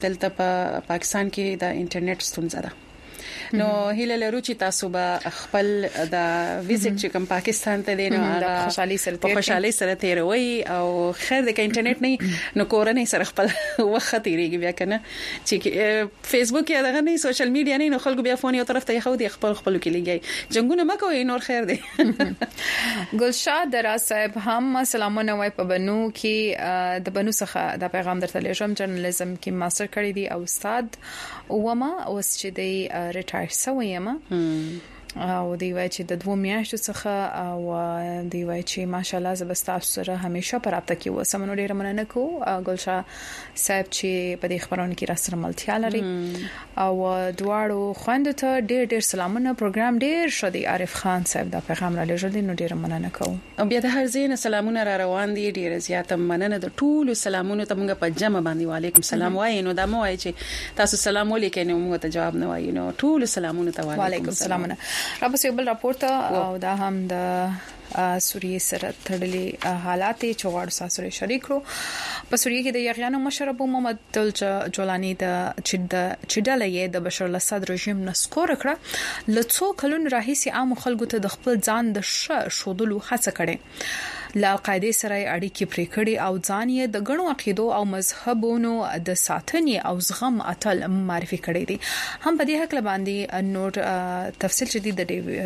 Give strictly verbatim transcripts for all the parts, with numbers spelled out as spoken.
دلته په پاکستان کې د انټرنیټ ستونزه ده. نو هیله لرو چې تاسو به خپل د ویزټ چې کوم پاکستان ته دینو هغه خوشحالي سره په خوشحالي سره تیروي او خیر د انټرنیټ نه نو کورنۍ سره خپل وخت تیریږي بیا کنه چې فیسبوک یا دغه نه سوشل میډیا نه نو خلکو بیا فون یو طرف ته خو دي خپل خپل کې لګي جنگونه مکوې نور خیر دی. ګلشاد دراز صاحب هم سلامونه وای په بنو کې د بنو څخه د پیغام درته لېږم جرنالیزم کې ماستر کړی دی او استاد ومه اوس چې دی ریټایر شوی یم او دی وای چې د دوه میاشتو څخه او دی وای چې ماشاءالله زبستاف سره همیشه پر رابطه کې وسم نو ډیر مننه کو ګلشا صاحب چې په دې خبرونو کې را سره ملتیا لري او دواړو خويندو ته ډیر ډیر سلامونه. پروګرام ډیر شدي. عارف خان صاحب دا پیغام را لېږل نو ډیر مننه کوم. او بیا د هر زین سلامونه را روان دي. ډیر زیات مننه د ټولو سلامونو ته موږ په جمع باندې وعلیکم سلام وایي نو دا مو وایي چې تاسو سلام ولیکئ نو موږ ته جواب نه وایي نو ټولو سلامونو ته وعلیکم السلام. را پس یو بل راپورټ او دا هم د سوریه سره تړلي حالات چې غواړو سره شریک کړو. په سوریه کې د یغیانو مشر ابو محمد جولانی د چډلې د بشار الاسد رژیم نسکور کړه لڅو کلون راهیسي عام خلکو ته د خپل ځان د شودلو هڅه کړي لا قاعده سره اړیکې پرې کړي او ځان یې د غنو عقیدو او مذهبونو د ساتنې او زغم اتل معرفي کړي دي. هم په دې حق باندې نور تفصیل شدید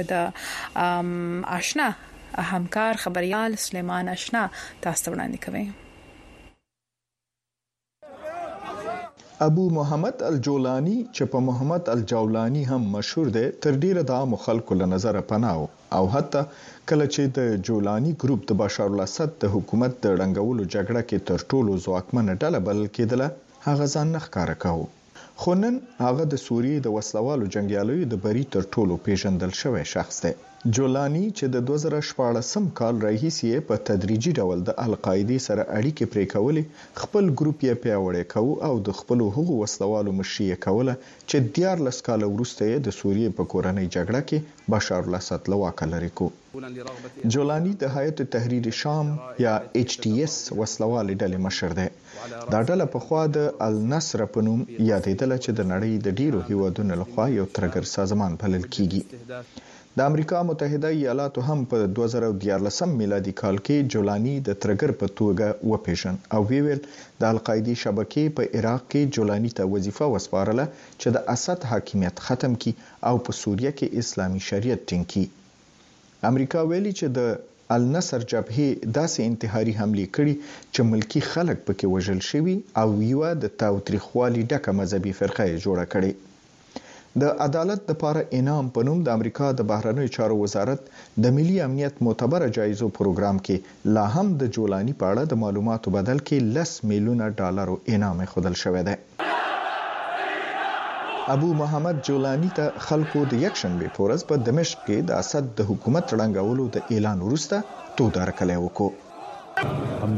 د آشنا همکار خبريال سليمان آشنا تاسو وړاندې کوي. ابو محمد الجولانی چې په محمد الجولانی هم مشهور دی تر ډیره د عام خلکو له نظر پناه او حتی کله چې د جولانی ګروپ د بشار الاسد د حکومت د رنګولو جګړه کې تر ټولو ځواکمنه ډله بلل کېدله هغه ځان نه ښکارا کاوه. خو نن هغه د سوریې د وسلوالو جنگیالیو د بری تر ټولو پیژندل شوی شخص دی. جولانی چې د دوه زره شپاړسم کال راهیسي په تدریجي ډول د القاعده سره اړیکې پرې کولې خپل ګروپ یې پیاوړی کوي او د خپل هغو وسلوالو مشري کوله چې دیارلس کال وروسته د سوریې په کورنۍ جګړه کې بشار الاسد له واکه لري کو. جولانی د هیئت تحریر شام یا ایچ ټي اس وسلوال ډلې مشر دی. دا ډله په خوا د النصر په نوم یادېدله چې د نړۍ د ډیرو هیوادونو لخوا یو ترګر سازمان بلل کیږي. د امریکا متحده ایالاتو هم په دوه زره دیارلسم میلادي کال کې جولانی د ترګر په توګه وپیژن او ویل د القاعده شبکې په عراق کې جولانی ته وظیفه وسپارله چې د اسد حاکمیت ختم کړي او په سوریه کې اسلامي شریعت ټینګ کړي. امریکا ویلي چې د النصر جبهه داسې انتحاري حمله کړي چې ملکی خلک پکې وژل شوي او یو د تاوتریخوالي ډکه مذهبي فرقه جوړه کړي. د عدالت لپاره انعام په نوم د امریکا د بهرنیو چارو وزارت د ملي امنیت معتبره جایزو پروګرام کې لا هم د جولانی په اړه د معلوماتو بدل کې لس میلیونه ډالرو انعام خودل شوی دی. ابو محمد جولانی ته خلکو د یکشنبه په ورځ په دمشق کې د اسد د حکومت ړنګولو د اعلان وروسته تود هرکلی وکړ.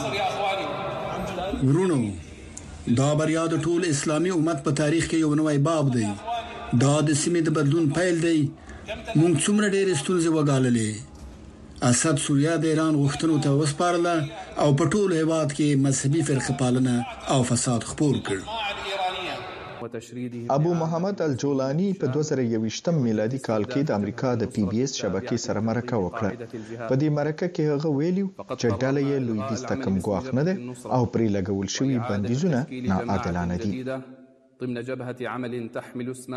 ورونو دا بریا د ټول اسلامي امت په تاریخ کې یو نوی باب دی. دا د سیمې د بدلون پیل دی. مونږ څومره ډېر ستونزې وګاللې. اسد سوریه د ایران غوښتنو ته وسپارله او په ټول هیواد کې مذهبي فرقه پالنه او فساد خپور کړ. ابو محمد الجولانی په دوه زره یوویشتم میلادي کال کې د امریکا د پی بي اس شبکې سره مرکه وکړه. په دې مرکه کې هغه ویلي چې ډله یې لویدیځ ته کوم ګواښ نه دی او پرې لګول شوی بندیزونه ناعادلانه دي. ضمن جبهة عمل تحمل اسمه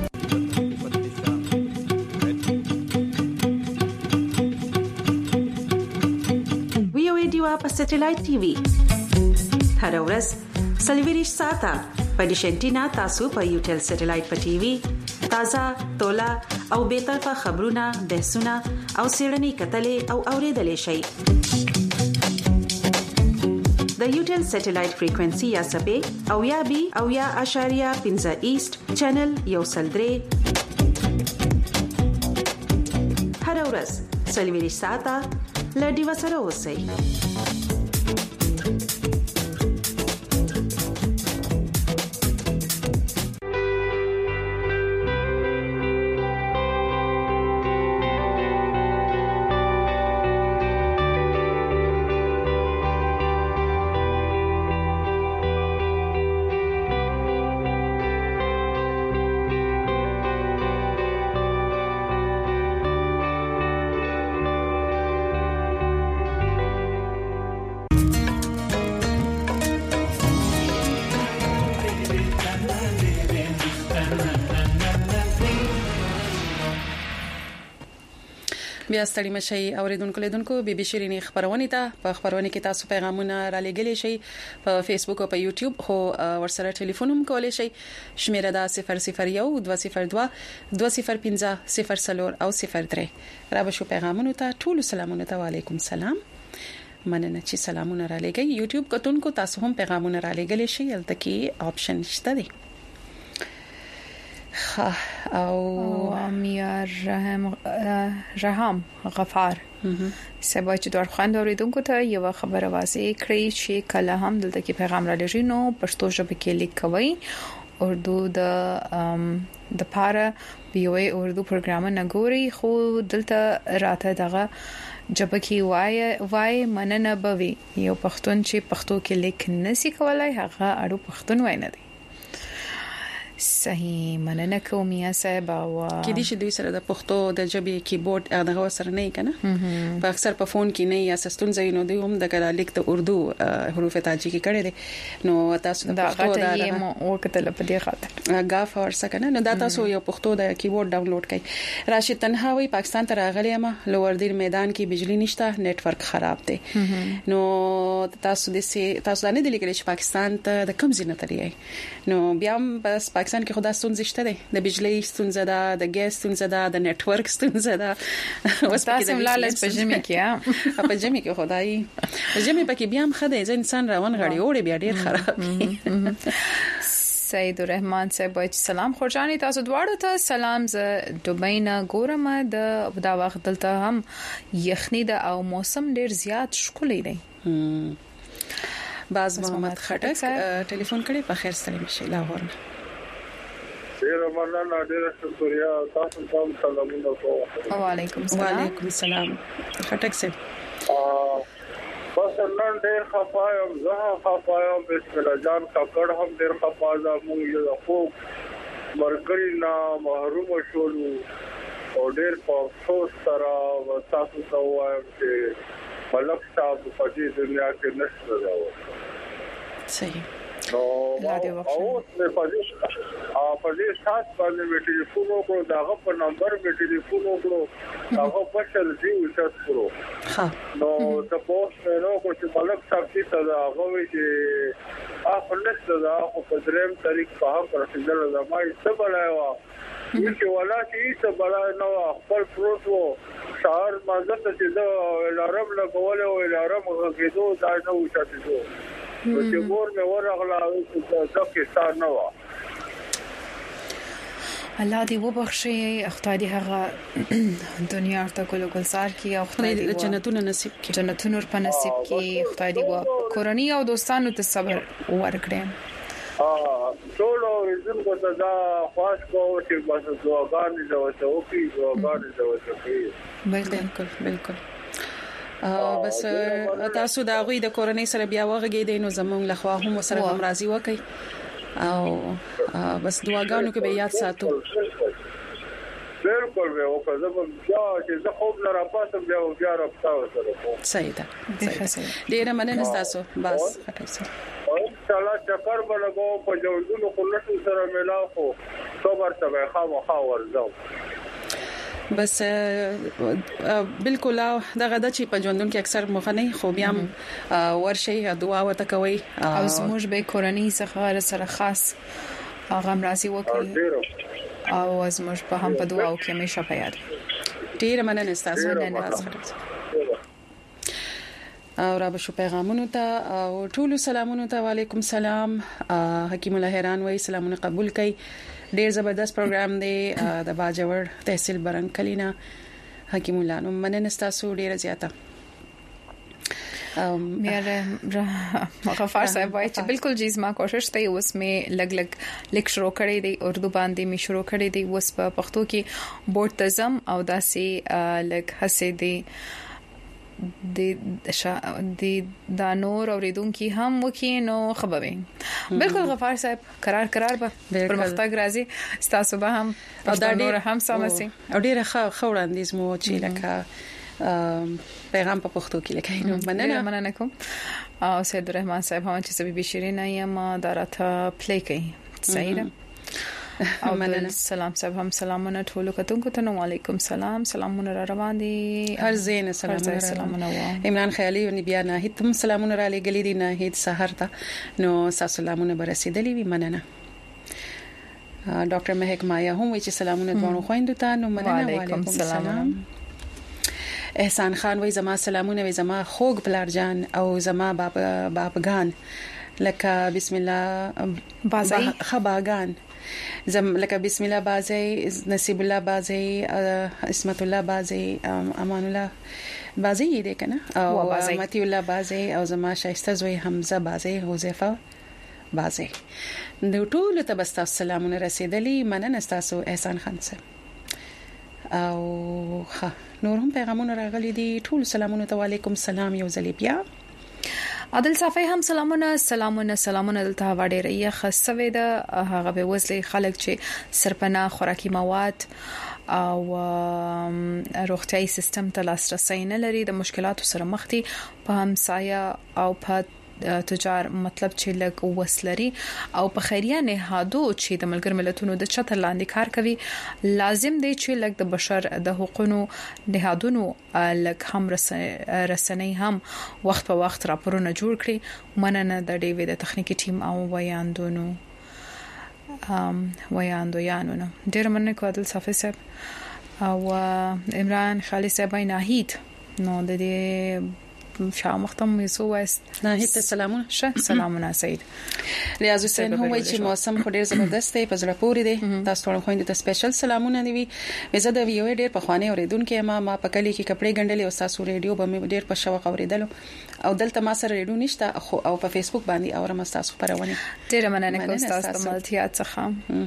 وی او ډیوا په سټلایټ ټي وي هر ورځ سلویریش ساته په ډیشنټینا تاسو په یوټل سټلایټ په ټي وي تازه تولا او به طرفه خبرونه بحثونه او سیړنی کتلې او اوریدلې شي. د یوټل سټلایټ فریکوئنسي یا سبې او یا بي او یا اشاریه پنځه ایست چینل یو سلدري هر ورځ سلویریش ساته لډي وسره اوسئ. بیا ستړي مشي اوریدونکو لیدونکو بي بي شيرينې خبرونه ته په خبرونه کې تاسو پیغامونه را لګلې شي په فیسبوک او په یوټیوب خو ورسره ټلیفون هم کولای شي شمیره دا صفر صفر یو دوه صفر دوه دوه صفر پنځه صفر صفر او صفر درې را به شو پیغامونه ته ټول سلامونه ته وعليكم سلام مننه چې سلامونه را لګي یوټیوب کتونکو تاسو هم پیغامونه را لګلې شي البته کې آپشن شته دی او امیر رحم رحم غفار سبا چې دوه خواند اوریدونکو ته یو خبره واضح کړی چې کله هم دلته کې پیغام را لږی نو پښتو ژبه کې لیکوي اردو د د پاره بیوي اردو پروګرام نه ګوري خو دلته راته دغه جبه کې وای وای مننه بوي یو پښتون چې پښتو کې لیک نسی کولای هغه اړو پښتون وای نه دی صحیح مننه کوم یا صاحب او کې دي چې دوی سره د پښتو د جبې کیبورډ هغه سره نه کنه په اکثر په فون کې نه یا سستون زینو دوی هم د کله لیک د اردو حروف تاجیکی کړي دي نو تاسو د پښتو د یو وکټل په دې خاطر غاف اور سکنه نو دا تاسو یو پښتو د کیبورډ ډاونلوډ کړئ راشد تنهاوی پاکستان ته راغلی ما لوردیر میدان کې بجلی نشته نت ورک خراب دی نو تاسو د تاسو نه د لیکل چې پاکستان ته د کم زینت لري نو بیا بس پاکستان کې خدا ستونزې شته ده د بجلی ستونزه ده د ګیس ستونزه ده د نت ورک ستونزه ده اوس تاسو ملالس په جمی کې په جمی کې خدای په جمی پکې بیا هم خدای ځین انسان روان غړي اوړي بیا ډیر خراب سید الرحمن صاحب سلام خورجانی تاسو دواړو ته سلام ز دوبۍ نه ګورم د دا وخت دلته هم یخنی ده او موسم ډیر زیات ښکلی دی باز محمد خټک ټلیفون کړي په خیر سره مشه لاهور ډیر مننه ډیر شکریا تاسو ته سلامونه کوم وعلیکم السلام وعلیکم السلام خټک صاحب ا بس نن ډیر خفایم زه خفایم بسم الله جان ککړ هم ډیر خفازه مونږ یو خو مرګري نه محروم شولو او ډیر په افسوس سره تاسو ته وایم چې ملک صاحب په دې دنیا کې نشته راو صحیح نو او په پوزیشن ا په دې سات باندې مې ټلیفون وکړو داغه په نمبر مې ټلیفون وکړو هغه په شل دی وشت کړو ها نو د پوسټ نو کو چې ملک صاحب چې دا هغه چې اخر لسه دا خو په دریم تاریخ په هغه رسیدل زمای څه بلایو چې ولا چې څه بلای نو خپل پروت وو شهر مازه چې دا الارم لګول او الارم غږیدو دا نه وشتو چې مور مې ورغلا د پاکستان نو الله دې وبخښي خدای دې هغه دنیا ته ګل ګلزار کی او خدای دې جنتونه نصیب کړي جنتونه په نصیب کړي خدای دې و کورنۍ او دوستانو ته صبر ورکړي اه ټول ورزن کو ته دا خاص کو چې بس دعاګانې دا وته او کی دعاګانې دا وته بالکل بالکل ا بس تاسو دا غوي د کورنۍ سره بیا وغږیدې نو زمونږ لخوا هم سره هم راضي وکي او بس دعاګانو کې به یاد ساتو بالکل به او که زه بیا چې زه خوب نه راپاسم بیا بیا راپاسم سره صحیح ده ډیره مننه تاسو بس خټه ان شاء الله چکر بلګو په جوړونو کولټو سره ملاو خو صبر ته به خامخا ورځو بس بالکل دغه د چې په ژوندون کې اکثر مخ نه خو بیا ورشي دعا وته کوي او زموږ به کورنۍ څخه سره خاص غم راځي وکړي او زموږ په هم په دعا او کې همیشه په یاد ډیر مننه تاسو نه او را به شو پیغامونو ته او ټول سلامونو ته وعلیکم السلام حکیم الله هران وای سلامونه قبول کړئ ډیر زبردست پروګرام دی د باجوړ تحصیل برنګ کلینا حکیم الله نو مننه تاسو ډیر زیاته میره غفار صاحب وای چې بالکل جیز ما کوشش ته اوس مې لګ لګ لیک شروع کړی دی اردو باندې مې شروع کړی دی اوس په پښتو کې بورډ تزم او داسې لګ هسه دی د شا د دانور اوریدونکو هم وکینو خبري بالکل غفار صاحب قرار قرار به پرمختګ راځي تاسو به هم او دا ډیر هم سمسي او ډیر ښه وړاندیز مو چې لکه پیغام په پښتو کې لیکای نو مننه مننه کوم او سید الرحمن صاحب هم چې بي بي شيرين یم دا راته پلی کوي صحیح ده مننه سلام صاحب هم سلامونه ټول کتونکو ته وعلیکم سلام سلامونه را روان دي هر زین سلامونه سلامونه عمران خیالي ونی بیا نه هیڅ تم سلامونه را لګلې دي نه هیڅ سحر ته نو سلامونه برسېدلې وي مننه ډاکټر مهک مایا هم وی چې سلامونه دوه خويندو ته نو مننه وعلیکم سلام احسان خان وی زما سلامونه وی زما خوګ بلارجان او زما باب بابغان لکه بسم الله بازي خباغان زم لکه بسم الله بازي نصیب الله بازي اسمت الله بازي امان الله بازي دې کنه او متي الله بازي او زما شایسته زوی حمزه بازي حذیفه بازي نو ټول ته بس سلامونه رسیدلې مننه تاسو احسان خان سره او ها نور هم پیغامونه راغلي دي ټول سلامونه ته وعلیکم سلام یو ځلې بیا عادل صافی هم سلامونه سلامونه سلامونه دلته وړي رہی خاصه ده هغه به وزلي خلک چې سرپنا خوراکي مواد او روغتيایي سیستم ته لاسرسي نه لري د مشکلاتو سره مخ دي په همسایه او په تجار مطلب چې لګ وسلري او په خیریه نهادو چې د ملګر ملتونو د چتر لاندې کار کوي لازم دی چې لګ د بشر د حقوقو نهادونو لګ هم رسنۍ هم وخت په وخت راپورونه جوړ کړي مننه د ډیوی د تخنیکی ټیم او ویاندونو ام ویاندو یانونو ډیر مننه کوادل صافی صاحب او عمران خالد صاحب ناهید نو د دې شام مختم یسو واست ناهید سلامونه شه سلامونه سید ریاض حسین هم وایي چې موسم خو ډیر زبردست دی په زړه پورې دی تاسو ټول خويندو ته سپیشل سلامونه دی وزه د ویو ډیر په خوانه اوریدونکو ما ما په کلی کې کپڑے ګنډلې او تاسو ریډیو به مې ډیر په شوق اوریدلو او دلته ما سره ریډیو نشته او په فیسبوک باندې اورم تاسو خبرونه ډیر مننه کوم تاسو ته ملتیا څخه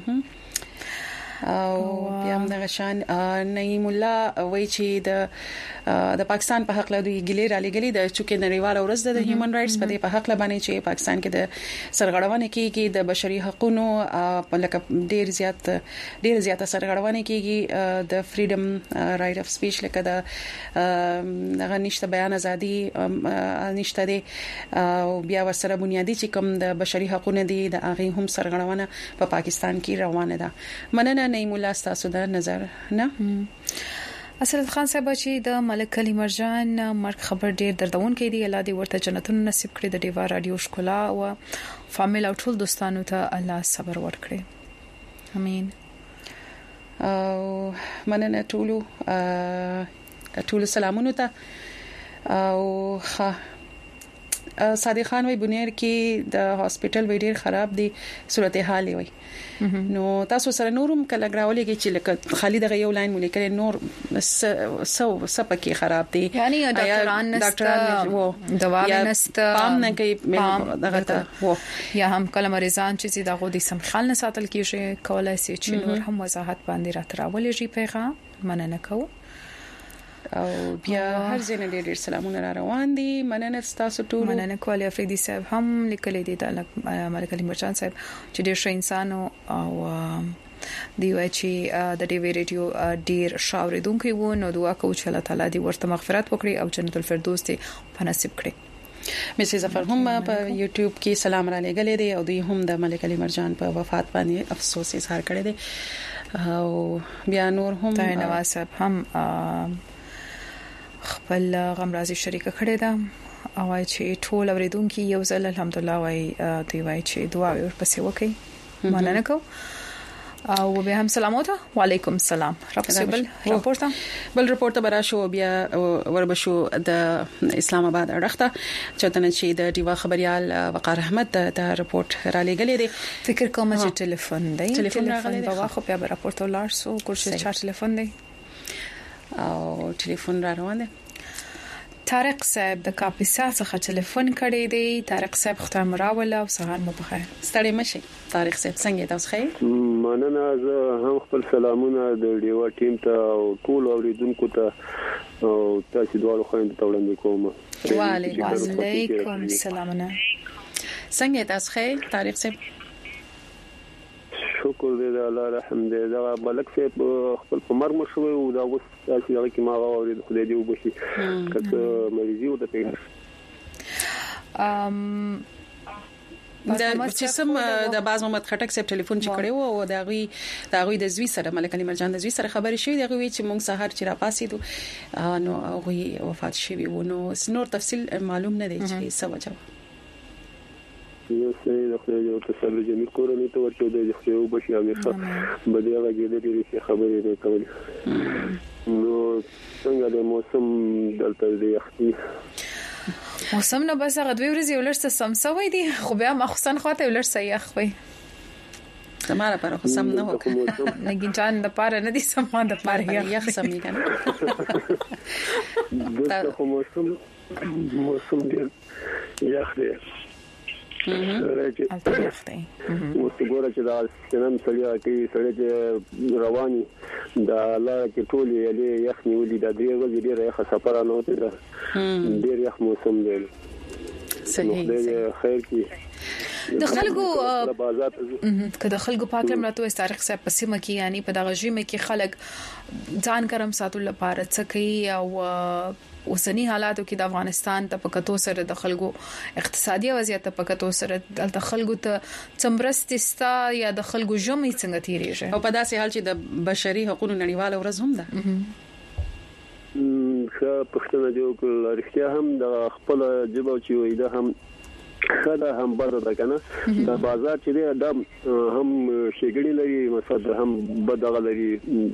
او بیا هم د غشان نعیم الله وایي چې د د پاکستان په حق له دوی ګلې را لګلې د چوکې نړیواله ورځ د هیومن رائټس په دې په حق لبانې چې پاکستان کې د سرغړونه کیږي د بشري حقوقو لکه ډیر زیات ډیر زیاته سرغړونه کیږي د فریډم رائټ اف سپیچ لکه د غنښت بیان ازادي نشته دي او بیا ورسره بنیادی چې کوم د بشري حقوقو دي د هغه هم سرغړونه په پاکستان کې روانه ده مننه نعیم الله تاسو د نظر نه اسد خان صاحب چې د ملک علي مرجان مرګ خبر ډیر دردون کې دی الله دې ورته جنتونه نصیب کړي د دیوا رادیو شکلا او فامیل او ټول دوستانو ته الله صبر ورکړي امين او مننه ټول ټول سلامونه ته او ښه صادق خان وی بنیر کې د هاسپټل وی ډیر خراب دي صورتحال وي نو تاسو سره نورم کله غراولې کې چې لکه خالد غ یو لاین ملي کړي نور سو سپکه خراب دي یعنی ډاکټران نست دوا نست پام نه کوي دغه ته وو یا هم کله مریضان چې دغه د سم خل نه ساتل کیږي کولای شي چې نور هم وضاحت باندې راتراولې شي پیغام مننه کوم او بیا هر ځای نه ډېر سلامونه را روان دي مننه تاسو ټول مننه کولی افریدي صاحب هم لیکلي دي د ملک علي مرجان صاحب چې ډېر ښه انسان او دی وای چې د دې ویډیو ډېر شاوریدونکو وو نو دعا کوم چې الله تعالی دې ورته مغفرت وکړي او جنت الفردوس ته پناسب کړي مس ظفر هم په یوټیوب کې سلام را لګلې دي او دوی هم د ملک علي مرجان په وفات باندې افسوس اظهار کړی دي او بیا نور هم تای نواز صاحب هم خپل غم رازي شریکه کړې ده او چې ټول اوریدونکو یو ځل الحمدلله وای دی وای چې دعا ورپسې وکړي مننه کوم او به هم سلامونه وعلیکم السلام راپسبل راپورته بل راپورته برا شو بیا وربشو د اسلام آباد اړخته چتنه چې د دیوا خبريال وقار احمد د راپورټ را لګلې دي فکر کوم چې ټلیفون دی ټلیفون راغلی په واخو بیا راپورته ولار سو کوشش چا ټلیفون دی او ټلیفون را روان دی طارق صاحب د کاپیسا څخه ټلیفون کړی دی طارق صاحب ختم راول او سهار مو بخیر ستړي مشي طارق صاحب څنګه تاسو ښه مننه زه هم خپل سلامونه د ډیوا ټیم ته او ټول اوریدونکو ته او تاسو دوه خويند ته وړاندې کوم وعلیکم السلام څنګه تاسو ښه طارق صاحب شکر دې الله رحم دې دا ملک صاحب خپل عمر مشوي او دا اوس چې هغه کې ما غواړي خدای دې وبشي کله مریضي او د پیغام ام د چې سم د باز محمد خټک صاحب ټلیفون چې کړی وو او دا غوي دا غوي د زوی سره ملک علي مرجان د زوی سره خبرې شوې دا غوي چې موږ سهار چې را پاسېدو نو غوي وفات شوی و نو نور تفصیل معلوم نه دی چې څه وجه یو څه د خپل یو تصور جمعي کورنۍ ته ورته د خپل بشي همیشه بده هغه د دې خبرې نه کولې نو څنګه د موسم دلته دی اختی موسم نو بس هغه دوی ورځې ولرسته سمسوي دي خو بیا مخصن خاطر ولرسه یخ وي تمہارا پر خو سم نه وک لګین چان د پاره نه دي سم د پاره یخ سم نه کنه دغه موسم موسم دی یخ دی البته یخ دی مو څنګه چې دا سنم سړیا کې سړی چې رواني دا لا کې ټولې یلې یخ نیولې د دې ورځې ډېر یخ سفر نه وته دا ډېر یخ موسم دی صحیح خیر کې د خلکو کله خلکو پاکلم راته تاریخ صاحب په سیمه کې یعنی په دغه ژمه کې خلک ځان کرم ساتل لپاره څه کوي او اوسنی حالاتو کې د افغانستان ته پکتو سره د خلکو اقتصادي وضعیت ته پکتو سره د خلکو ته څمرستستا یا د خلکو ژمه څنګه تیریږي او په داسې حال چې د بشري حقوقو نړیواله ورځ هم ده ښه پښتنه دی او رښتیا هم د خپل جبو چې وي دا هم خدا هم بده ده کنه د بازار چې دی دا هم شګړی لري مثلا هم بدغه لري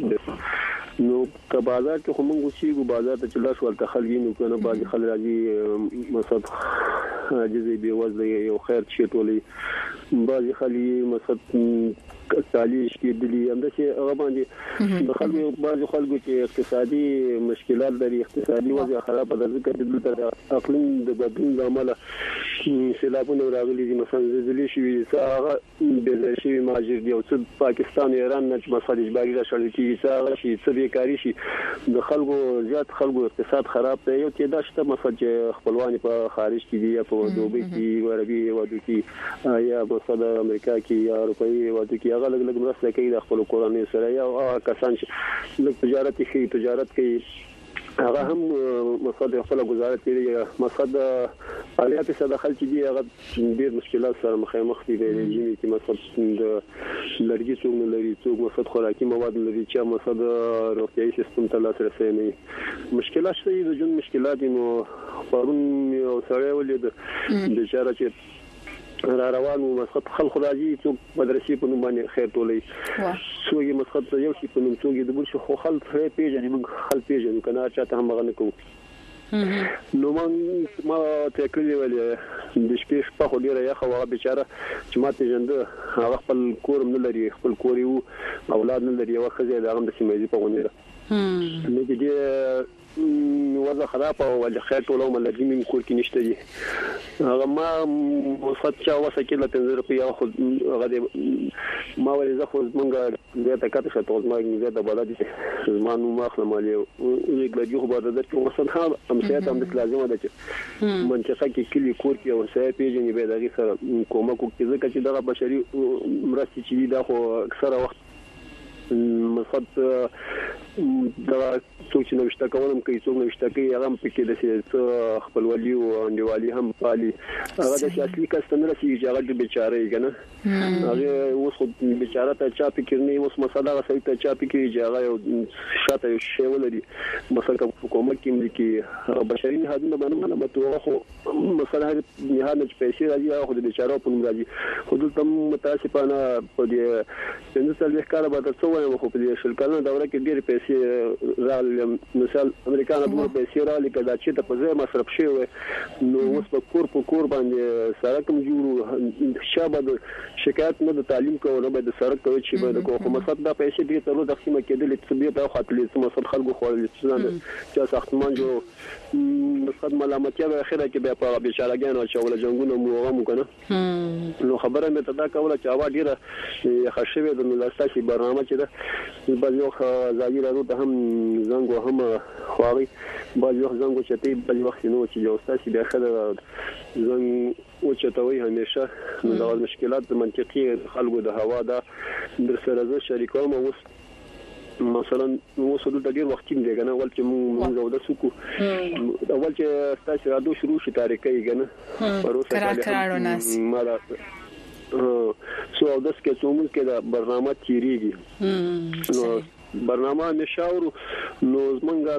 نو که بازار کې کوم غوښیګو بازار ته چلاش ورته خلګینو کنه باز خل راځي مثلا عاجزي به وزن یو خیر شي ټولي باز خلي مثلا تعلیش کې دلی هم د هغه باندې د خلکو باز خلکو چې اقتصادي مشکلات لري اقتصادي وضع خراب ده ځکه د اقلیم د بدلون عمله سیلابونه راغلي دي مثلا زلزلې شوي هغه د شي ماجر دی او څه پاکستان ایران نه مثلا اجباري راشل کیږي هغه شي څه بیکاری شي د خلکو زیات خلکو اقتصاد خراب دی یو چې دا شته مثلا چې خپلوان په خارج کې دي په دوبۍ کې عربي هیوادو کې یا مثلا امریکا کې یا اروپאי هیوادو کې هغه لګ لګ مرسته کوي د خپل کورنۍ سره یا کسان چې د تجارت کوي تجارت کوي هغه هم مصادر خپل گزارش کوي مصادر فعالیت سره دخل چې دی هغه ډیر مشکلات سره مخامخ دي د رژیم کې مثلا د لرګي څوک نه لري څوک مثلا خوراکي مواد لري چې مثلا روغتيایي سیستم ته لاسرسي نه مشکلات شته د جون مشکلات نو پرون یو سره ولید د چاره چې را روانو مسخط خلک راځي څوک مدرسې په نوم باندې خیر ټولې څوک یې مسخط یو شي په نوم څوک د بل شي خو خلک خیر پیژني موږ خلک پیژنو کنه چاته هم غنه کوو نو ما ما ته کلی ولې د شپې په خو ډیره یخه وغه بیچاره چې ما ته جنده هغه خپل کورم نه لري خپل کور یو اولاد نه لري هغه خزه د هغه د سیمې په غونډه نو دې وضع خراب او ول خیر ټولو ملګری من کور کې نشته دي هغه ما وسط چا وسکه له تنظیر په یو خو هغه ما ولې زه خو مونږه د تکات شته او ما نه د بلد زمانو ماخله مالي یو ګلجو خو بعد د وسط هم امسیات هم د لازمه ده چې منطقه کې کلی کور کې او سایه پیژنې به دغه سره کومه کو کې ځکه چې دغه بشري مرستې چې دا خو اکثره وخت مصد دا څوک چې نوښت کوم کوي څوک نوښت کوي هغه په کې د څه خپلولي او انډیوالي هم پالي هغه د اصلي کستنه رسېږي چې هغه بیچاره یې کنه هغه اوس خو بیچاره ته چا فکر نه اوس مسله غوښتي ته چا فکر چې هغه یو شاته یو شی ولري مثلا حکومت کې ملي بشري نهادونه باندې نه متوغه خو مثلا نهاد چې پیسې راځي هغه د بیچاره په نوم راځي خو دلته متاسفانه په دې څنګه څلوي کال بعد څو وایم خو په دې شل کلونو دوره کې ډېر پیسې راغلي مثال امریکانو د پیسې راغلي کدا چې ته په ځای مصرف شوی نو اوس په کور په کور باندې سړک جوړو شابه د شکایت نه د تعلیم کوو نه د سړک کوي چې به د کوم مصرف د پیسې ډېر تر د خصمه کېدل چې به د خاطرې چې مصرف خلکو خورل چې ساختمان جو مصرف ملامتیا به اخره کې به په بیچارهګانو چې ول جنگونو مو غو کنه نو خبره مې ته دا کوله چې اوا ډیره خښوي د ملاساسي برنامه چې ده بعض وخت ځاګی راځو ته هم زنګ هم خوري بعض وخت زنګ چته بعض وخت نو چې یو ستاسي به اخره زنګ او چتوي همیشه نو د مشکلات د منطقي خلکو د هوا دا در سره زه شریکوم اوس مثلا وصلو د ډیر وخت دی کنه ول چې موږ زو د سکو اول چې تاسو راډو شروع شي تاریخي کنه پروسه کړه ما دا سو د سکه څومره کې دا برنامه تیریږي نو برنامه نشاورو نو زمونږه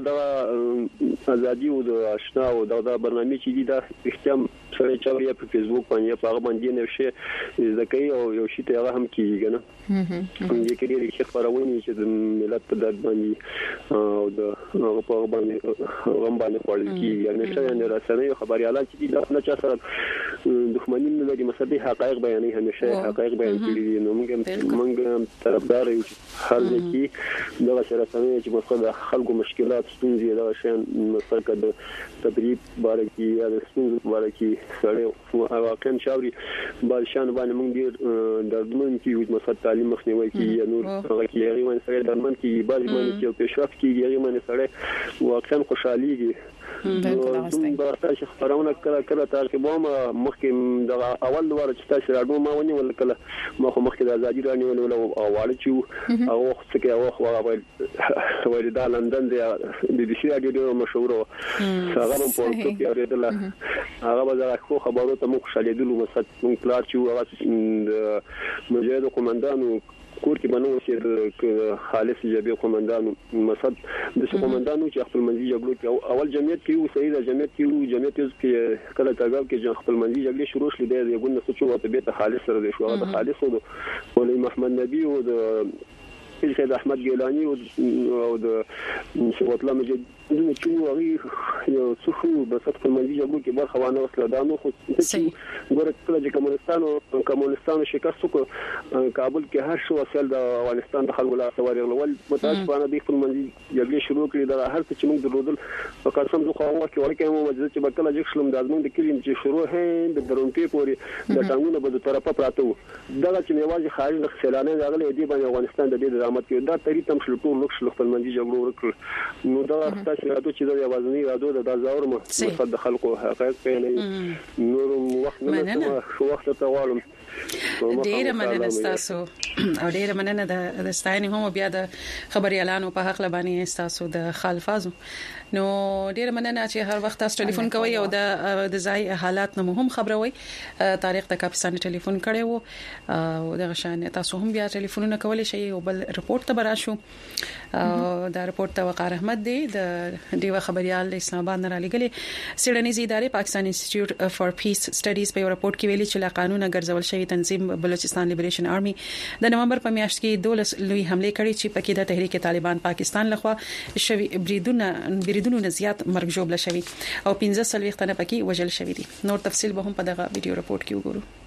د ازادي او د آشنا او د برنامه چې دي دا اختیام سره چاوي په فیسبوک باندې په هغه باندې نو شي زکای او یو شي ته هغه هم کیږي نه یې کې لري چې خبرونه چې د ملت په درد باندې او د هغه په باندې هم باندې خپل کیږي نه شي نه رسنۍ خبريالات چې دا نه چا سره دښمنی نه لري مسدي حقایق بیانې همیشه حقایق بیان کړي نو موږ موږ طرفدار یو حل کې دا رسنۍ چې مسله خلکو مشکلات ستونزې دا شان مسله د تدریب بارکی یا د ستونزو بارکی سره واقعا شاوري بلشان باندې موږ ډیر دردمن کیږو مسله تعلیم مخنیوي کوي یا نور هغه کې یې من سره درمن کیږي بعض باندې چې پیشرفت کیږي یې من سره واقعا خوشحاليږي دا تاسو خبرونه کړه کړه تاسو به مخکې د اول دوره چې تاسو راډو ما ونی ول کله ما خو مخکې د ازادي رانی ول او واړ چې او وخت کې او خو هغه وایي دا لندن دی د بي بي سي راډیو مشهور هغه په پورتو کې اوریدل هغه به زه خو خبرو ته مخ شلیدلو مسد مون کلار چې هغه مجاهد قومندانو کور کې بنو چې خالص جبهه قومندانو مسد د قومندانو چې خپل منځي جګړو کې اول جمعیت کې او سیده جمعیت کې او جمعیت کې کله تاګاو کې خپل منځي جګړې شروع شلې د یو ګوند څه چې په بیت خالص سره د شو د خالص او ولي محمد نبی او د سید احمد ګیلانی او د شوتلا مجد د چې وی یو څو په سخت منځي جګړو کې برخه وانه وسله دا نو خو چې ګوره کله چې کمونستانو کمونستانو شکست وکړ کابل کې هر شو اصل د افغانستان د خلکو لا سوار غلول متاسفانه د خپل منځي جګړې شروع کړې دا هر څه چې موږ درودل په قسم زه خو وکړ ورکه مو مجلس چې بکله چې شلم د ازمن د کلیم چې شروع هند د درونټي پوري د ټانګونو په طرفه پراته وو دا چې میواز خارج د سیلانه راغلي دی باندې افغانستان د دې درامت کې دا تری تم شل ټول لوک شل خپل منځي جګړو وکړ نو دا تاسو راځو چې د یوازنی راځو د زاور مو مصد خلکو حقایق پیلې نور وخت نه شو وخت ته والم ډیره مننه تاسو او ډیره مننه د ستاینې هم بیا د خبري اعلان په حق لبانی تاسو د خالفازو نو ډیره مننه چې هر وخت تاسو ټلیفون کوي او د د ځای حالات نه هم خبروي تاریخ د کاپستان ټلیفون کړي وو او د غشان تاسو هم بیا ټلیفونونه کولای شئ او بل رپورت ته براشو دا رپورت ته وقار احمد دی د دیو خبريال اسلام آباد نه را لګلې سیډنیزي ادارې پاکستان انسټیټیوټ فار پیس سټډیز په رپورت کې ویلي چې لا قانون ګرځول شوی تنظیم بلوچستان لیبریشن آرمي د نومبر په میاشت کې دولس لوی حمله کړې چې پکې د تحریک طالبان پاکستان لخوا شوی بریدونه بریدونه زیات مرګ جوړ شوی او پنځه سلوي ختنه پکې وجل شوی دي نور تفصيل به هم په دغه ویډیو رپورت کې وګورو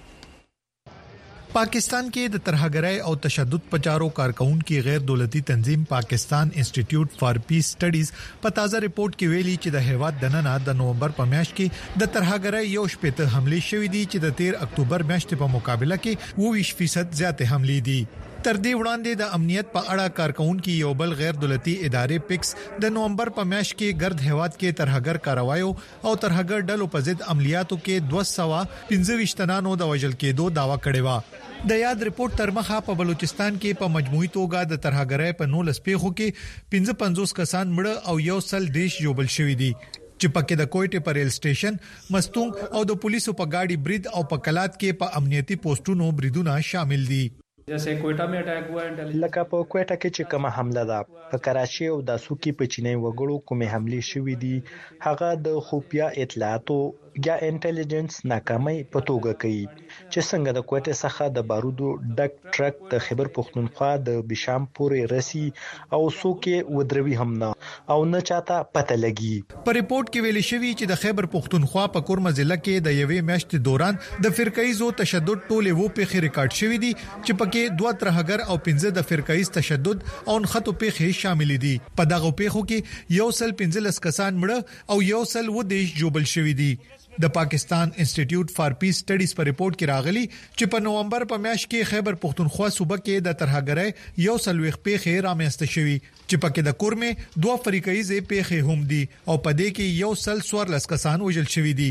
پاکستان کې د ترهګرۍ او تشدد پچارو کارکون کی غیر دولتي تنظیم پاکستان انسټیټیوټ فار پیس سټډیز په تازه ریپورت کې ویلي چې د هیواد دننه د نومبر په میاشت کې د ترهګرۍ یو شپږ حمله شوې دي چې د تیر اکتوبر میاشتې په مقابله کې اووه فیصد زیاتې حملې دي تر دې وړاندې د امنیت په اړه کارکون کې یو بل غیر دولتي ادارې پکس د نومبر په میاشت کې ګرد هیواد کې ترهګر کاروایو او ترهګر ډلو په ضد عملیاتو کې دوه سوه پنځه ویشت تنانو د وژل کېدو داوا کړې و د یاد ریپورت تر مخه په بلوچستان کې په مجموعي توګه د ترهګرۍ په نولس پیښو کې پنځه پنځوس کسان مړه او یو سل دیش جوړل شوی دي چې پکې د کوټه پر ریل سټیشن مستونګ او د پولیسو په گاډي برید او په کلات کې په امنیتي پوسټونو بریدونه شامل دي جیسے کوئٹہ میں اٹیک ہوا ہے لکه په کوټه کې چې کومه حمله ده په کراچي او داسو کې په چینی وګړو کومه حمله شوې دي هغه د خفیا اطلاعاتو یا انټيليجنس ناکامۍ په توګه کوي چې څنګه د کوټه څخه د بارودو ډک ټرک د خیبر پختونخوا د بشام پورې رسی او سوکې ودروي هم نه او نه چاته پته لګي په ریپورت کې ویل شوی چې د خیبر پختونخوا په کورمه ضلع کې د یوې میاشتې دوران د فرقایزو تشدد ټوله وو په ریکارډ شوی دي چې پکې دوه ترهګر او پنځه د فرقایز تشدد او خطو پیښې شامل دي په دغه پیښو کې یو سل پنځلس کسان مړه او یو سل و دیش جوړل شوی دي د پاکستان انسټیټیوټ فار پیس سټډیز په ریپورت کې راغلي چې په نومبر په میاشت کې خیبر پختونخوا صوبه کې د ترهګرۍ یو سلويخ پیښې رامنځته شوې چې پکې د کورمه دوه فریقایي پیښې هم دي او په دې کې یو سل سوار لس کسان وژل شوی دي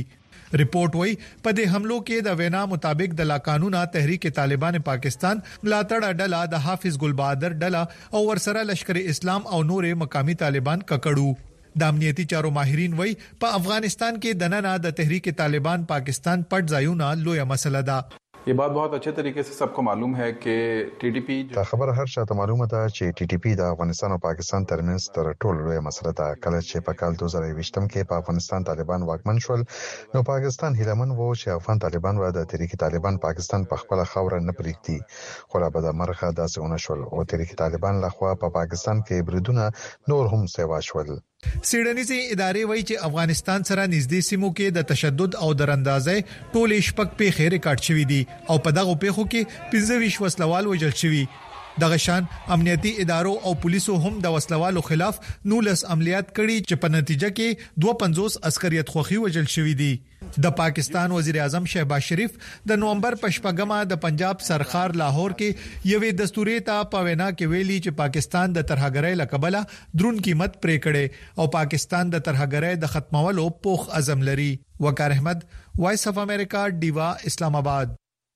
रिपोर्ट वही په دې حملو کې د وینا مطابق د لا قانونا تحریک طالبان پاکستان ملاتړ ډله د حافظ ګل بهادر ډله او ورسره لشکر اسلام او نور مقامی طالبان ککړو د امنیتي چارو ماهرین وای په افغانستان کې د نن د تحریک طالبان پاکستان پټ ځایونه لویه مسله ده. ये बात बहुत अच्छे तरीके से सबको मालूम है कि TDP دا خبره هر چاته معلومه ده چې ټي ټي پی د افغانستان او پاکستان ترمنځ تر ټولو لوی مسله ده. کله چې په کال دوه زره یوویشت کې په افغانستان طالبان واکمن شول نو پاکستان هیلمن وو چې افغان طالبان و د تحریک طالبان پاکستان په خپل خاور نه پریږدي خو لا به د مرخه داسې ونه شول او تحریک طالبان لخوا په پا پاکستان کې بریدونه نور هم سیوا شول. سیډنیزي ادارې وایي چې افغانستان سره نږدې سیمو کې د تشدد او دراندازۍ ټول شپږ پیښې ریکارډ شوې دي او په دغه پیښو کې پنځه ویشت وسلوال وژل شوي. دغه شان امنیتي ادارو او پولیسو هم د وسلوالو خلاف نولس عملیات کړي چې په نتیجه کې دوه سوه پنځوس عسکریت خوخي وژل شوي دي. د پاکستان وزیر اعظم شهباز شریف د نومبر په شپږمه د پنجاب سرخار لاهور کې یوې دستوري ته په وینا کې ویلي چې پاکستان د ترهګرۍ لقبله درون قیمت پرې کړي او پاکستان د ترهګرۍ د ختمولو پوخ عزم لري. وقار احمد، وایس اف امریکا، ډیوا، اسلام آباد.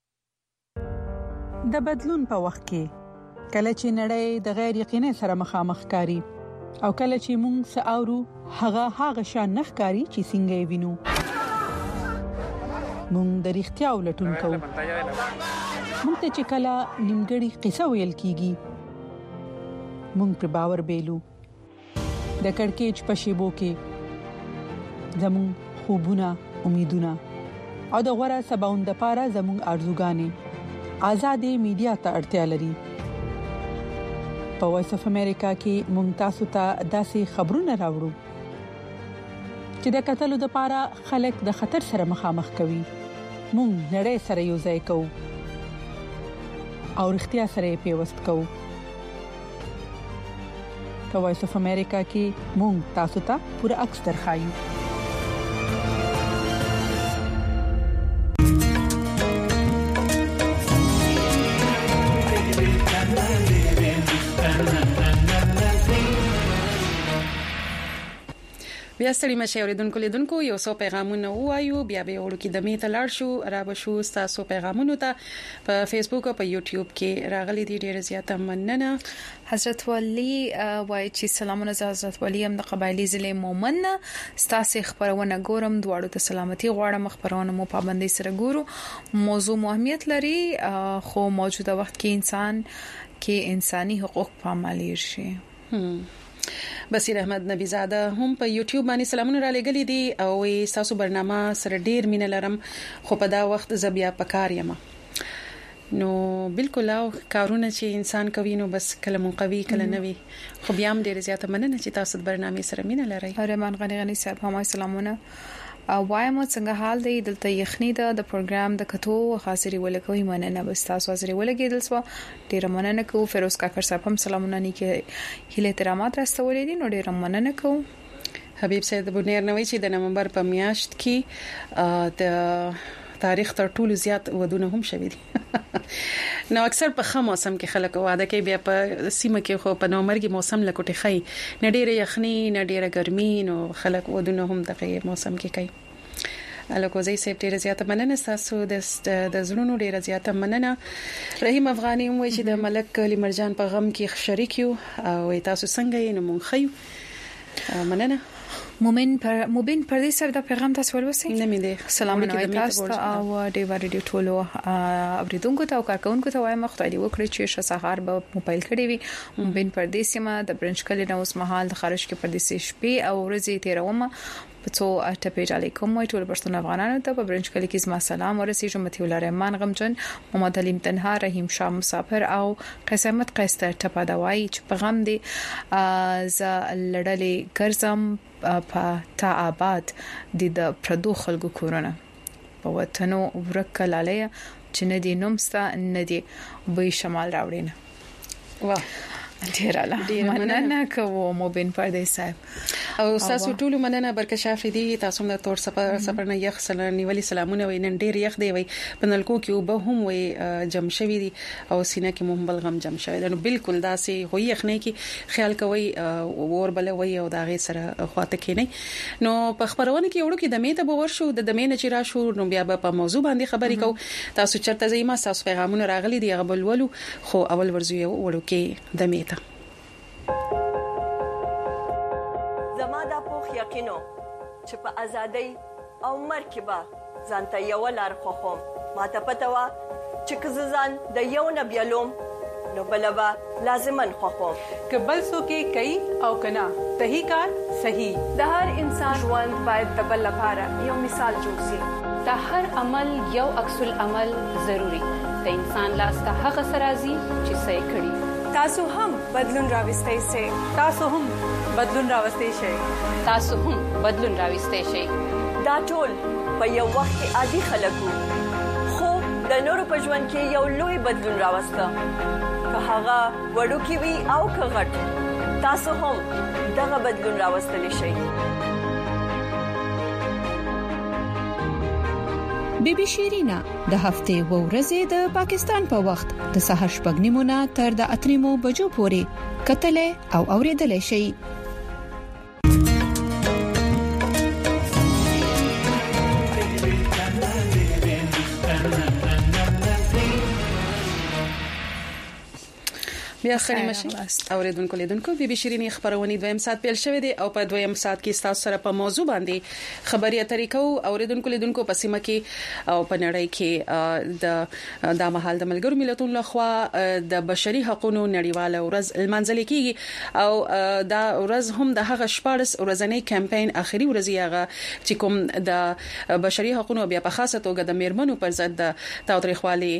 د بدلون په وخت کې کله چې نړۍ د غیر یقیني سره مخامخ کاری او کله چې موږ ساورو هغه هغه شان نخکاری چې څنګه وینو موږ د اړتیا ولټون کوو. موږ ته چې کله نیمګړی قصه ویل کیږي موږ پر باور بیلو. د کڑکېچ په شیبو کې زموږ خوبونه، امیدونه او د غوړه سباوند لپاره زموږ ارزوګانې آزادې میډیا ته اړتیا لري. په وایس اف امریکا کې موږ تاسو ته داسې خبرونه راوړو چې د قتل لپاره خلک د خطر سره مخامخ کوي. موږ نړۍ سره یو ځای کوو او اړتیا سره پیوست کوو. په وایس اف امریکا کې موږ تاسو ته پوره عکس درخایو. بیا ستړي مشه اوریدونکو لیدونکو یو څو پیغامونه وایو بیا به ورو کې د میته لاړ شو را به شو تاسو پیغامونه ته په فیسبوک او په یوټیوب کې راغلي دي. ډیره زیاته مننه. حضرت ولی وایي چې سلامونه حضرت ولی هم د قبایلی ضلع مومن ستاسو خبرونه ګورم دواړو ته سلامتی غواړم. خبرونه مو پابندي سره ګورو. موضوع مهمیت لري خو موجوده وخت کې انسان کې انساني حقوق پامالیر شي. بصیر احمد نبی زاده هم په یوټیوب باندې سلامونه را لګلې دي او تاسو برنامه سره ډیر مینه لرم خو په دا وخت زبیا پکار یم. نو بالکل او کارونه چې انسان کوي نو بس کله منقوي کله نوي خو بیا هم ډیر زیاته مننه چې تاسو د برنامه سره مینه لرئ. رحمان غنی غنی صاحب هم سلامونه. وایم څنګه حال دی دلته یخنی ده د پروګرام د کتو خاصري ولکوي مننه بس تاسو حاضر ولګیدل سو ډیر مننه کوم. فیروز کاکر صاحب هم سلامونه نیکه هله احترامات راستولې دي نو ډیر مننه کوم. حبیب سید بونیر نوې چې د نومبر په میاشت کې د تاریخ تر ټولو زیات ودونه هم شوي دي. نو اکثر په خمو موسم کې خلک واده کوي بیا په سیمه کې خو په نومبر کې موسم لکوټي خي نه ډیره یخني نه ډیره ګرمي نو خلک ودونه هم دغه موسم کې کوي. الکوزي سیب ډیره زیاته مننه تاسو د د زړونو ډیره زیاته مننه. رحیم افغاني هم وایي چې د ملک کلی مرجان په غم کې شریک یو او تاسو څنګه یې نو مونږ خيو مننه. مومن پر موبین پردیس صاحب د پیغام تاسو ولوسئ. نه مې دي سلامونه تاسو او د وریډیو ټولو اوریدونکو ته او کارکونکو ته وایم خدای دې وکړي چې ش سهار به موبایل کړی وي. موبین پردیس ما د برنچ کلی نو اوس مهال د خارج کې پردیس شپې او ورځې تیرومه په تو اټپیج علیکم وای ټول پښتون افغانانو ته په برنچ کلی کې زما سلام ورسېږم. متي الله رحمان غمجن محمد علیم تنها رحیم شاه مسافر او قسمت قیسته ټپا دوای چې په غم دي ز لړلې ګرځم په تا آباد د پردو خلکو کورونه په وطنو ورکلاله چې نه دي نومستا نه دي وې شمال راوړینه. واه ډیر اعلی مننه کوم مبین پردیس صاحب او تاسو ټول مننه برکشاف دي تاسو د تور سفر سفر نه یخ سره نیولې سلامونه وینن ډیر یخ دی وي پنلکو کې وب هم وي جم شوی دي او سینه کې مهم بلغم جم شوی دی نو بالکل داسې هو یخ نه کې خیال کوي ور بل وي او دا غي سره خواته کینی نو په خبرونه کې وړو کې د میته باور شو د دمه نه چې را شو نو بیا په موضوع باندې خبرې کو تاسو چرته زېما تاسو پیغامونه راغلي دی غبل ولو خو اول ورزو وړو کې د میته زما د پوخ یقینو چې په ازادۍ او مرکبه ځانته یو لار خوخم ما ته پته وا چې کززان د یو نبیلوم نو بلبا لازمن خوخم کبل سو کې کوي او کنا صحیح کار صحیح د هر انسان ژوند باید د بل لپاره یو مثال جوړ شي د هر عمل یو عکس العمل ضروری د انسان لاس ته هغه سرازي چې صحیح کړي تاسو هم بدلون راوستئ سي تاسو هم بدلون راوستئ شئ تاسو هم بدلون راوستئ شئ دا ټول په یو وخت کې عادي خلکو خو د نورو په ژوند کې یو لوی بدلون راوسته که هغه وړو کې وي او که غټ تاسو هم دغه بدلون راوستلی شئ بی بی شیرینا د هفته و ورځې د پاکستان په وخت د سحر شپږ نیمونه تر د اتریمو بجو پورې کتلې او اوریدلې شي بیا خړې مشه اوریدونکو لیدونکو بي بي شيريني خبرونه دویم سات پیل شوې دي او په دویم سات کې تاسو سره په موضوع باندې خبري اترې کوو اوریدونکو لیدونکو په سیمه کې او په نړۍ کې د د محل د ملګرو ملتونو لخوا د بشري حقوقو نړیواله ورځ المنځل کیږي او دا ورځ هم د هغه شپارس ورځنی کمپاین اخري ورځ یغه چې کوم د بشري حقوقو بیا په خاصه توګه د میرمنو پر ضد د تاوتریخوالي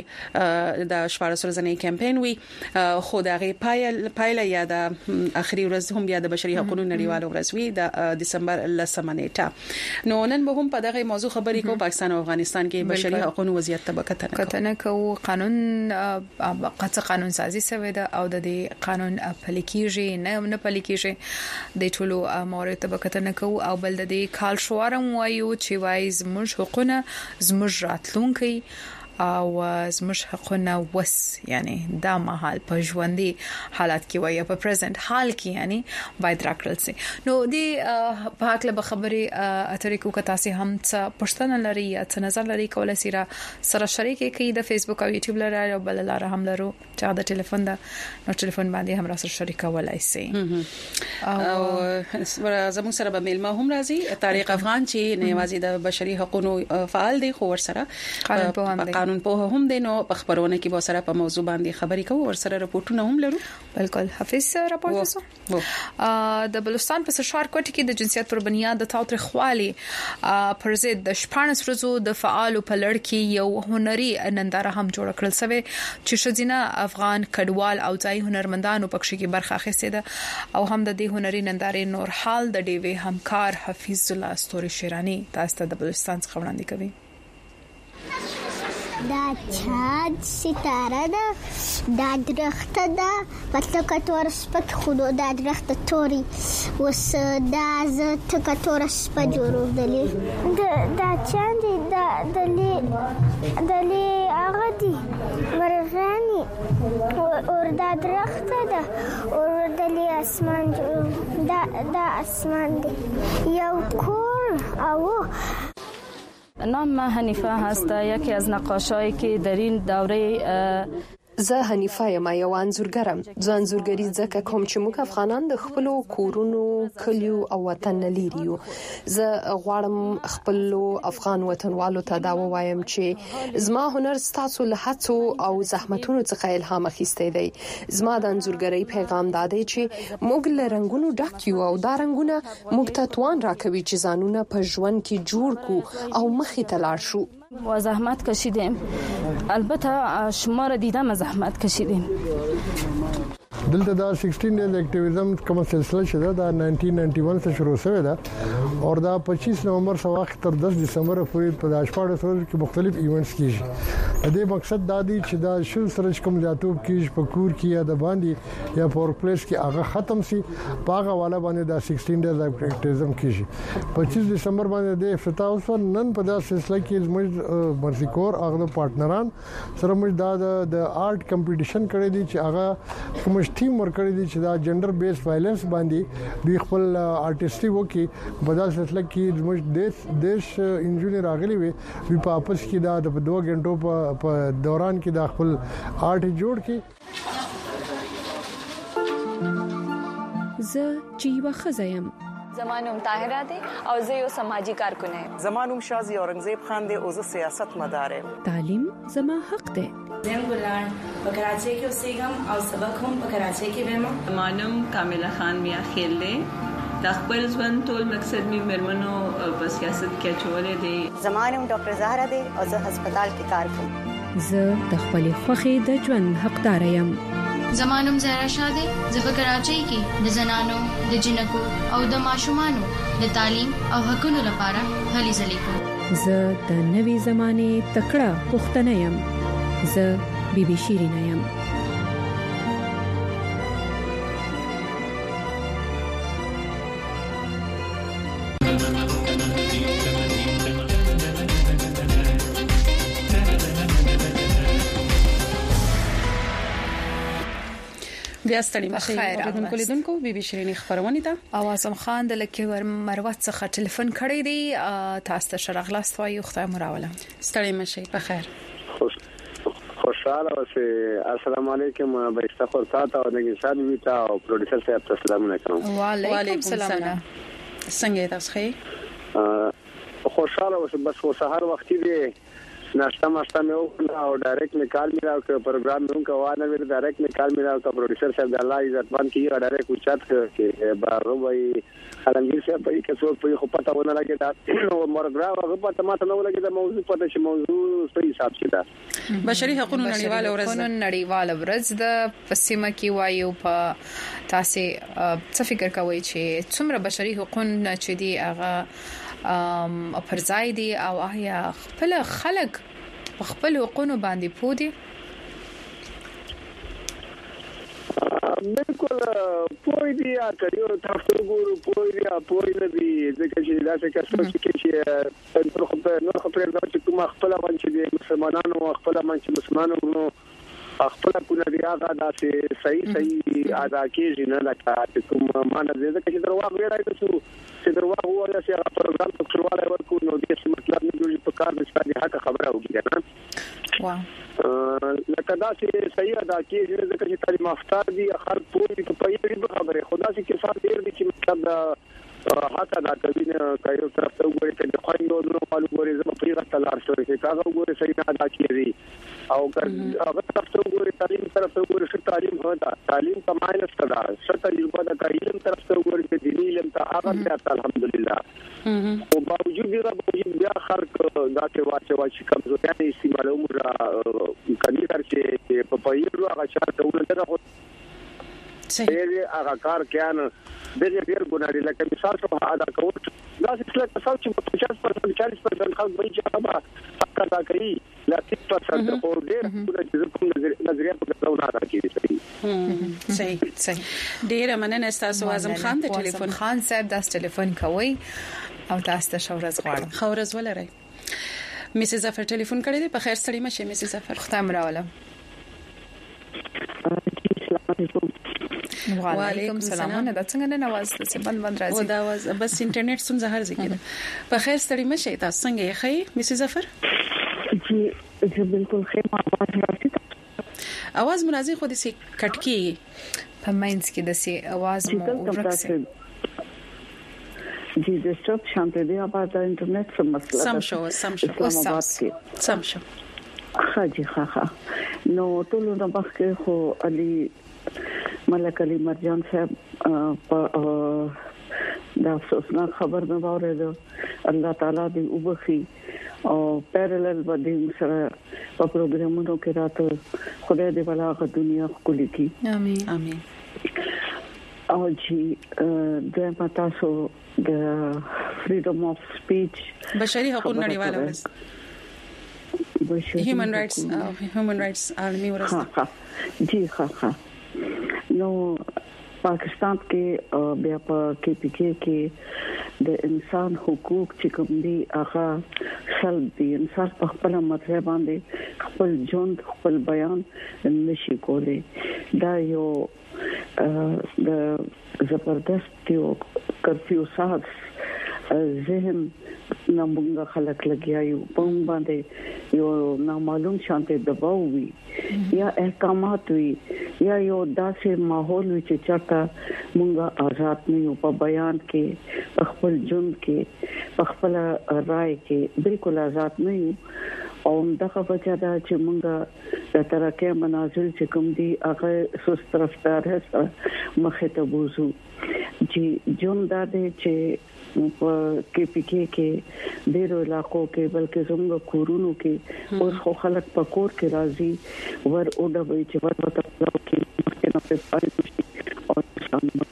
د شپارس ورځنی کمپاین وی خو دغه پایل پایله یا د اخري ورځ هم بیا د بشري حقوقو نړیواله ورځ وی د دسمبر لسمه نیټه نو نن به هم په دغه موضوع خبرې کوو پاکستان او افغانستان کې بشري حقوقو وضعیت ته کتنه کتنه کوو قانون قطع قانون سازي سوی ده او د دې قانون پلي کیږي نه نه پلي کیږي د ټولو مورد ته کتنه کوو او بل د دې کال شوارم وایو چې وای زموږ حقوقونه زموږ راتلونکي او زموږ حقونه وس یعنی دا مهال په ژوندۍ حالت کې وایي په پریزنت حال کې یعنی باید راکړل شي نو دی په حق له خبرې اترې کو کتا سي هم څه پښتنه لري یا څه نظر لري کولای سي را سره شریک کړي د فیسبوک او یوټیوب لري او بل لاره هم لرو چې د ټلیفون دا نو ټلیفون باندې هم را سره شریک کولای سي او زموږ سره به میلمه هم راځي طارق افغان چې نوازي د بشري حقوقو فعال دی خو ور سره قانون په هم قانون په هم دی نو په خبرونه کې به سره په موضوع باندې خبرې کوو ور سره راپورټونه هم لرو بالکل حافظ راپورټ وسو د بلوچستان په شهر کوټ کې د جنسیت پر بنیاد د تاوتریخوالي پر ضد د شپږ ورځو د فعالو په لړ کې یو هنري ننداره هم جوړ کړل شوی چې شذینه افغان کډوال او ځای هنرمندانو پکښ کې برخه اخیسته ده او هم د دې هنري نندارې نور حال د ډیوی همکار حفیظ الله استوري شیرانی تاسو ته د بلوچستان څخه وړاندې کوي دا چاد ستاره ده دا درخت ده مطلب کتور سپک خودو دا درخت توری وس دا ز تکتور سپک جوړو دلی دا چاندي دا دلی دلی هغه دي مرغانی اور دا درخت ده اور دلی اسمان جوړو دا دا اسمان دی یو کور او نام من حنیفه هست یکی از نقاشایی که در این دوره زه حنیفه یم یو انځورګرم زه انځورګری ځکه کوم چې موږ افغانان د خپل کورونو کلیو او وطن لريو زه غواړم خپل افغان وطنوالو ته دا وایم چې زما هنر ستاسو له هڅو او زحمتونو څخه الهام اخیستی دی زما د انځورګری پیغام دا دی چې موږ له رنگونو ډک یو او دا رنگونه موږ ته توان راکوي چې ځانونه په ژوند کې جوړ کو او مخې ته لاړ شو و زحمت کشیدیم البته شما را دیدم زحمت کشیدیم دلته دا sixteen days اکټیویزم کوم سلسله شوه دا nineteen ninety-one څخه شروع شوه دا او دا twenty-five نومبر سوا تر ten دسمبر پورې په داشپاړو سره کې مختلف ایونټس کیږي. د دې مقصد دا دی چې دا شل سره کوم ځاتوب کیږي په کور کې یا د باندې یا پور پلیس کې هغه ختم شي پاغه والا باندې دا sixteen days اکټیویزم کیږي. twenty-five دسمبر باندې د افتتاح اوس نن په دا سلسله کې زموږ مرسیکور هغه پارټنران سره موږ دا د آرټ کمپټیشن کړی دی چې هغه کوم ټیم ورکړی دی چې دا جندر بیس وایلنس باندې د خپل آرټیستي وکي په دا سلسله کې زموږ دیش دیش انجینر راغلی وي په واپس کې دا د دوه غنټو په دوران کې دا خپل آرټ جوړ کړي. زه چې وخزایم زمانوم طاهره دی او زه یو سماجی کارکون یم. زمانوم شازي اورنګزیب خان دی او زه سیاست مدار یم. تعلیم زما حق دی. زم ګلان په کراچۍ کې اوسېږم او سبق هم په کراچۍ کې وایم. زمانوم کامله خان میا خیل دی. د خپل ژوند ټول مقصد می مرمنو په سیاست کې چولې دی. زمانوم ډاکټر زهرا دی او زه هسپتال کې کار کوم. زه د خپل خوخي د ژوند حقدار یم. زمانوم زهرا شاده زه په کراچۍ کې د زنانو د جنکو او د ماشومانو د تعلیم او حقوقو لپاره هلې ځلې کوم. زه د نوې زمانه تکړه پښتنه یم. زه بیبي شیرینه یم. بیا ستړي مشه اوریدونکو لیدونکو بي بي شيرين خبرونه ده. اوازم خان د لکه ور مروت څخه ټلیفون کړی دی تاسو ته شرغلاست وایو خدای مراوله. ستړي مشه په خیر. خوشاله اوسه. السلام علیکم بایستا خورتا او دغه شاد ویتا او پروډوسر صاحب ته سلام علیکم. وعلیکم السلام. څنګه تاسو ښه؟ خوشاله اوسه بس و سحر وخت دی ناشته ماشته مې وکړه او ډایرکټ می کال میراو ک پروګرام مې کوانه ویل ډایرکټ می کال میراو ک پروډوسر صاحب د الله عزت مان کی ډایرکټ وچات کې بارو وای خلنګیر صاحب په کې څو په خو پتا ونه لګی دا نو مرګراو هغه پته ماته نو لګی دا موضوع پته شي موضوع صحیح حساب شي دا بشري حقوقو نړیواله ورځ قانون نړیواله ورځ د پسیمه کې وایو په تاسو څه فکر کوئ چې څومره بشري حقوق چې دی هغه ام پرځای دي او آیا خپل خلک خپل حقوقونه باندې پودي؟ بالکل پوي دي اته تاسو ګورو پوي دي پوي نه دي ځکه چې دا څه کسب چې نور خو نور خو پر دا چې کوم خپل باندې دي مسلمانانو خپل باندې مسلمانانو خپل کونه دی هغه دا چې صحیح صحیح ادا کیږي نه لکه کوم معنا دې ځکه چې درواغ ویلای تاسو چې درواغ وایي چې هغه پروګرام په کړواله ورکو نو دې څه مطلب نه جوړي په کار د ستاسو حق خبره وکړي نه واه لکه دا چې صحیح ادا کیږي ځکه چې تعلیم یافته دي خلک پوری په پیړۍ خبره خدا چې کسان ډیر دي چې مطلب دا حتی دا کوي نه کایو طرف ته وګورئ چې خو یو نو معلوم ګوري زما په یوه تلار شوی چې کاغه وګورئ صحیح نه ادا کیږي او هغه طرف ته وګورئ تعلیم طرف ته وګورئ چې تعلیم هدا تعلیم کمایل ستدا شته یو په تعلیم طرف ته وګورئ چې دیني علم ته هغه ته الحمدلله او باوجود دی باوجود بیا خلک دا چې واچو چې کمزوري استعمالو مرا کدي درچې په پیړو هغه شاته ونه نه صحیح هغه کار کیان دغه ډیر ګوناري لکه مثال څه ادا کول دا څه څه چې په پچاس پرسنټ چالیس پرسنټ خلک به چې هغه حق ادا کوي لا تیس پرسنټ خو ډیر چې کوم نظریه په څو نه ادا کوي صحیح صحیح ډیر مننه تاسو اعظم خان د ټلیفون خان صاحب د ټلیفون کوي او تاسو ته شورز غواړم خورز ولرئ میسز ظفر ټلیفون کړی دی په خیر سړی مشه میسز ظفر ختم راوله وعلیکم السلام نه د څنګه نه आवाज څه بند بند راځي و دا आवाज بس انټرنیټ سم زهر ذکر په خیر ستړي مشه تاسو څنګه یې خی میسز ظفر جی جی بالکل خیر आवाज راځي आवाज مرাজি خو دې سي کټکی په ماینس کې د سي आवाज مو ورکسي جی د سټاپ شانته دی اپا د انټرنیټ سم مسله سم شو سم شو سم شو خاجي خاخه نو ټول نو بخکه خو علي ملک علي مرجان صاحب دا افسوسناک خبر نه واورېدو الله تعالی دې وبخي او پیرالل باندې سره په پروګرامونو کې راته خدای دې بلاغه دنیا خولي کی امين امين او چې د تاسو د freedom of speech بشري حقوق نړیواله ورځ human rights uh, human rights عالمي ورځ جی ها ها نو پاکستان کې بیا په کې پی کې کې د انسان حقوق چې کوم دي هغه سلب دي انسان په خپل مطلب باندې خپل ژوند خپل بیان نشي کولای دا یو د زبردست یو کرفیو ساز ذهن نمونږه خلک لګیایو په باندې یو نامعلوم شانته دباو وي یا احکامات وي یا یو داسې ماحول وي چې چاته مونږه آزاد نه یو په بیان کې په خپل ژوند کې په خپل رائے کې بالکل آزاد نه یو او دغه وجه دا چې مونږه د ترقه منازل چې کوم دي هغه سست رفتار هڅه مخه ته بوزو چې جون دا دې چې په کې پی کې کې ډېر علاقو کې بلکې زموږ کورونو کې اوس خو خلک په کور کې راځي ور او د وی چې ور وته کې مخکې نه په پاره شي او څنګه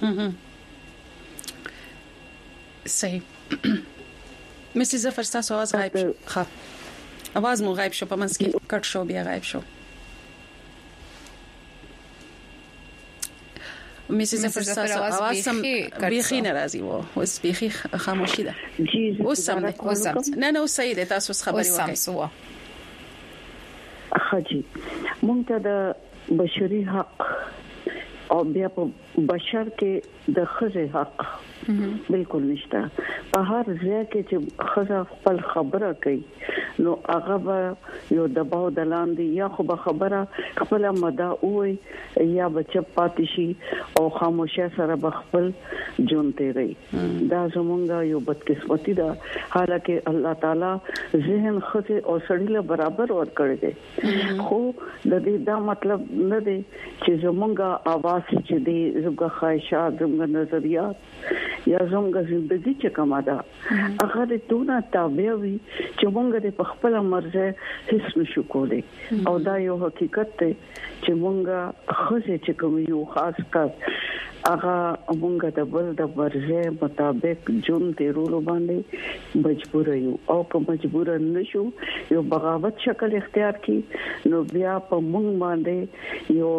صحیح مس ظفر تاسو आवाज غایب شو ها आवाज مو غایب شو په منځ کې کټ شو بیا غایب شو مس ظفر تاسو आवाज سم بيخي ناراضي وو اوس بيخي خاموشي ده اوس سم نه نه اوس صحیح ده تاسو خبري وکړئ اخجی مونږ ته د بشري حق او بیا په بشر کې د خزه حق بالکل نشته په هر ځای کې چې خزه خپل خبره کوي نو هغه یو دباو دلاندې یا خو به خبره خپل مدا وي یا بچ پاتې شي او خاموشه سره بخپل جون تیری دا زمونږه یو بدقسمتي ده حالکه الله تعالی ذهن خزه او سړی له برابر ور کړی دی خو د دې دا مطلب نه دی چې زمونږه आवाज چې دی زموږه خواهشات زموږه نظریات یا زموږه ژوندۍ چې کومه ده هغه د تونه تابع وي چې موږ د خپل مرزه هیڅ نشو کولای او دا یو حقیقت دی چې موږ خزه چې کوم یو خاص کار هغه موږ د بل د مرزه مطابق جون تیرولو باندې مجبور یو او که مجبور نشو یو بغاوت شکل اختیار کی نو بیا په موږ باندې یو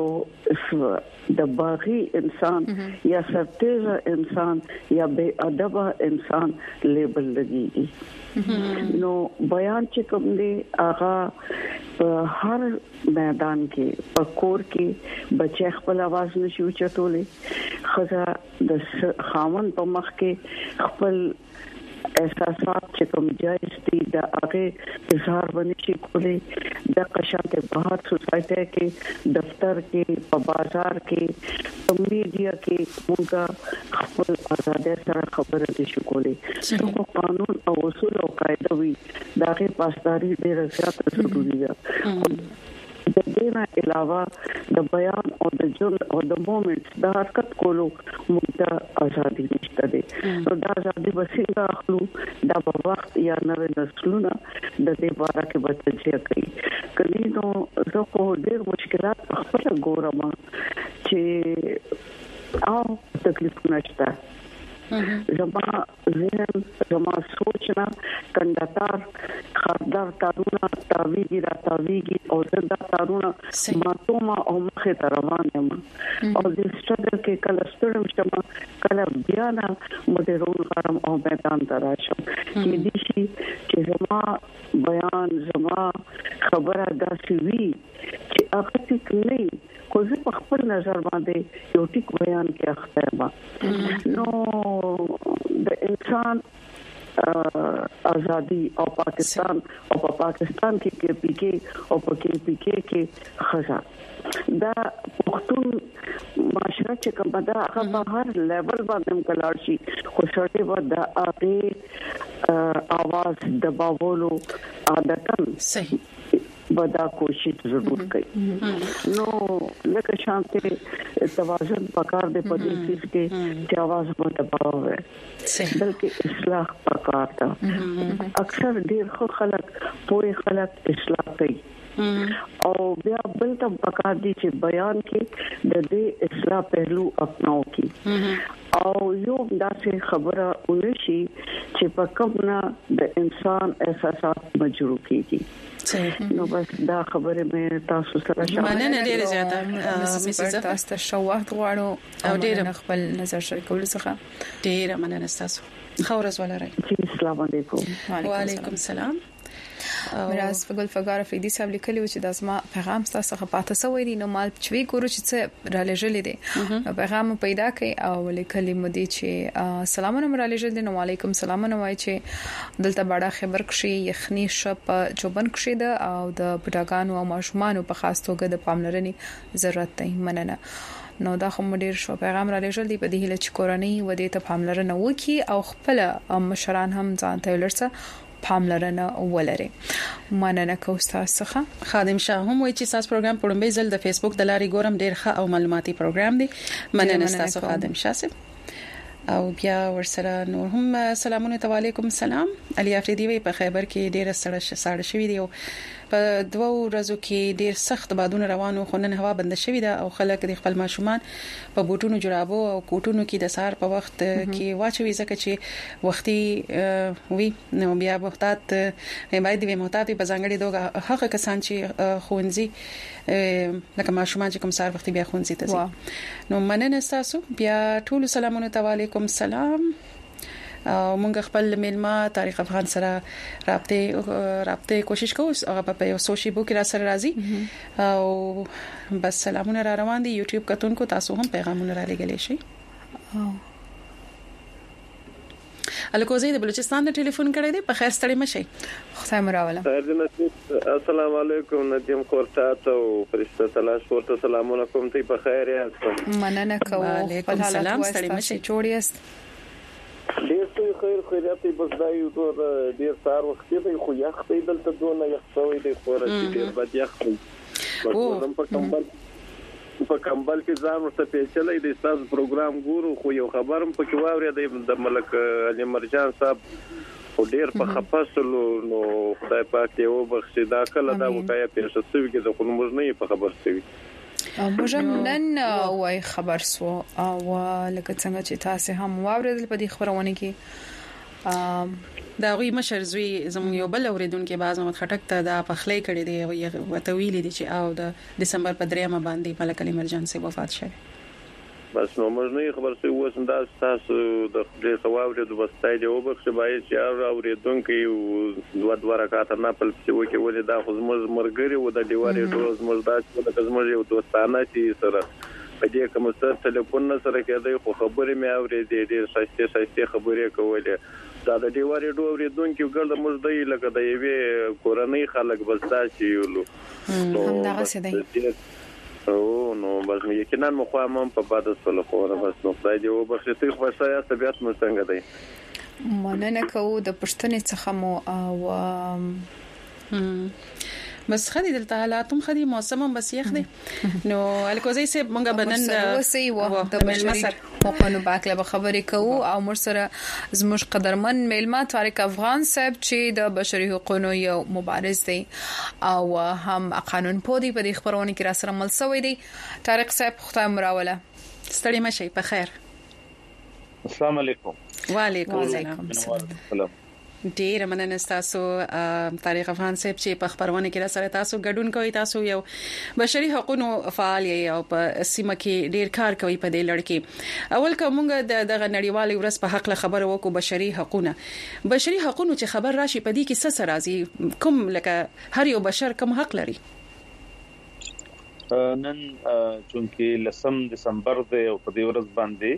د باغی انسان یا سرتیز انسان یا بے ادب انسان لیبل لګیږي نو بیان چې کوم دی هغه په هر میدان کې په کور کې بچي خپل आवाज نشي اوچتولې خزه د خاوند په مخ کې خپل احساسات چې کوم جایز دي د هغه اظهار ونشي کولای د قشانته بهر سوسایټي کې دفتر کې په بازار کې په میډیا کې موږ خپل آزادۍ سره خبرې نشو کولای نو قانون او اصول او قاعده وي دغه پاسداري ډېر زیات ضروري ده د دې نه علاوه د بیان او د جون او د مومنټ د حرکت کولو موږ ته ازادي نشته ده نو دا ازادي وسیله اخلو دا په وخت یا نوې نسلونه د دې باره کې بچي کوي کله نو زه خو ډېر مشکلات خپل ګورم چې او تکلیف نشته زما ذهن زما سوچنا کنداتار خاردار تارونه تاویږي را تاویږي او زنده تارونه ماتوما او مخه ته روان یم او د سټرګل کې کله ستړم شم کله بیا نه مدیرون غرم او میدان ته راشم کې دي چې زما بیان زما خبره داسې وی چې هغه ټیک نه خو زه په خپل نظر باندې یو ټیک بیان کې اخته ما نو د انسان ازادي او پاکستان او په پاکستان کې کې پی کې او په کې پی کې کې خزا دا پښتون معاشره چې کوم دا هغه هر لیول باندې مکلار شي خو شرطه و د هغه आवाज دباولو عادتن صحیح ودا کوشش ضرور کوي نو لکه شانته توازن پکار دے پدې چیز کې چې आवाज مو دباو ہے بلکې اصلاح پکار ده اکثر ډیر خو خلک پوهه خلک اصلاح کوي او بیا بل ته پکار دي چې بیان کې د دې اصلاح پهلو اپناو کی او یو داسې خبره ونشي چې په کوم نه د انسان احساسات مجروح کیږي. نو بس دا خبره مې تاسو سره شامل مننه ډیره زیاته مسز تاسو ته شو وخت غواړو او ډیره خپل نظر شریکول څخه ډیره مننه تاسو خورز ولرئ. السلام علیکم. وعلیکم السلام. میراث فګل فګار افریدي صاحب لیکلی و چې د اسما پیغام تاسو څخه پاتې سوې دي نو مال چوي ګورو چې څه را لېږلې دي پیغام پیدا کړي او لیکلی مودي چې سلامونه را لېږل دي. نو علیکم سلامونه وای چې دلته باډه خبر کشي یخني شپ چوبن کشي ده او د پټاګانو او ماشومان په خاص توګه د پاملرنې ضرورت دی. مننه. نو دا خو مډیر شو پیغام را لېږل دی په دې هله چې کورنۍ و دې ته پاملرنه وکي او خپل مشران هم ځان ته ولرسه پاملرنه ولري. مننه کوم تاسو څخه. خادم شاه هم وایي چې تاسو پروګرام په لومبي ځل د فیسبوک د لارې ګورم ډیر ښه او معلوماتي پروګرام دی. مننه تاسو خادم شاه او بیا ورسره نور هم سلامونه علیکم السلام. علي افریدي وی په خیبر کې ډیر سړه ساړه شوې دی او په دوه ورځو کې ډیر سخت بادونه روانو خو نن هوا بند شوې ده او خلک د خپل ماشومان په بوټونو جرابو او کوټونو کې د سار په وخت کې واچوي ځکه چې وختي وی نو بیا وختات باید د محتاط په ځانګړي دوه هغه کسان چې خونځي لکه ماشومان چې کوم سار وختي بیا خونځي ته ځي. نو مننه تاسو بیا ټول سلامونه علیکم السلام. او موږ خپل میلمه تاریخ افغان سره رابطه رابطه کوشش کوو هغه په یو سوشي بو کې را سره راځي او بس سلامونه را روان دي. یوټیوب کتونکو تاسو هم پیغامونه را لګلې شي. الکوزي د بلوچستان ته ټلیفون کړی دی. په خیر ستړي مشي. خدای مراوله. السلام علیکم ندیم خورشات او فرشته تلاش ورته سلامونه کوم ته په خیر یاست. مننه کوم. وعلیکم السلام ستړي مشي. جوړ یاست. ډیر څه خیر خیرات بس دا یو ډیر سار وخت دی خو یخ دی دلته دونه یخ شوی دی خو راځي ډیر بد یخ دی. او په کمبل په کمبل کې ځان ورته پیچلې د تاسو پروګرام ګورو خو یو خبرم پکې واورې د ملک علي مرجان صاحب خو ډیر په خپاسلو نو خدای پاک یې وبخښي دا کله دا وکایا پیښه شوې کې د خپل موږ نه په خبر شوی موږ نن وای خبر سو او لکه څنګه چې تاسو هم واورېدل په دې خبرونه کې دا غوي مشر زوی زموږ یو بل اوریدونکو باز محمد خټک ته دا پخلی کړی دی او وته ویلي دي چې او د دسمبر په دریمه باندې ملک علي مرجان سي وفات شوه. بس نو موږ نه خبر سي وسم دا تاسو د دې ثواب د وستای دی وبخښه باید چې اوریدونکو دوه دوه رکعات نه پل چې وکي ولې دا خو زموږ مرګري و د دیوارې ډوز موږ دا چې د زموږ یو دوستانه چې سره په دې کوم سره ټلیفون سره کېدای خو خبرې مې اورېدې ډېر شایسته شایسته خبرې کولې دا د دیوارې ډوز اوریدونکو ګرځي موږ دی لکه د یوې کورنۍ خلک بس دا چې یو نو همدغه څه دی او نو بس مې یقینا مخامم په باد سره خو بس نو خدای دې وبخښي ته خو شایا طبيعت مو څنګه دی. مننه کوو د پښتنې څخه مو او بس خدي دلته حالاتم خدي موسم هم بس یخ دي نو الکوزي سه مونږه بنن وسی و د بشری مقنو باکله به خبرې کوو او مر سره زموږ قدرمن میلمه طارق افغان صاحب چې د بشري حقوقو یو مبارز دی او هم قانون پودي په خبرونه کې را سره مل سوی دی. طارق صاحب خدای مراوله. ستړي مشي په خیر. السلام علیکم. وعلیکم السلام. ډیر مننه تاسو طارق افغان صاحب چې په خبرونه کې را سره تاسو ګډون کوي. تاسو یو بشري حقوقو فعال یې او په سیمه کې ډیر کار کوي په دې لړ کې. اول کومه د دغه نړیوالې ورځ په حق له خبر وکړو بشري حقوقونه بشري حقوقو چې خبر راشي په دې کې څه سره راځي کوم لکه هر یو بشر کوم حق لري. نن چونکی لسم دسمبر دی او په دې ورځ باندې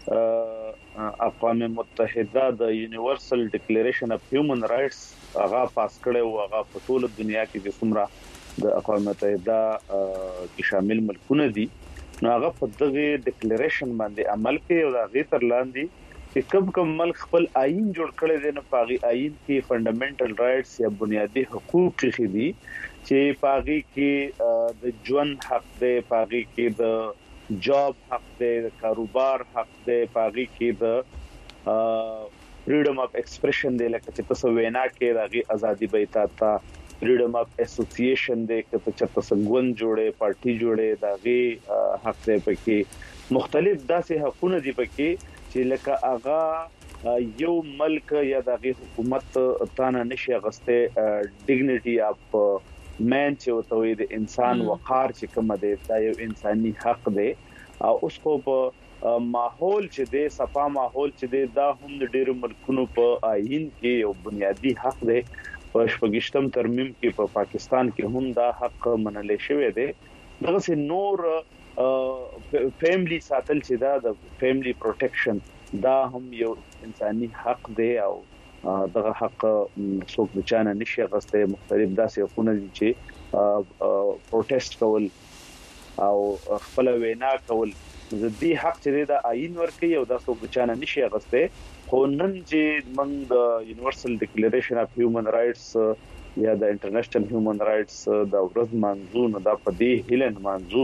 اقوام متحده د یونیورسل ډیکلیریشن اف هیومن رائټس هغه پاس کړي او هغه په ټول دنیا کې د څومره د اقوام متحده کې شامل ملکونه دي نو هغه په دغه ډیکلیریشن باندې عمل کوي او هغه تر لاندې چې کوم کوم ملک خپل آئین جوړ کړي دي نو په آئین کې فندامنټل رائټس یا بنیادی حقوق کې دي چې پاغي کې د ژوند حق دی پاغي کې د جاب حق دی کاروبار حق دی پاغي کې د فریډم اف ایکسپریشن دی لکه چې تاسو وینا کې راغي ازادي به تا فریډم اف اسوسییشن د کته چته سنگون جوړه پارټي جوړه داغي حق دی پکې مختلف داسې حقونه دي پکې چې لکه اغا یو ملک یا داغي حکومت تانه نشي غسته ډیګنیټي اف مین چې وتوي د انسان وقار چې کوم دی دا یو انساني حق دی او اوس کو په ماحول چې د صفا ماحول چې د دا هم د ډیرو ملکونو په آئین کې یو بنیادی حق دی په شپږشتم ترمیم کې په پا پاکستان کې هم دا حق منل شوی دی دغه سه نور فیملی ساتل چې دا د فیملی پروټیکشن دا هم یو انساني حق دی او دغه حق څوک د چانه نشي غسته مختلف داسې حقوقونه دي چې پروټیسټ کول او خپل وینا کول د دې حق چې د آئین ورکي او د څوک د چانه نشي غسته خو نن چې موږ د یونیورسل ډیکلیریشن اف هیومن رائټس یا د انټرنیشنل هیومن رائټس د ورځ منځو نه د پدې هیلن منځو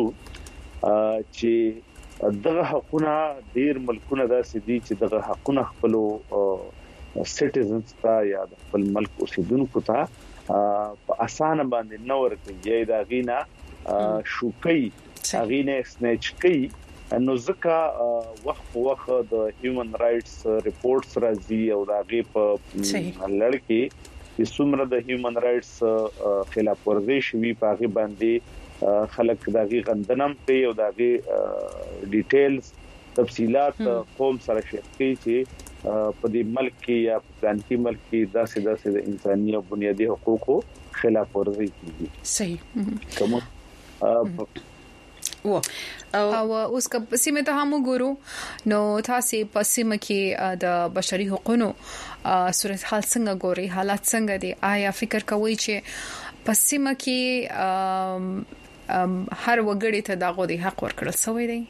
چې دغه حقونه ډیر ملکونه داسې دي چې دغه حقونه خپل سټیزنز ته یا د خپل ملک اوسیدونکو ته په اسانه باندې نه ورکوي یا دا غینا شوکي غینه سنچ کوي نو ځکه وخت په وخت د هیومن رائټس ریپورتس راځي او دا غي په لړکی چې څومره د هیومن رائټس خلاف ورزي شوی په غي باندې خلک دا غي غندنم کوي او دا غي ډیټیلز تفصيلات قوم سره شریک کوي چې په دې ملک کې یا په ځانګړي ملک کې داسې داسې د انساني او بنیادي حقوقو خلاف ورزي کوي صحیح کوم و او اوس که سیمه ته هم ګورو نو تاسو په سیمه کې د بشري حقوقو صورت حال څنګه ګوري حالات څنګه دي آیا فکر کوئ چې په سیمه کې هر وګړي ته دغه د حق ورکړل شوی دی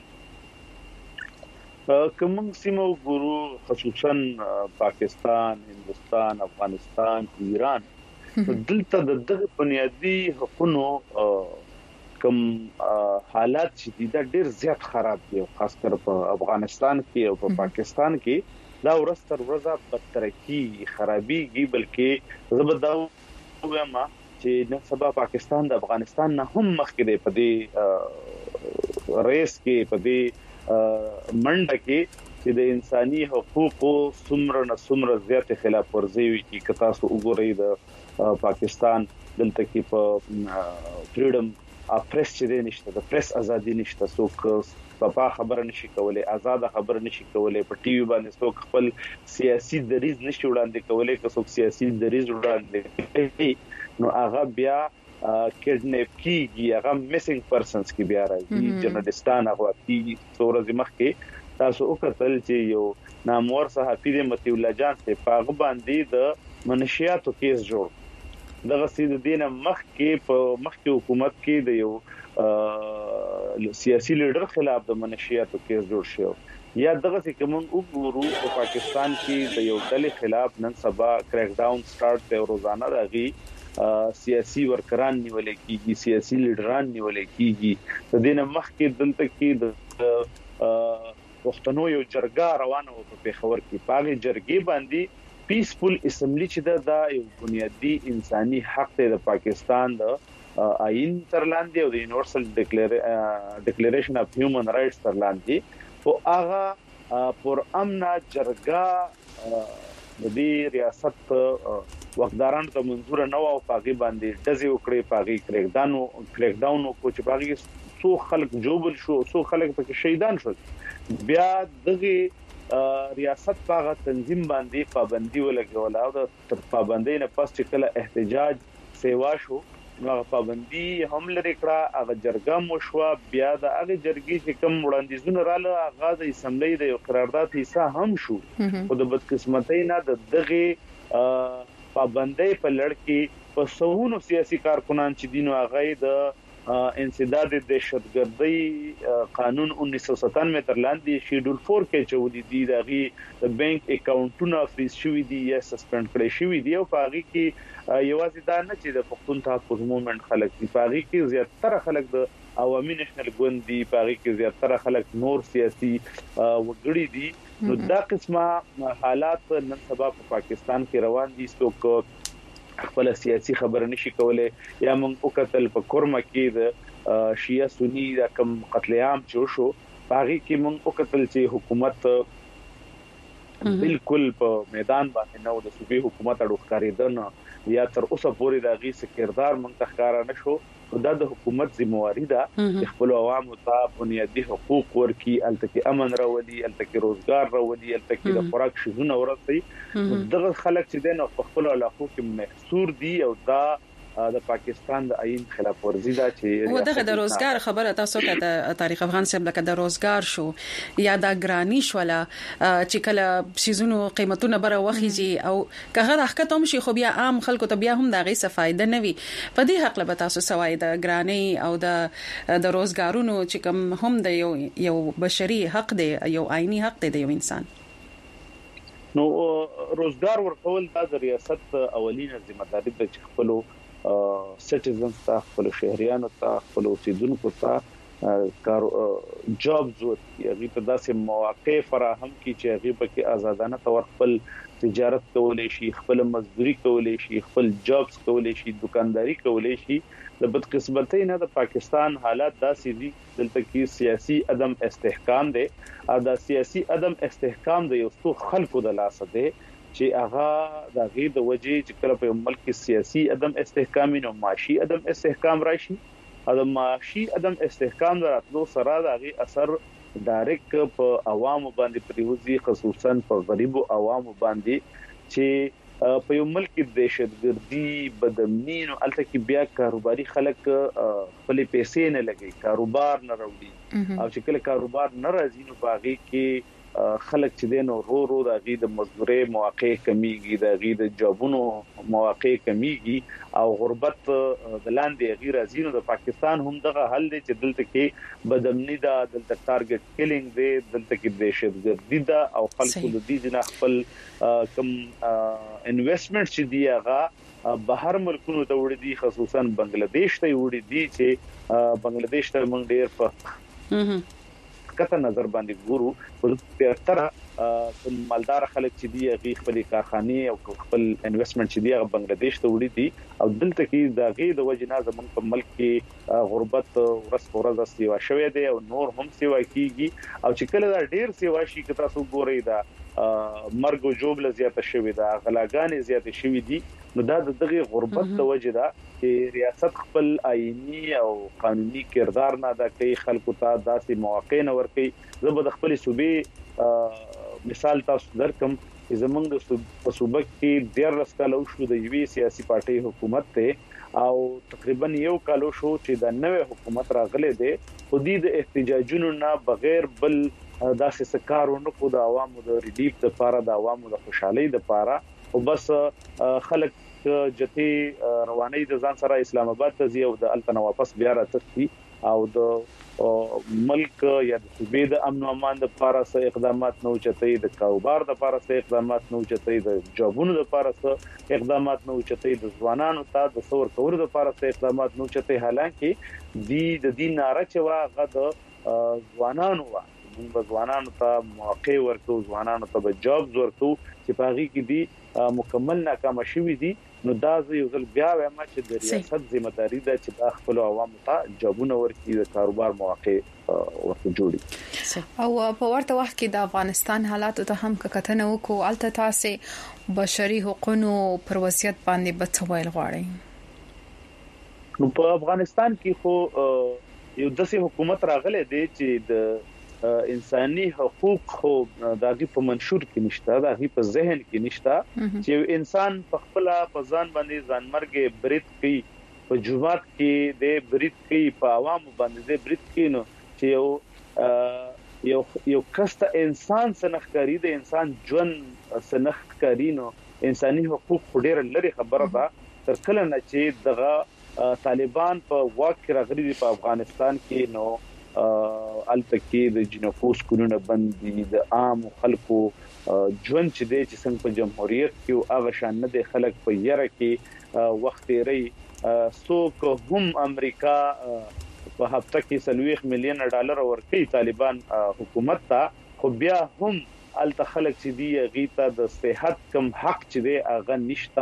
کوم سیمه ګورو خصوصا پاکستان هندستان افغانستان ایران دلته د دغه بنیادی حقوقو کوم حالات چې دا ډیر زیات خراب دي خاص کر په افغانستان کې او په پاکستان کې دا ورځ تر ورځې بدتر کی خرابيږي بلکې زبدا وایم چې نن سبا پاکستان د افغانستان نه هم مخکې دی په دې ریس کې په دې منډه کې چې د انساني حقوقو څومره نه څومره زیات خلاف ورزي وي چې تاسو وګورئ د پاکستان دلته کې په فریډم پریس چې نشته د پریس ازادي نشته څوک په خبره نشي کولای آزاد خبره نشي کولای په ټي وي باندې څوک خپل سیاسي دریز نشي وړاندې کولای که څوک سیاسي دریز وړاندې نو هغه بیا کډنیپ کیږي هغه میسنګ پرسنز کې بیا راځي جرنالستان هغه کی څورز مخکې تاسو وکړل چې یو نامور صحافي د متي الله جان ته پاغ باندې د منشياتو کیس جوړ دغه سید دینه مخ کې په مخ کې حکومت کې د یو سیاسي لیډر خلاف د منشياتو کیس جوړ شو یا دغه چې کوم وګورو په پاکستان کې د یو ډلې خلاف نن سبا کریک ډاون سٹارټ ته روزانه راغی سیاسي ورکران نیول کېږي سیاسي لیډران نیول کېږي د دینه مخ کې دلته کې د پښتنو یو جرګه روانه و په پیښور کې پاغي جرګې باندې پیسفل اسمبلی چې دا یو بنیادی انساني حق دی د پاکستان د آئین تر لاندې او د یونیورسل ډیکلیریشن اف هیومن رائټس تر لاندې او هغه پر امن جرګه د دې ریاست وقداران ته منظور نه او پاغي باندې دزي وکړي پاغي کریک ډاون کریک ډاون کو چې پاغي څو خلک جوبل شو څو خلک پکې شهیدان شول بیا دغه ریاست پاغه تنظیم باندې پابندي ولګول او د پابندۍ نه پس چې کله احتجاج سیوا شو نو پابندي هم لري کړه هغه جرګه مو شو بیا د هغه جرګې چې کوم وړاندیزونه رااله هغه د اسمبلی د یو قرارداد حصہ هم شو خو د بدقسمتۍ نه د دغه پابندۍ په لړ کې په سونو سیاسي کارکونان چې دینو هغه د انسداد دهشتګردۍ قانون انیس سو ستانوي تر لاندې شیډول فور کې چولې دي دغه د بانک اکاونټونه فریز شوې دي یا سسپند کړې شوې دي او په هغه کې یوازې دا نه چې د پښتون تحفظ موومېنټ خلک دي په هغه کې زیاتره خلک د عوامي نېشنل ګوند دي په هغه کې زیاتره خلک نور سیاسي وګړي دي نو دا قسمه حالات نن سبا په پاکستان کې روان دي څوک خپل سیاسي خبره نشي کولای یا موږ وکتل په کورما کې د شیعه سنی د کم قتل عام چې شو باغی کې موږ وکتل چې حکومت بالکل په میدان باندې نو د صوبې حکومت اړو ښکارېدنه یا تر اوسه پورې د غي سکردار موږ تخکارا نشو دا د حکومت ذمہواری ده چې خپل عوامو ته بنیادی حقوق ورکړي الته امن راولي الته روزګار راولي الته د خوراک شذونه ورسي دغه خلک چې دنه خپل علاقو کې محصور دي او دا د پاکستان د آئین خلاف ورزي ده چې و دغه د روزګار خبره تاسو ته د تاریخ افغان صاحب لکه د روزګار شو یا د ګرانی شولا چې کله سيزونو قیمتونه بره وخیږي او که هغه حقیقت هم شي خو بیا عام خلکو ته بیا هم د غي فائدہ نه وي په دې حق له تاسو سوای د ګرانی او د د روزګارونو چې کوم هم د یو یو بشري حق دی یو آئینی حق دی د یو انسان نو روزګار ورکول د ریاست اولینه ذمہ داری ده چې خپل سټیزنز ته خپل شهريانو ته خپل اوسیدونکو ته کار جابز ورکړي په داسې مواقع فراهم کړي چې هغه په آزادانه تور خپل تجارت کولای شي خپل مزدوري کولای شي خپل جابز کولای شي دکانداری کولای شي د بدقسمتۍ نه د پاکستان حالات داسې دي دلته کې سیاسي عدم استحکام دي او د سیاسي عدم استحکام د یو څو خلکو د لاس دی چې هغه د غي د وجې چې کله په ملک کې سیاسي عدم استحکام او معاشي عدم استحکام راشي او د معاشي عدم استحکام دراتلو سره د غي اثر ډایرکټ په عوامو باندې پریوزي خصوصا په غریبو عوامو باندې چې په یو ملک کې دهشتګردي بدامنی او الته کې بیا کاروباري خلک خپل پیسې نه لګي کاروبار نه راوړي او چې کله کاروبار نه راځي نو باغی کې خلک چې دین او رو رو د غي د مزدوري مواقع کمیږي د غي د جابونو مواقع کمیږي او غربت د لاندې غیر ازینو د پاکستان هم دغه حل دي چې دلته کې بدامنی دا دلته ټارګټ کیلینګ دی دلته کې دهشتګردي دا او خلکو د دې نه خپل کم انویسټمنټ چې دی هغه بهر ملکونو ته وړي دي خصوصا بنگلاديش ته وړي دي چې بنگلاديش ته موږ ډیر په کته نظر باندې ګورو په تر مالدار خلک چې دی غي خپل کارخانه او خپل انویسټمنټ چې دی هغه بنگلاديش ته وړي دي او دلته کې د غي د وجنا زمون په ملک کې غربت ورس ورځ سیوا شوې دي او نور هم سیوا کیږي او چې کله دا ډیر سیوا شي که تاسو ګورئ دا مرګ او جوب لزیاته شوې ده غلاګانې زیاته شوې دي نو دا دغه غربت د وجدا چې ریاست خپل آئینی او قانوني کردار نه ادا کوي خلکو ته داسې مواقع نه ورکړي زه به خپل صوبې مثال تاسو درکم چې زمونږ په صوبه کې ډیر رسکاله شو د یوې سیاسي پارټي حکومت ته او تقریبا یو کالو شو چې د نوې حکومت راغله ده خو دې د احتجاجونو نه بغیر بل داسې سکارونه کو د عوامو د ریلیف لپاره د عوامو د خوشحالي لپاره او بس خلک جتی رواني د ځان سره اسلام آباد ته ځي او د التنا واپس بیا راځي او د ملک یا د صوبې د امن او امان لپاره څه اقدامات نه اوچتي د کاروبار لپاره څه اقدامات نه اوچتي د جابونو لپاره څه اقدامات نه اوچتي د ځوانانو ته د څور کور لپاره څه اقدامات نه اوچتي حالانکه د دین ناره چې واغه د ځوانانو وا موږ ځوانانو ته موقع ورکو ځوانانو ته جابز ورکو چې پاغي کې دي مکمل ناکام شوي دي نو دا یو ځل بیا وایم چې د ریاست ذمہ داری ده چې د خپل عوامو ته جابونه ورکړي د کاروبار مواقع ورته جوړي او په ورته وخت کې د افغانستان حالات ته هم کتنه وکړو الته تاسو بشري حقوقو پر وضعیت باندې بچوي غواړي نو په افغانستان کې خو یو داسې حکومت راغله دی چې د انساني حقوق خو دغه په منشور کې نشته دغه په ذهن کې نشته چې انسان په خپل په ځان باندې ځان مرګ برید کوي په جمعات کې د برید کوي په عوامو باندې د برید کوي نو چې یو یو یو کسته انسان سنخکاری د انسان ژوند سنخکاری نو انساني حقوق ډېر لري خبره ده تر کله نه چې دغه طالبان په واک راغلي په افغانستان کې نو التکی د جنفوس کولونه باندې د عام خلکو ژوند چې د چې څنګه په جمهوریت کې هغه شان نه د خلک په یره کې وخت لري څوک هم امریکا په هفته کې سلويخ میلیون ډالر ورکړي طالبان حکومت ته خو بیا هم الته خلک چې دی غیته د صحت کم حق چې دی هغه نشتا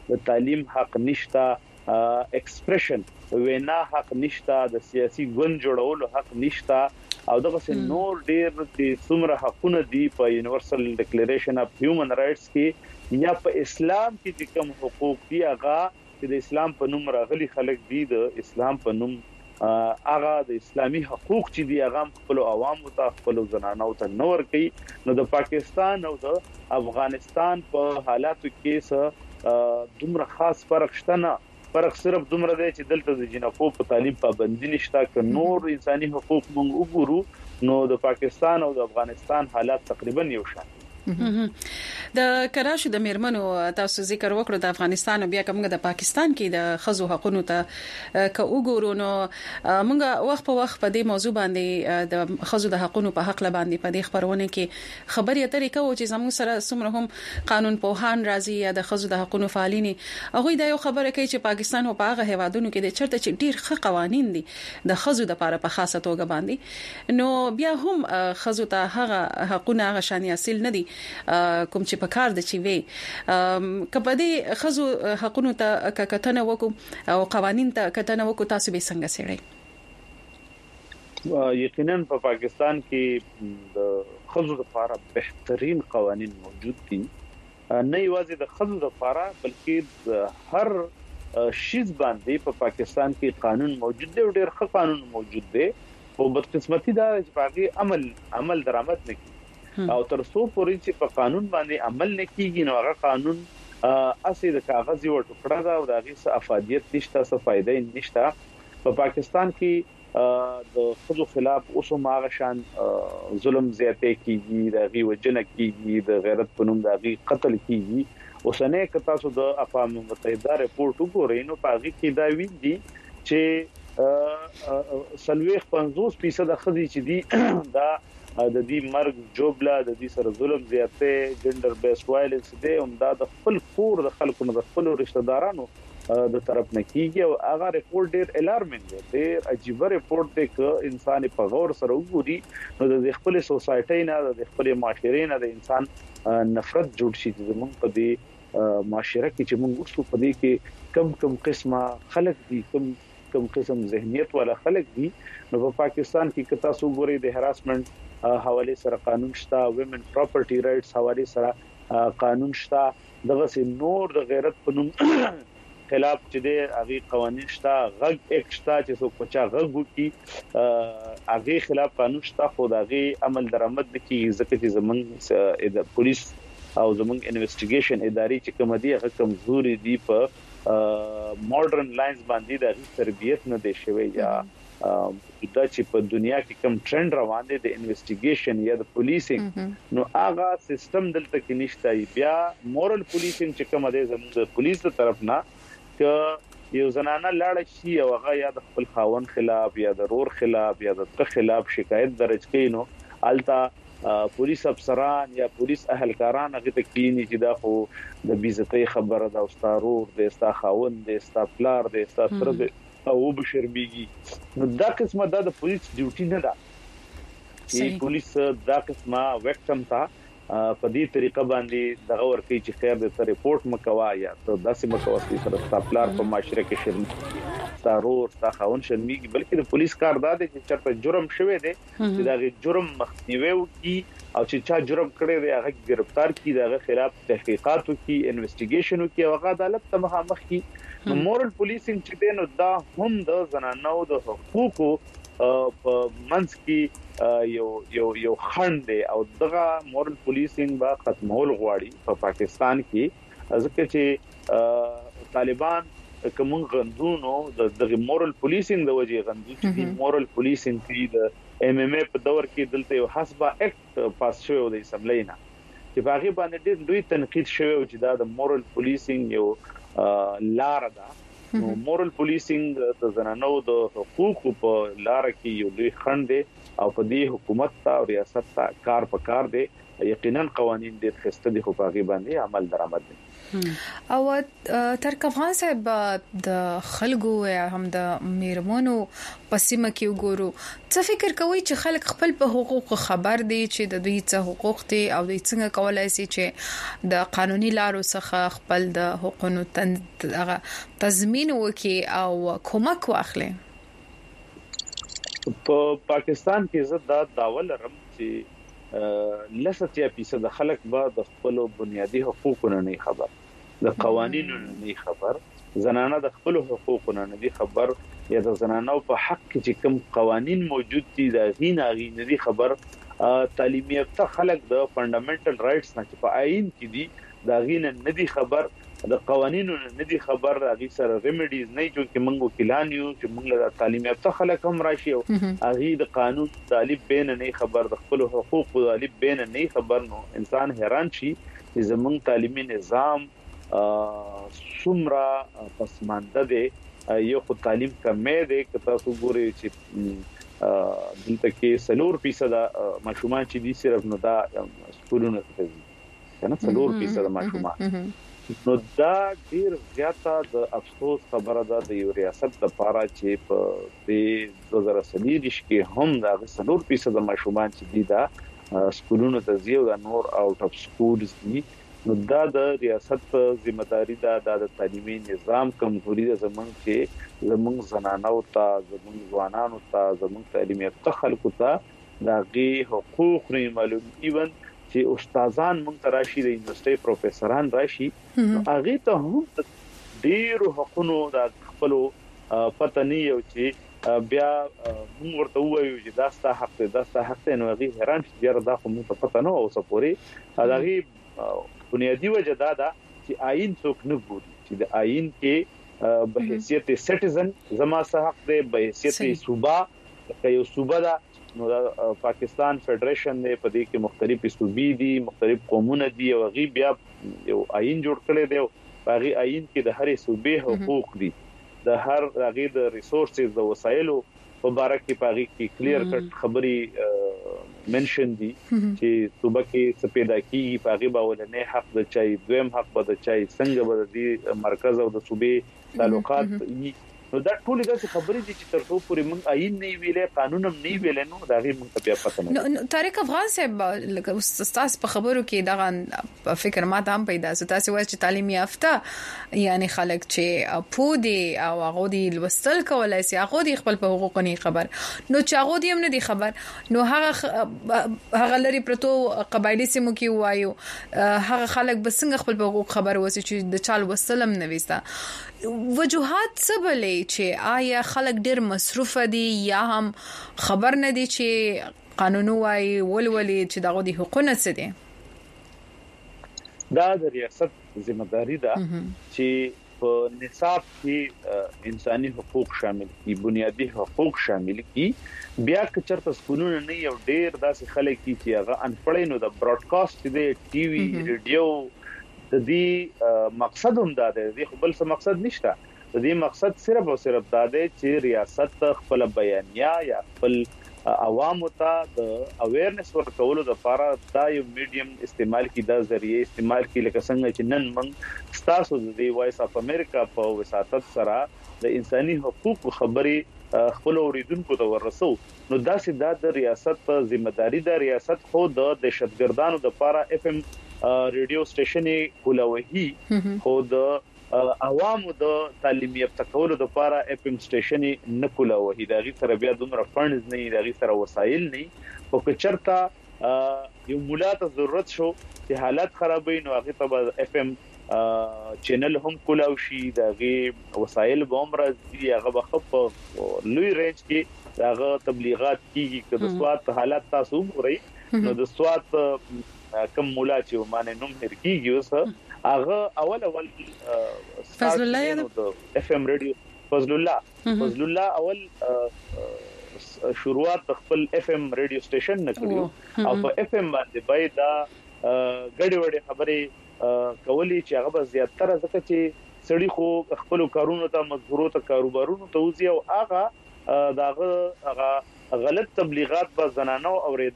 د تعلیم حق نشته، ایکسپریشن وینا حق نشته، د سیاسي ګوند جوړولو حق نشته او دغه نور ډیر چې څومره حقونه دي په یونیورسل ډیکلیریشن اف هیومن رائټس کې یا په اسلام کې چې کوم حقوق دي هغه چې د اسلام په نوم راغلي خلک دي د اسلام په نوم هغه د اسلامي حقوق چې دي هغه خپل عوامو ته خپل زنانو ته نور کوي. نو د پاکستان او د افغانستان په حالاتو کې څه دومره خاص فرق شته نه. فرق صرف دومره دی چې دلته د جنکو په تعلیم پابندي نشته، که نور انساني حقوق موږ وګورو نو د پاکستان او د افغانستان حالات تقریبا یو شان. د کراچي د میرمنو تاسو ذکر وکړو د افغانستان او بیا کومه د پاکستان کې د خزو حقوقو ته که وګورو نو موږ وخت په وخت په دې موضوع باندې د خزو د حقوقو په حق باندې په دې خبرونه کې خبري اترې کوو چې زموږ سره سمره هم قانون پوهان راځي یا د خزو د حقوقو فعالین هغه دا یو خبره کوي چې پاکستان او په هغه هوادونو کې د چرته چې ډیر ښه قوانين دي د خزو د لپاره په خاصه توګه باندې نو بیا هم خزو ته هغه حقوقونه هغه شان اصل نه دي کوم چې په کار د چی وی کپدې خزو حقوقو ته کتنه وکړو او قوانين ته کتنه وکړو تاسو به څنګه سړی؟ یقینا په پاکستان کې د خزو لپاره بهترین قوانين موجود دي، نه یوازې د خزو لپاره بلکې هر شیز باندې په پاکستان کې قانون موجود دی او ډېر ښه قانون موجود دی او بدقسمتي دا چې باقي عمل عمل درآمد نه کوي او تر څو پورې چې په قانون باندې عمل نه کیږي نو هغه قانون اصلي د کاغذ یو ټوکړه ده او د هغه څه افادیت نشته، څه فائدې نشته. په پاکستان کې د خزو خلاف اوس هم هغه شان ظلم زیاتې کیږي، د هغه وجنه کیږي، د غیرت په نوم د هغه قتل کیږي. اوسنه که تاسو د اقوام متحده رپورت وګورئ نو په هغه کې دا ویل دي چې سلويخ پنځوس فیصد خزي چې دي دا د دې مرګ جوبله د دې سره ظلم زیاتې جندر بیس وایلنس دی هم دا د خپل کور د خلکو نه د خپل رشتہ دارانو د طرف نه کیږي او هغه ریپورت ډیر الارمینګ دی، ډیر عجیب ریپورت دی چې انسان په غور سره وګوري نو د خپل سوسایټي نه د خپل معاشري نه د انسان نفرت جوړ شي چې موږ په دې معاشره کې چې موږ اوسو په دې کې کم کم قسمه خلک دي، کم کم قسم ذهنیت والا خلک دي. نو په پاکستان کې کتا سو ګوري د هراسمنت حواله سره قانون شته، ویمن پراپرټي رائټس حواله سره قانون شته، دغه سي نور د غیرت په نوم خلاف چې د هغه قوانين شته، غږ اکټ شته چې څوک پچا غږ وکي هغه خلاف قانون شته، خو دغه عمل درآمد نکي ځکه چې زمونږ د پولیس او زمونږ انویسټیګیشن ادارې چې کوم دي هغه کمزوري دي په ماډرن لاینز باندې د تربیت نه دي شوی یا دا چې په دنیا کې کوم ټرند روان دي د انویسټیګیشن یا د پولیسینګ نو هغه سیستم دلته کې نشته. بیا مورل پولیسینګ چې کوم دی زموږ د پولیس تر طرف نه ک یو زنانه لاړ شي او هغه یا د خپل خاون خلاف یا د رور خلاف یا د تخ خلاف شکایت درج کړي نو التا پولیس افسران یا پولیس اهلکاران هغه ته کینی چې دا خو د بیزتۍ خبره ده او ستارور د استا خاون د استا پلار د استا سره او بشرمېږي نو دا قسمه د پولیس ډیوټي نه ده چې پولیس دا قسمه وکټم تا په دې طریقه باندې دغه ورکی چې خیر د سره ریپورت مکوا یا ته داسې مکوا چې سره استاپلار په معاشره کې شرم ضرور تا خاون شرمېږي بلکې د پولیس کار دا دی چې چرته جرم شوی دی چې دا جرم مخنیوي وکړي او چې چا جرم کړی دی هغه گرفتار کړي دغه خلاف تحقیقات وکړي انویسټیګیشن وکړي او هغه عدالت ته مخامخ کړي نو مورل پولیسینګ چې دی نو دا هم د زنانو د حقوقو په منځ کې یو یو یو خند دی او دغه مورل پولیسینګ با ختمول غواړي په پاکستان کې ځکه چې طالبان کوم غندونو د دغه مورل پولیسینګ د وجې غندي چې مورل پولیسینګ کې د ایم ایم ای په دور کې دلته یو حسبه اکټ پاس شوی د اسمبلی نه چې باغی باندې ډېر دوی تنقید شوی چې دا د مورل پولیسینګ یو لار ده نو مورل پولیسینګ د زنانو د حقوقو په لار کې یو لوی خند دی او په دې حکومت ته او ریاست ته کار په کار دی یقینا قوانين د خسته دي خو باغی باندې عمل درآمد دي او ترک افغان صاحب د خلکو هم د میرمنو پسیمه کې وګورو څه فکر کوي چې خلک خپل په حقوق خبر دي چې د دوی څه حقوق دي او دوی څنګه کولای شي چې د قانوني لارو څخه خپل د حقوقو تضمین وکړي او کومک واخلي. په پاکستان کې زه دا داول رم چې لساتیا فیصد خلک به د خپل بنیادی حقوقونو نه خبر، د قوانینو نه خبر، زنانه د خپل حقوقونو نه خبر، یا د زنانو په حق کې چې کوم قوانین موجود دي د غین غي نه خبر. تعلیم یافته خلک د فندامنټل رائټس نه په آئین کې دي د غین نه خبر، د قوانینو نه دي خبر، هغه سره ریمیډیز نه چې موږ وکیلان یو چې موږ د تعلیم یافته خلک هم راشي او هغه د قانون طالب بین نه خبر، د خپل حقوق طالب بین نه خبر. نو انسان حیران شي چې زموږ تعلیمي نظام څومره پسمانده دی. یو خو تعلیم کمې دی که تاسو ګورئ چې دلته کې سلور فیصد ماشومان چې دي صرف نو دا سکولونو ته ځي کنه، سلور فیصد ماشومان. نو دا ډیر زیاته د افسوس خبره ده د یو ریاست لپاره چې په د دوه زره څلور کې هم دا سلور فیصد ماشومان چې دي دا سکولونو ته ځي او دا نور اوټ اف سکولز دي. نو دا د ریاست په ذمہ داری ده د تعلیمي نظام کمزوري ده زمونږ چې زمونږ زنانو ته، زمونږ ځوانانو ته، زمونږ تعلیم یافته خلکو ته دغه حقوق نه معلوم. ایون چې استادان مونږ راشي د یونیورسيټي پروفیسوران راشي هغه ته هم ډیر حقوقو د خپل پته نه یو چې بیا موږ ورته وایو چې دا ستاسو حق دی، دا ستاسو حق دی. نو هغه حیران شي چې دا خو موږ پته نه او سپوري هغه بنیادی وجه دا ده چې آئین څوک نه ګوري چې د آئین کې به حیثیت سټیزن زما څه حق دی، به حیثیت صوبه که یو صوبه ده نو پاکستان فدریشن دی، په دې کې مختلف صوبې دي، مختلف قومونه دي او غي بیا یو آئین جوړ کړی دی. په هغه آئین کې د هرې صوبې حقوق دي، د هر هغه د ریسورسز د وسایلو په اړه کې په هغه کې کلیر کټ خبري منشن دي چې صوبه کې څه پیدا کیږي، په هغه باندې حق د چای، دویم حق به د چای، څنګه به د مرکز او د صوبې تعلقات وي. نو دا ټول داسې خبرې دي چې تر څو پورې موږ آئین نه ویلې، قانون هم نه ویلې، نو دا غي موږ ته بیا پته نه. نو طارق افغان صاحب لکه استاد په خبرو کې دا فکر ما ته هم پیدا سو، تاسو وایي چې تعلیم یافته یعنی خلک چې پودي او هغه دی لوستل کولای شي، هغه دی خپل په حقوقو نه خبر، نو چې هغه دی هم نه دی خبر، نو هغه هغه لري پرتو قبایلی سیمو کې وایو هغه خلک به څنګه خپل په حقوق خبر وسی چې د چال وسلم نه وستا. وجوهات سبلې چې آیا خلک ډیر مصروف دي یا هم خبر نه دي چې قانون وايي ولولي چې دغه د حقوقو څه دي. دا د ریاست ذمہ داری ده چې په نصاب کې انساني حقوق شامل دي، بنیادی حقوق شامل دي. بیا که چرته سکولونه نه یو ډیر داسې خلک دي چې هغه انپړې نو د براډکاسټ دی، ټي وي، ریډیو د دې مقصد هم دا دی، د خپل څه مقصد نشته. د دې مقصد صرف او صرف دا دی چې ریاست خپل بیانیه یا خپل عوامو ته د اویرنس ورکولو لپاره دا یو میډیم استعمال کی، دا ذریعہ استعمال کی. لکه څنګه چې نن موږ ستاسو د وایس اف امریکا په وساتت سره د انساني حقوق خبرې خپل اوریدونکو ته ورسو. نو دا سې دا د ریاست ذمہ داری ده. ریاست خو د دهشتګردانو لپاره اف ام ریډیو سټیشنې کولوي، خو د عوامو د تعلیم یافته کولو لپاره اف ام سټیشنې نه کولوي. دا غي سره بیا دومره فندز نه، دا غي سره وسایل نه. او که چرته یو مولا ته ضرورت شو چې حالت خرابوي نو هغه ته اف ام چینل هم کولاو شي، دا غي وسایل به هم راځي، هغه به خپ لوی رینج کې هغه تبلیغات کیږي. که د سواد حالات تاسو وګورئ نو د سواد کم مولا چې معنی نوم هر کیږي اوس هغه اول اول فضل الله د اف ام رادیو فضل الله فضل الله اول شروعات خپل اف ام رادیو سټیشن نه کړو او په اف ام باندې باید دا غړي وړي خبرې کولی چې هغه به زیاتره ځکه چې سړی خو خپل کارونو ته مزدورو ته کاروبارونو ته وځي او هغه داغه هغه غلط تبلیغات به زنانو اوریدل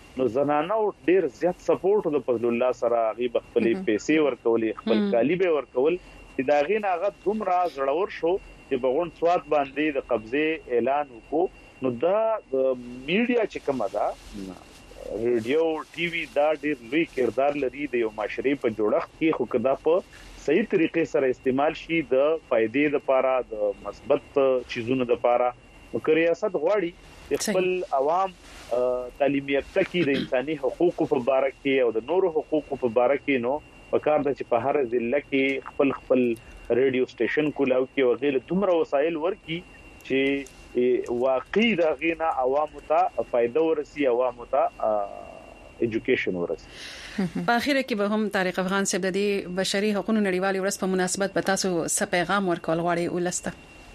نو زنانو ډیر زیات سپورټ د فضل الله سره غي خپلې پیسې ورکولې خپل کالیبه ورکول چې دا غي ناغه دومره زړور شو چې بغون سواد باندې د قبضه اعلان وکړو نو دا میډیا چې کومه ده ریډیو ټي وي دا ډیر لوی کردار لري د یو معاشري په جوړښت کې خو کدا په صحیح طریقې سره استعمال شي د فائدې لپاره د مثبت چیزونو لپاره نو ریاست غواړي خپل عوام تعلیم یافته کې د انساني حقوقو په اړه کې او د نورو حقوقو په اړه کې نو وکړ د چې په هر ضلع کې خپل خپل ریډیو سټیشن کولاو کې وغیله دومره وسایل ورکي چې واقعي د غینا عوامو ته فائدہ ورسي عوامو ته ایجوکیشن ورسي په اخر کې به هم طارق افغان صاحب د دې بشري حقوقو نړیوالې ورځ په مناسبت به تاسو څه پیغام ورکول غواړئ ولسته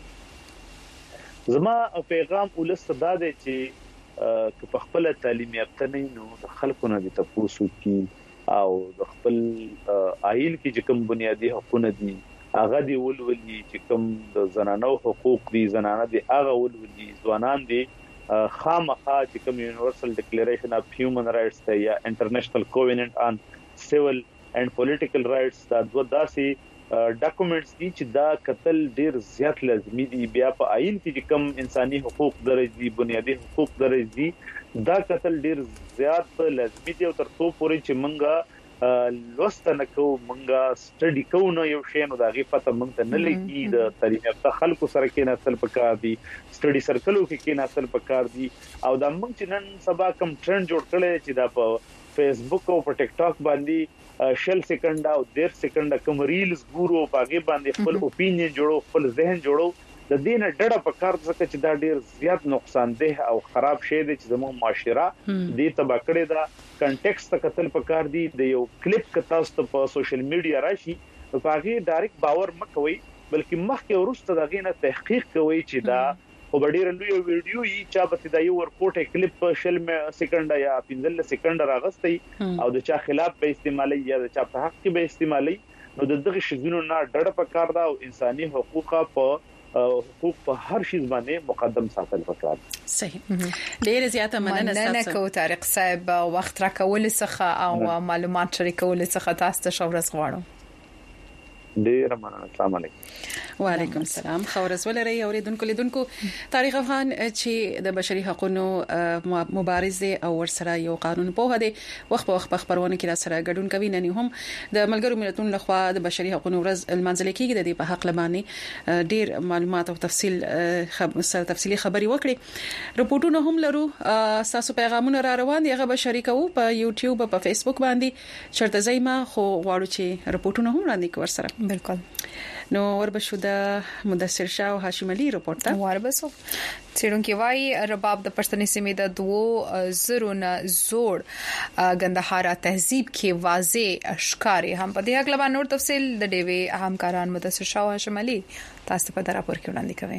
زما پیغام ولسته دا دی چې که په خپل تعلیم یافته نه نو د خلکو نه د تاسو کې او د خپل آئین کې کوم بنیادی حقوق دي هغه دی ولولي چې کوم د زنانو حقوق دي زنانه دي هغه ولولي ځوانان دي خامخا چې کوم یونیورسل ډیکلیریشن اف هیومن رائټس ته یا انټرنیشنل کووننت آن سیویل اینڈ پولیټیکل رائټس دا دوه داسي ډاکومېنټس دي چې دا قتل ډیر زیات لازمي دي بیا په آئین کې کوم انساني حقوق درج دي بنیادی حقوق درج دي دا قتل ډیر زیات لازمي دي او تر څو پورې چې منګه لوست نه کو منګه سټډي کو نو یو شی نو دا غي پته مونږ ته نه لګي د تعلیم یافته خلکو سره کې نه اصل پکار دي سټډي سرکلو کې کې نه اصل پکار دي او دا مونږ چې نن سبا کم ټرند جوړ کړي چې دا په فیسبوک او په ټیک ټاک باندې شل سکند او ډیر سکند کوم ریلز ګورو پاګې باندې خپل اوپینین جوړو خپل ذهن جوړو د دینه ډډه په کار ځکه چې دا ډیر زیات نقصان ده او خراب شی دی چې زموږ معاشره دې تبا کړی دا کنټیکست ته قتل په کار دی د یو کلیپ ک تاسو په سوشل میډیا راشي په هغه ډایرکټ باور مکوئ بلکې مخکې ورسته دا غینه تحقیق کوي چې دا او ډیر لوی ویډیو یې چا په دا یو ورکوټه کلیپ په شل سکند یا پنځه سکند راغستي او د چا خلاف به استعمالي یا د چا په حق کې به استعمالي نو د دغه شذونو نه ډډه په کار دا او انساني حقوق په حقوق په هر شي باندې مقدم ساتل پکار صحیح ډیر زیاته مننه مننه کو طارق صاحب وخت راکول څخه او معلومات شریکول څخه تاسو ته شورز غواړم ډیر مننه السلام علیکم وعلیکم السلام خورز ولري اوریدونکو لیدونکو طارق افغان چې د بشري حقوقو مبارز او ورسره یو قانون په هده وخت په وخت په خبرونه کې را سره ګډون کوي نه هم د ملګرو ملتونو لخوا د بشري حقوقو ورځ المنځل کېږي د دې په حق لمانه ډیر معلومات او تفصیل سره تفصيلي خبري وکړي رپورټونه هم لرو تاسو پیغامونه را روان دي هغه بشري کوو په یوټیوب په فیسبوک باندې شرط زېما خو غواړو چې رپورټونه هم وړاندې کوو سره بالکل نو وربشو د مدثر شاه او هاشم علي رپورټ ته وربسو چیرونکو وايي رباب د پښتني سیمې د دوه زرونه زوړ غندهارا تهذیب کې واضح اشکاري هم په دې اړه باندې نور تفصیل د ډیوي همکاران مدثر شاه او هاشم علي تاسو په دراپور کې وړاندې کوي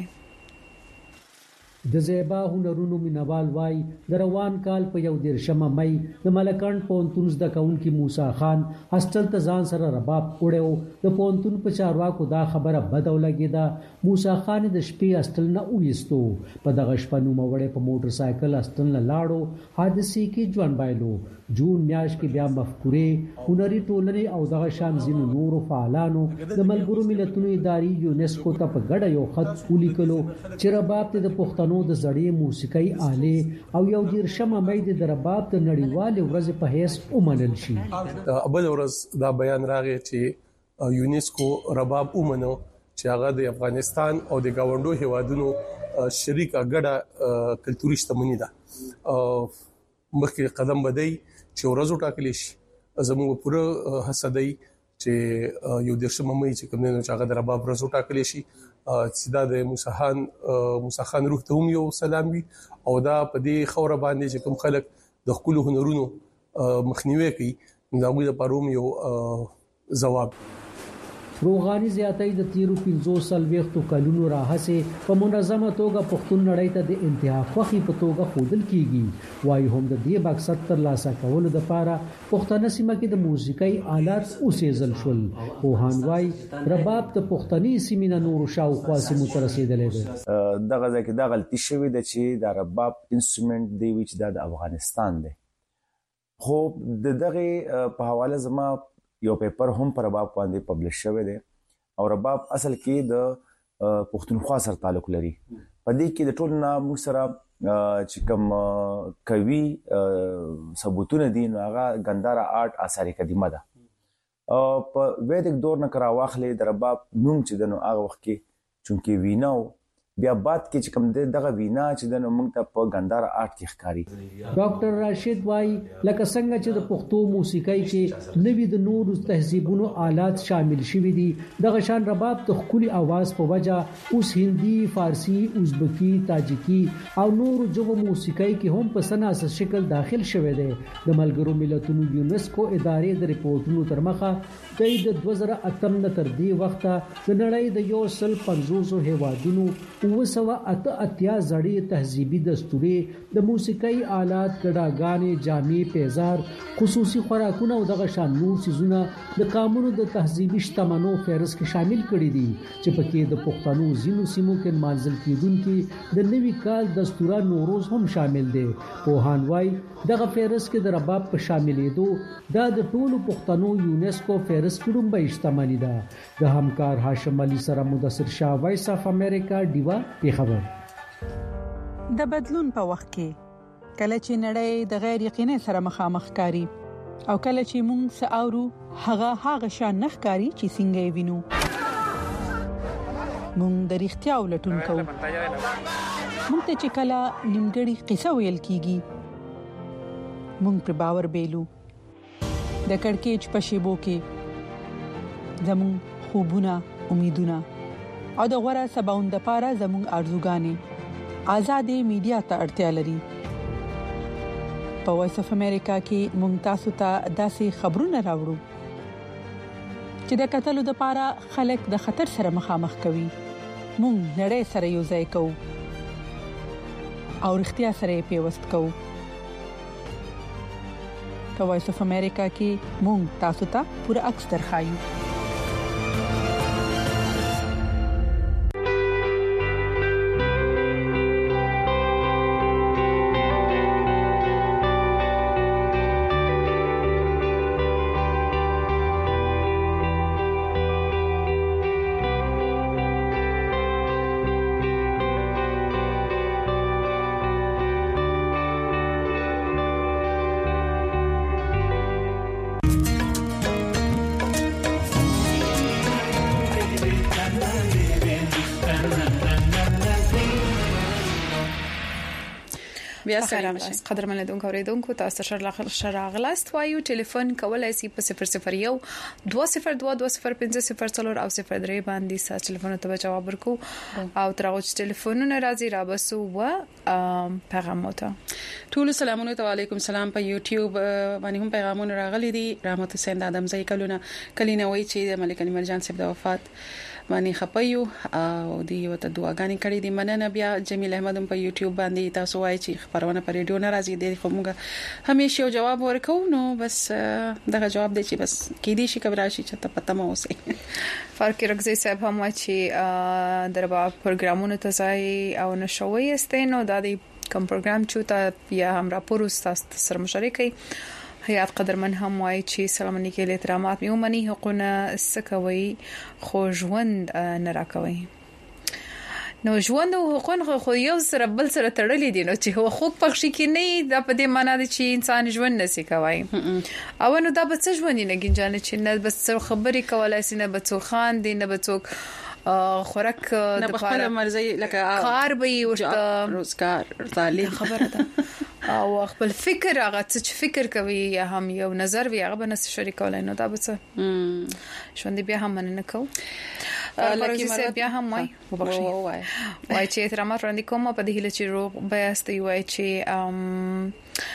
د زیبا هنرونو مینوال وای د روان کال په یو دیرشمه مې د ملکان پونتون د کونکي موسی خان هاستل ته ځان سره رباب وړو د پونتون په چارواکو دا خبره بدو لګیدا موسی خان د شپې هاستل نه وېستو په دغه شپه نو موړې په موټر سایکل هاستل نه لاړو حادثه کې ژوند بایلو جون میاش کې بیا مفکورې هنري ټولنې او دغه شان زینو نورو فعالانو د ملګرو ملتونو ادارې یونیسکو ته په ګډه یو خط ولیکلو چې رباب ته د پښتنو د زړې موسیقي آله او یو دیر شمه مې د رباب د نړیوال ورځ په هیڅ اومنل شي اول ورځ دا بیان راغی چې یونیسکو رباب اومنو چې هغه د افغانستان او د گاونډو هیوادونو شریکه ګډه کلتوري شتمنۍ ده مخکې قدم بدی چې ورځو ټاکلی شي زموږ پوره حسدای چې یو د شمه مې چې کوم نه چې هغه د رباب ورځو ټاکلی شي چې دا د موسی خان موسی خان روح ته هم یو سلام وي او دا په دې خوره باندې چې کوم خلک د خپل هنرونو مخنیوي کوي دا موږ د پروم یو جواب روغاني زیاتې د تیرو پنځو سال وختو کلونو راهسه په منظمه توګه پښتون نړۍ ته د انتها خوخي په توګه خودل کیږي وایي هم د دې مقصد تر لاسه کول د لپاره پښتنه سیمه کې د موسیقي آلات اوسېزل شول او هانوای رباب د پښتني سیمې نه نور شاوخوا سیمو ته رسیدلې ده دغه ځکه د غلطي شوې ده چې د رباب انسټرومنت دی چې د افغانستان دی خو د دغه په حواله زما یو پیپر هم پر رباب باندې پبلش شوی دی او رباب اصل کې د پښتونخوا سره تعلق لري. په دې کې د ټول نام سره چې کوم کوي ثبوتونه دي نو هغه ګندارا آرت آثار قدیمه ده. په ویدک دور نه کرا واخلې د رباب نوم چې د نو هغه وخت کې چونکی ویناو بیا بعد کې چې کوم دغه وینا چې د نو موږ ته په ګندارا آرت کې ښکاری. ډاکټر راشد وای لکه څنګه چې د پښتو موسیقۍ کې نوې د نورو تهذیبونو آلات شامل شوي دي دغه شان رباب د خولي आवाज په وجه اوس هندي، فارسی، ازبکی، تاجیکی او نورو ژبو موسیقۍ کې هم په سناس شکل داخل شوه دی. د ملګرو ملتونو یونسکو ادارې د ریپورتونو تر مخه د دوه زره اتم نه تر دې وخته د نړۍ د یو سل پنځوس هیوادونو وسوه اته اتیا زړې تهذیبي دستورې د موسیقۍ آلات، ګډاګانې، جامې، پیزار، خصوصي خوراکونه او دغه شان نور سيزونه د قانونو د تهذیبي شتمنو فهرست کې شامل کړي دي چې پکې د پښتنو ځینو سیمو کې منځل کېدونکي د نوي کال دستوره نوروز هم شامل دي. پوهان وای دغه فهرست کې د رباب په شاملېدو دا د ټولو پښتنو یونسکو فهرست کې لومړی شتمني ده. د همکار هاشم علي سره مدثر شاه، وایس اف امریکا، دیوا پیښور. د بدلون په وخت کې کله چې نړۍ د غیر یقیني سره مخامخ کاری او کله چې موږ ساورو هغه هغه شان نخکاری چې څنګه وینو موږ د اړتیا ولټون کوو. موږ ته چې کله نیمګړی قصه ویل کیږي موږ پر باور بیلو. د کڑکېچ په شیبو کې زموږ خوبونه، امیدونه او د غوړه سباوند لپاره زموږ ارزوګانې آزادې میډیا ته اړتیا لري. په وایس اف امریکا کې موږ تاسو ته داسې خبرونه راوړو چې د قتل لپاره خلک د خطر سره مخامخ کوي. موږ نړۍ سره یو ځای کوو او اړتیا سره پیوست کوو. په وایس اف امریکا کې موږ تاسو ته پوره عکس درخایو. بیا سلام قدرمن لیدونکو اوریدونکو تاسو شراغلاست وایو ټلیفون کولای شئ په صفر صفر یو دوه صفر دوه دوه صفر پنځه صفر څلور او صفر درې باندې سات ټلیفون ته جواب ورکو او ترغوچ ټلیفونونه راځي را بسو و پیغامونه. ټول سلامونه علیکم سلام. په یوټیوب باندې هم پیغامونه راغلي دي. رحمت حسین د ادم زئی کلونه کلینه وای چې د ملک انیمل جان صاحب د وفات باندې خپایو او دی یو ته دعاګانې کړې دي. مننه. بیا جمیل احمد هم په یوټیوب باندې تاسو وایي چې خبرونه پر ریډیو نه راځي دي خو موږ همیشه یو جواب ورکو نو بس دغه جواب دی چې بس کې دي شي کبر شي چې ته پته مو اوسه. فرق رغزي صاحب هم وایي چې دربا پروګرامونه ته ځای او نشوي استنو د دې کوم پروګرام چې ته یا هم راپور واست سره مشارکه حیات قدرمن هم وایي چې سلام علیکم احترامات مې ومني حقونه سکوي خو ژوند نه راکوي. نو ژوند او حقوق خو یو سره بل سره تړلې دي نو چې حقوق پخښي کې نه دا په دې معنی دي چې انسان ژوند نسی کوي او نو دا به څه ژوند نه گنجانه چې نه بس خبرې کولای سي نه به څو خان دي نه به څو خوراک د خپل مرزي لکه کار به ورته روزګار تعلیم خبره ده او خپل فکر هغه څه فکر کوي یا هم یو نظر وي هغه بنس شریکولای نو دا به څه شوند بیا هم نه کو لکه مې بیا هم وای وبخښي وای وای چې احترامات وړاندې کوم په دې هله چې روغ بیاستي وای چې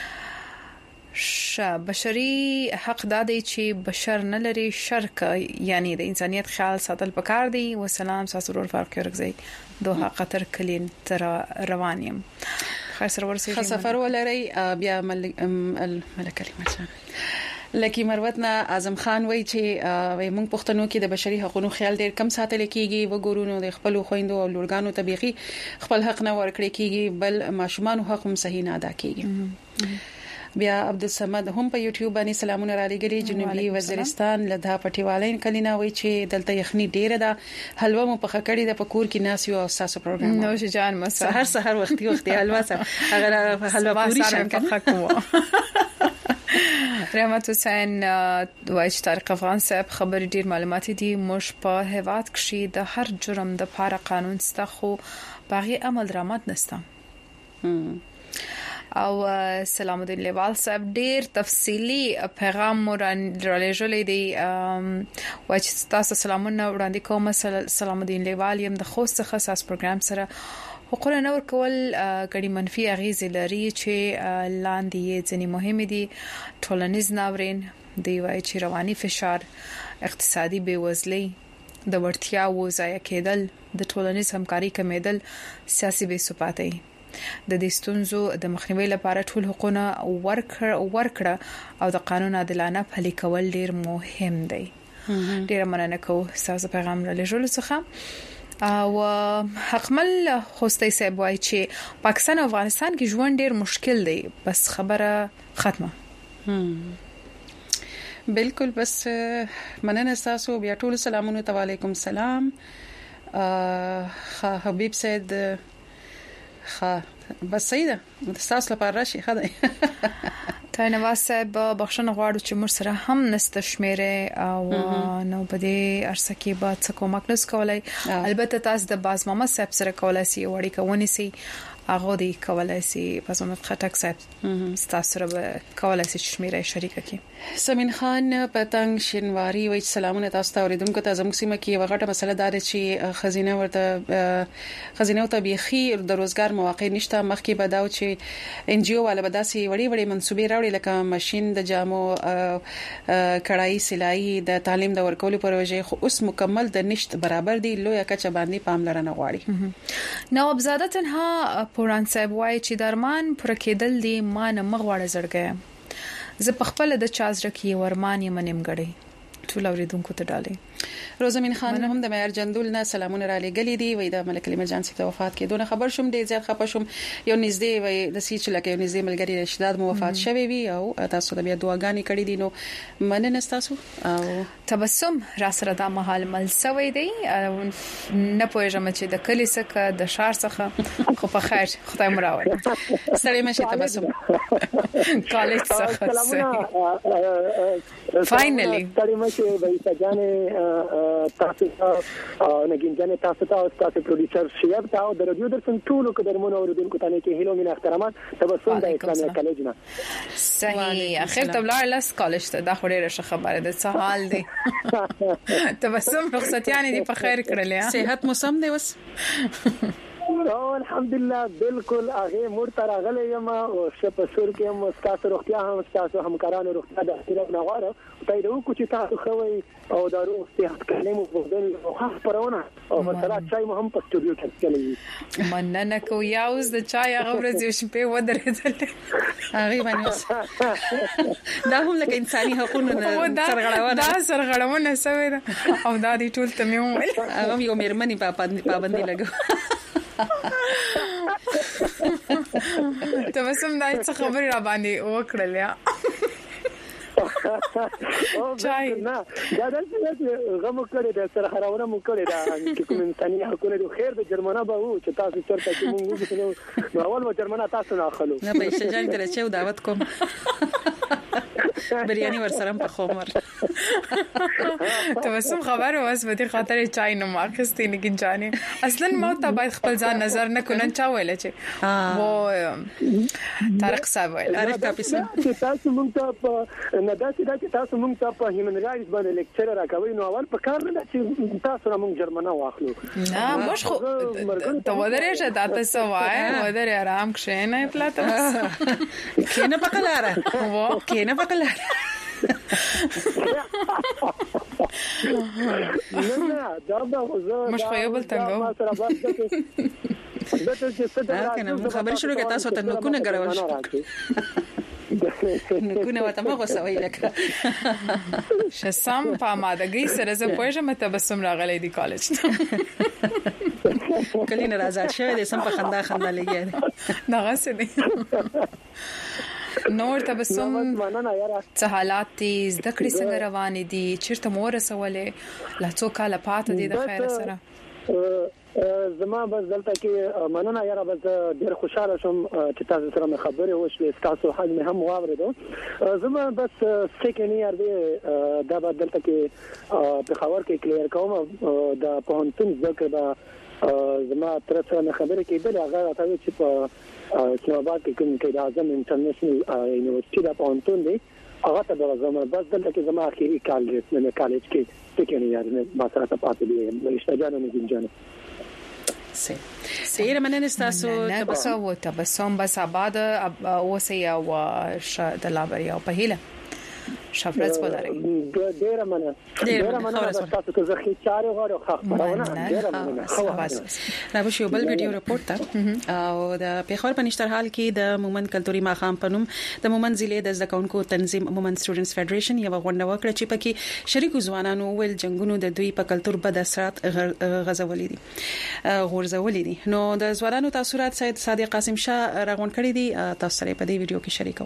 ش بشري حق دادی چې بشر نه لري شرک یعنی د انسانيت خیال ساتل پکار دی. والسلام ساسرور فرق ورغزي دوه خطر کلین تر روانیم خیر سره ورسې سفر ولري. بیا الملک کریم لکه مروتنا اعظم خان وای چې وای مونږ پښتنو کې د بشري حقوقو خیال ډیر کم ساتل کیږي. وګورونو د خپل خويندو او لورګانو طبيعي خپل حق نه ورکړي کیږي بل ماشومان حق هم صحیح نه ادا کیږي. بیا عبدالصمد هم په یوټیوب باندې سلامونه را لګري جنوبي وزیرستان لدا پټیوالین کلینا وای چې دلته یخني ډیره ده حلوا مو په خکړې د پکور کې ناسیو او ساسو پروګرام نو چې جان مسا هر سحر وختي وختي حلوا سره اگر حلوا پوری شکه رحمت حسین وای چې طارق افغان صاحب خبري ډیر معلومات دي مش په هواد کې د هر جرم د لپاره قانون سته خو باغی عمل درآمد نشته او سلام الدین لیوال صاحب ډیر تفصیلی پیغام ورلېږلی دی وای چې تاسو سلامونه وړاندې کوم سلام الدین لیوال يم د خوست خاص پروګرام سره حقوق نور کول غړي منفي اغیز لري چې لاندې ځنی مهمه دي ټولنیز ناورین دی وای چې رواني فشار اقتصادي بیوزلي د ورتیا و ځای کېدل د ټولنیز همکاري کمیدل سیاسي بې ثباتي د دې ستونزو د مخنیوي لپاره ټول حقوقونه ورکړه ورکړه او د قانون عادلانه پلي کول ډیر مهم دی ډیر مننه کوم تاسو پیغام را لېږل څخه او حکمل خوستي صاحب وایي چې پاکستان او افغانستان کې ژوند ډیر مشکل دی بس خبره ختمه بالکل بس مننه تاسو بیا ټول سلامونه علیکم سلام حبیب سید خا بس سیده تاسو لپاره راشي خدای تا نواز صاحب بخښنه غواړو چې موږ سره هم نست شمیره او نو په دې ارسه کې به څه کومک نس کولای البته تاسو د باز محمد صاحب سره کولای شئ وړي کوونی سي هغه دی کولای شي باز محمد خټک صاحب تاسو سره کولای شئ شمیره شریک کړئ سمین خان پتنګ شینواری وایي سلامونه تاسو ته اوریدونکو ته زموږ سیمه کې وغټه مسله دار چې خزینه ورته خزینه او طبيخي د روزګار مواقع نشته مخکې بداو چې ان جی او والا بداسي وړي وړي منسوبې راوړي لکه ماشين د جامو کړای سلای د تعلیم د ورکولو پروژې خو اوس مکمل د نشټ برابر دی لوی کچه باندې پاملرنه غواړي نواب زاده تنها پوران صاحب وایي چې درمان پر کېدل دی ما نه مغواړه زړګي زه په خپل د چازر کې ورمان یم نیمګړی ټول اوریدونکو ته ډالې روزمین خان هم د معیار جندول نه سلامونه را لګلې دي وای د ملک ایمرجنسي ته وفات کې دونه خبر شوم ډیر زیات خپه شوم یو نږدې وای د سیچ لکه یو نږدې ملګری رشداد مو وفات شوی وي او تاسو د بیا دعاګانې کړې دي نو مننه تاسو او تبسم را سره د محل مل سوي دی نه پوهیږم چې د کلی څخه د شار څخه خو په خیر خدای مراوي سلام شه تبسم کالج څخه فاینلی چې وایي ځانه تاسو ته نګین ځانه تاسو ته او تاسو پروډوسر شیاب ته او د رادیو درسن ټول قدرمنو اوریدونکو ته کې هیلو مين احترامات تبسم د اسلامي کالج نه صحیح اخر تبلار لاس کالج ته دا خوري ښه خبره ده څه حال دی تبسم رخصتیانه دی په خیر کړل صحت موسم دی وس الحمدلله بالکل هغه مرتر غلې یم او شپ سور کې هم تاسو روغتیا هم تاسو همکارانو روغتیا د احترام نغواره ته د وکړو چې تاسو خوي او د روغتیا کلمو په بدل خاص پرونه او مثلا چای مو هم په سټوډیو کې کړی مننه کو یاوز د چای هغه ورځ شپې ودرېدل هغه باندې دا هم لکه انساني حقوقونه سرغړونه دا سرغړونه سوي او دا دي ټول ته مې وویل هغه یو مېرمنې په پابندي لګو تبسم دای څه خبر را باندې وکړل یا چای نه دا د غم کړی د سره خراونه مو کړی دا چې کوم انساني حقوقونه د خیر د جرمنه به وو چې تاسو چرته چې مونږ وګورو نو اول و جرمنه تاسو نه اخلو نه به شجاع تر چې دعوت کوم بریانی ورسره په خومر تبسم خبر واس به خاطر چای نو مارکستې نه کې جانې اصلا ما ته باید خپل ځان نظر نه کونن چا ویل چې وو طارق صاحب ویل طارق تاسو تاسو مونږ ته نه دا چې دا چې تاسو مونږ ته په هیومن رائټس باندې لیکچر راکوي نو اول په کار نه چې تاسو مونږ جرمنه واخلو نه مش خو ته ودرې شه تاسو وای ودرې آرام کښینه پلاته کینه پکلاره وو کینه پکلاره نه نه دا به زه مش خو یو بل تنګو ما سره بس دته چې څه دا کنه خبر شروع کړه تاسو ته نو کو نه غړول شو نو کو نه وته ما غوسوي لکه شسم په مادګي سره زه پوهیږم تبسم راغلی دی کالج کلینه راځه شوی د سم په خندا خندا لګي دغه څه دی نور تبسم څه حالات دي زده کړې څنګه روان دي چیرته مور سوالې لا څو کاله پاتې دي د خیر سره زما بس دلته کې مننه یاره بس ډېر خوشاله شوم چې تاسو سره مې خبرې وشوې تاسو حال مې هم واوریدو زما بس سیکنډ ایئر دی دا به دلته کې په خبر کې کلیر کوم د پوهنتون ذکر دا زما تر څو مې خبرې کېدل هغه راته چې په اسلام آباد کې کوم کې د اعظم انټرنیشنل یونیورسيټي د پوهنتون دی هغه ته درځم بس دلته کې زما اخیری کال دی مې کالج کې سیکنډ ایئر مې ما سره پاتې دی مې شتاجانو مې جنجانو سي سيره مننه تاسو تبسم تبسم بس آباد او سي او د لابري او په هيله شفرت ولري ډیره مننه ډیره مننه تاسو ته زخه چاره غواړم خبرونه ډیره مننه دا به یو بل ویډیو رپورټ تا او د پیښور په نشتر حال کې د مومن کلتوري ماخام پنوم د مومن ضلع د ځکونکو تنظیم مومن سټوډنټس فدریشن یو غونډه وکړه چې پکې شریکو ځوانانو ول جنگونو د دوی په کلتور بد اثرات غزولې دي غورځولې دي نو د ځوانانو تاثیرات سید صادق قاسم شاه راغون کړی دي تاسو سره په دې ویډیو کې شریکو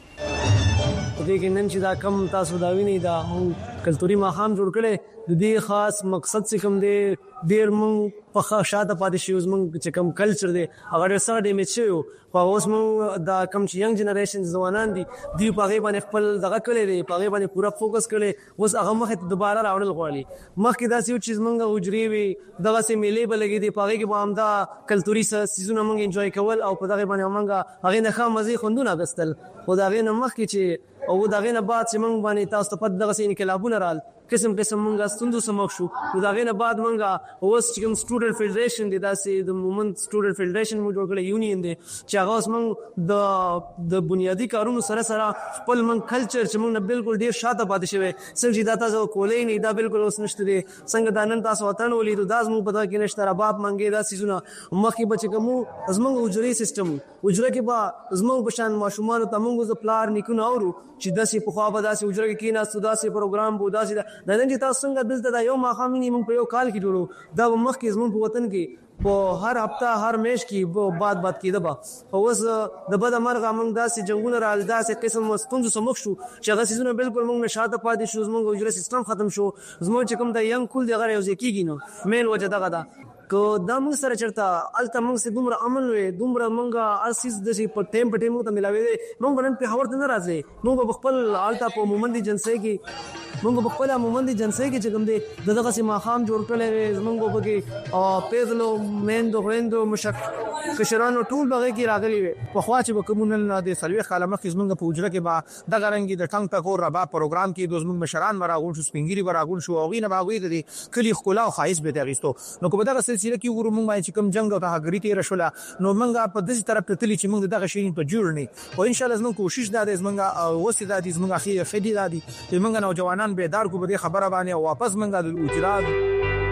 دې کې نن چې دا کم تاسو دا ویني دا کلتوري ماخام جوړ کړي د دې خاص مقصد څه کوم دی ډیر مونږ په شاته پاتې شو زمونږ چې کوم کلچر دی هغه ډیر سره ډیمیج شو خو اوس مونږ دا کوم چې ینګ جنریشن ځوانان دي دوی په هغه باندې خپل دغه کړی دی په هغه باندې پورا فوکس کړي اوس هغه مخه ته دوباره راوړل غواړي مخکې دا څه چې مونږ وجري وي دغه سه میلې بلګي دی په هغه کې به هم دا کلتوري سيزونه مونږ انجوای کول او په دغه باندې مونږ هغه نه خام مزي خوندونه غستل خو دا غي نه مخکې چې او دا غي نه بعد چې مونږ باندې تاسو په دغه سه انقلابونه رال قسم قسم مونږه ستوندو سمک شو دا غي نه بعد مونږه اوس چې کوم سټوډنټ فدریشن دی دا سي د مومنت سټوډنټ فدریشن مو جوړ کړی یونین دی چې هغه اوس مونږ د د بنیادی کارونو سره سره خپل مونږ کلچر چې مونږ بالکل ډیر شاته پاتې شوی څنګه دا تاسو کولای نه دا بالکل اوس نشته دی څنګه دا نن تاسو وطن ولید دا زمو په دا کې نشته رباب منګي دا سيزونه مخکې بچ کوم زمونږ وجري سیستم وجره کې با زمونږ بشان ماشومان ته مونږ ز پلار نیکونه اورو چې داسې په خوا به داسې وجره کې کینا سوداسي پروګرام بو داسې د نن چې تاسو څنګه دلته دا یو ماخامینی مونږ په یو کال کې جوړو دا مخکې زمونږ په وطن کې په هر هفته هر میش کې بعد بعد کېده با اوس د بد مرغه مونږ داسې جنگونه را داسې قسم مستونز سمخ شو چې هغه سيزونه بالکل مونږ نشاته پاتې شو زمونږ وجره سیستم ختم شو زمونږ چې کوم د ینګ کول دی غره یو ځکیږي نو مین وجه دغه دا کو دا موږ سره چرته الته موږ سه دومره عمل وې دومره موږ اساس د شي په ټیم په ټیم ته ملاوي موږ نن په هورته نه راځي موږ خپل الته په مومندي جنسي کې موږ خپل مومندي جنسي کې چې کوم دي دغه سي ماخام جوړ کړل موږ په کې او پیزلو مندو هندو مشک کشرانو ټول بغه کې راغلي په خوا چې کومونل نه دي سلوي خاله مخ زمونږ په وجره کې با دغه رنګي د ټنګ ټکور ربا پروګرام کې د زمونږ مشران مراغون شو سپینګری مراغون شو او غینه باغوي دي کلی خلا او خایس به دغېستو نو کومه دغه سلسله کې ورو موږ چې کوم جنگ او هغری تیر شولا نو موږ په دې طرف ته تلی چې موږ دغه شی په جوړ نه او ان شاء الله زموږ کوشش دا دی زموږ وسیدا دي زموږ اخی فدی دا دي چې موږ نوجوانان بیدار کو به خبره باندې واپس موږ د اجرات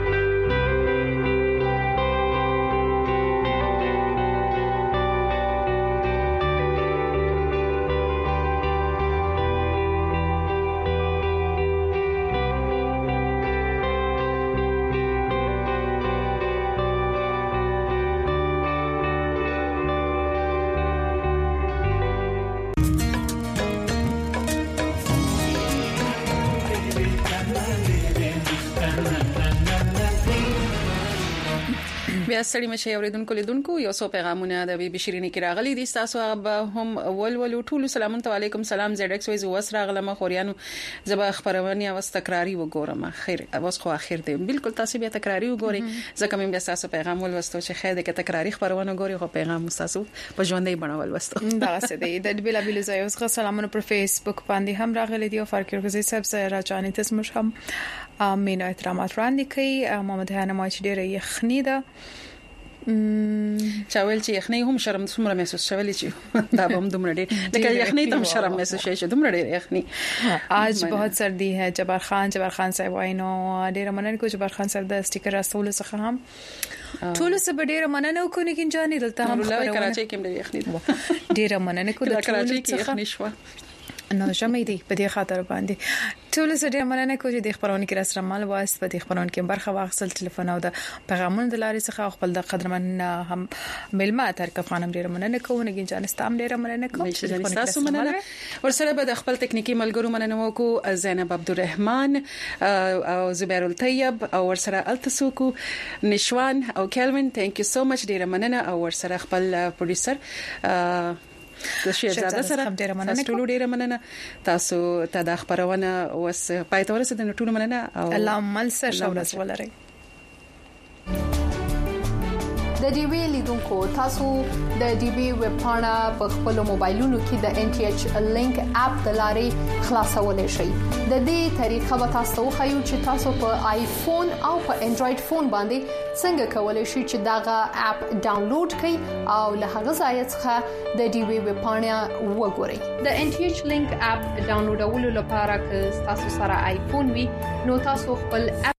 بیا ستړي مشه اوریدونکو لیدونکو یو څو پیغامونه د بي بي شيرينې کې راغلي دي تاسو به هم ول ول ټول سلام علیکم سلام زد ایکس وایز وس راغله خوريانو زبا خبرونه او تکراری وګورم خیر اوس خو اخر دی بالکل تاسو بیا تکراری وګورئ ځکه مې بیا تاسو پیغام ول وستو چې خیر د تکراری خبرونه وګورئ خو پیغام تاسو په ژوندۍ بڼول وستو دا څه دی د بلا بلا زایو څخه سلامونه پر فیسبوک باندې هم راغلي دي او فرق ورګزي سب سره راځانې تاسو مش هم امين احترامات وړاندې کوي محمد هانه ما چې ډیره یخنی ده چاول چې یخنی هم شرم څومره محسوس شولې چې دا هم دومره ډېر لکه یخنی ته هم شرم محسوس شي دومره ډېر یخنی आज बहुत सर्दी है जबर खान जबर खान साहब واینو ډېر مننه کو جبر خان صاحب د سټیکر رسول څخه هم ټول څه ډېر مننه کو نه کینجانی دلته هم کراچۍ کې ډېر یخنی ډېر مننه کو د کراچۍ کې یخنی شو نو شمې دی په دې خاطر باندې ټول سره مننه کوم چې د خبرونه کې راسره مال واسط په د خبرونه کې برخه واخصل ټلیفون او د پیغامونو د لارې څخه خپل د قدرمن هم ملما تر کفانم ډیر مننه کوم نه جان ستام ډیر مننه کوم چې تاسو مننه ورسره به د خپل ټکنیکی ملګرو مننه وکړو زینب عبدالرحمن او زبیر الطیب او ورسره التسوکو نشوان او کلوین ثانک یو سو مچ ډیر مننه او ورسره خپل پروډوسر د شهزاده سره ډیره مننه ټول ډیره مننه تاسو ته د خبرونه وس پاتې ورسېد نو ټول مننه او الله مل سره شاورس ولري د ډي وی لیدونکو تاسو د ډي وی ویب پاڼه په خپل موبایلونو کې د ان ټي ایچ لینک اپ د لارې خلاصولای شئ د دې طریقه به تاسو خو چې تاسو په آیفون او په انډراید فون باندې څنګه کولای شئ چې داغه اپ ډاونلوډ کړئ او له هغه ځای څخه د ډي وی ویب پاڼه وګورئ د ان ټي ایچ لینک اپ ډاونلوډولو لپاره که تاسو سره آیفون وي نو تاسو خپل اپ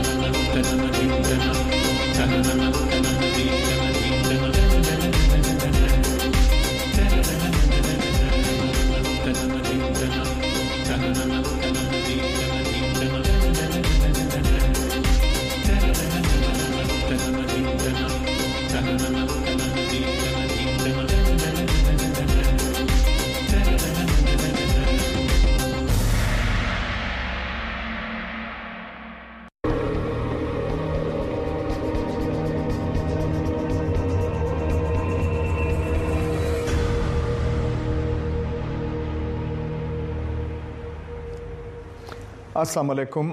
السلام علیکم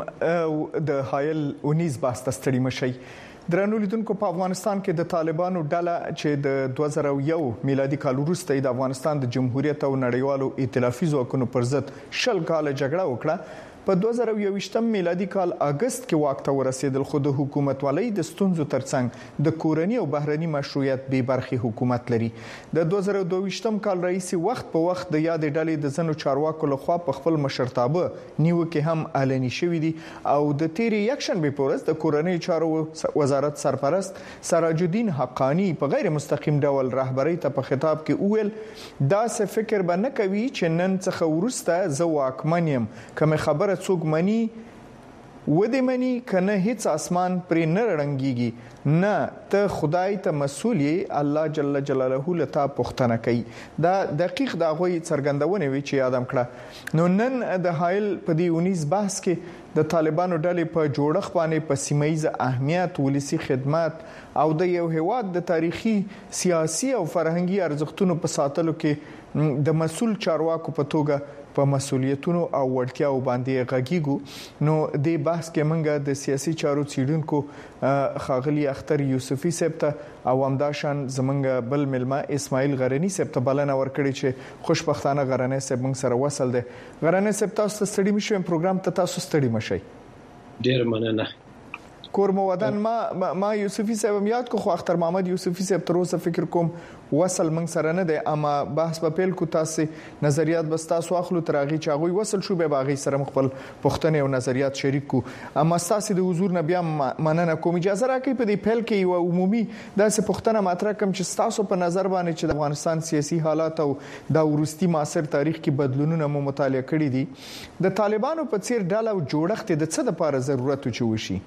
د حایل اونیز باسته ستړي مشي درنو لیدونکو په افغانستان کې د طالبانو ډله چې د دوه زره یو میلادي کال وروسته د افغانستان د جمهوریت او نړیوالو ائتلافي ځواکونو پر ضد شل کال جګړه وکړه په دوه زره یوویشتم میلادي کال اگست کې واک ته ورسېدل خو د حکومت ولې د ستونزو ترڅنګ د کورنی او بهرني مشروعیت به برخي حکومت لري د دوه زره دوه کال رئیس وخت په وخت د یاد ډلې د زنو چارواکو لخوا په خپل مشرتابه نیوکه هم اعلاني شوې دي او د تیری یکشن به پورس د کورنی چارو وزارت سرپرست سراج الدین حقانی په غیر مستقیم ډول رهبری ته په خطاب کې وویل دا څه فکر به نه کوي چې نن څخه ورسته زه واکمنیم کوم خبره څوک مني ودې مني کنه هیڅ اسمان پر نه رنګيږي نه ته خدای ته مسؤل یې الله جل جلاله لته پښتنه کوي دا دقیق دا غوي څرګندونه وی چې یادم کړه نو نن د حایل په دی اونیز بحث کې د طالبانو ډلې په جوړښت باندې په سیمایي اهمیت ولسی خدمات او د یو هیواد د تاریخي سیاسي او فرهنګي ارزښتونو په ساتلو کې د مسؤل چارواکو په توګه په مسولیتونو او وړتیاو باندې غږیږو نو د بحث کې منګه د سیاسي چارو څیړونکو خاغلی اختر یوسفی سپته او همداشان زمنګ بل ملما اسماعیل غرنی سپته بلنه ورکړي چې خوشبختانه غرنی سپ موږ سره وصل دي غرنی سپ تاسو ستړي مشو پروګرام ته تاسو ستړي مشي ډیر مننه کور مو ودان ما ما یوسفی صاحب یاد کو خو اختر محمد یوسفی صاحب تر اوسه فکر کوم وصل من سره نه دی اما بحث په پیل کو تاسو نظریات بس تاسو اخلو ترغی چاغوي وصل شو به باغی سره خپل پښتنه او نظریات شریک کو اما تاسو د حضور نه بیا مننه کوم اجازه راکړئ په دې پیل کې یو عمومي داسې پښتنه مطرح کوم چې تاسو په نظر باندې چې د افغانستان سیاسي حالات او د ورستي معاصر تاریخ کې بدلونونه مو مطالعه کړی دي د طالبانو په څیر ډله او جوړښت د څه لپاره ضرورت چي وشي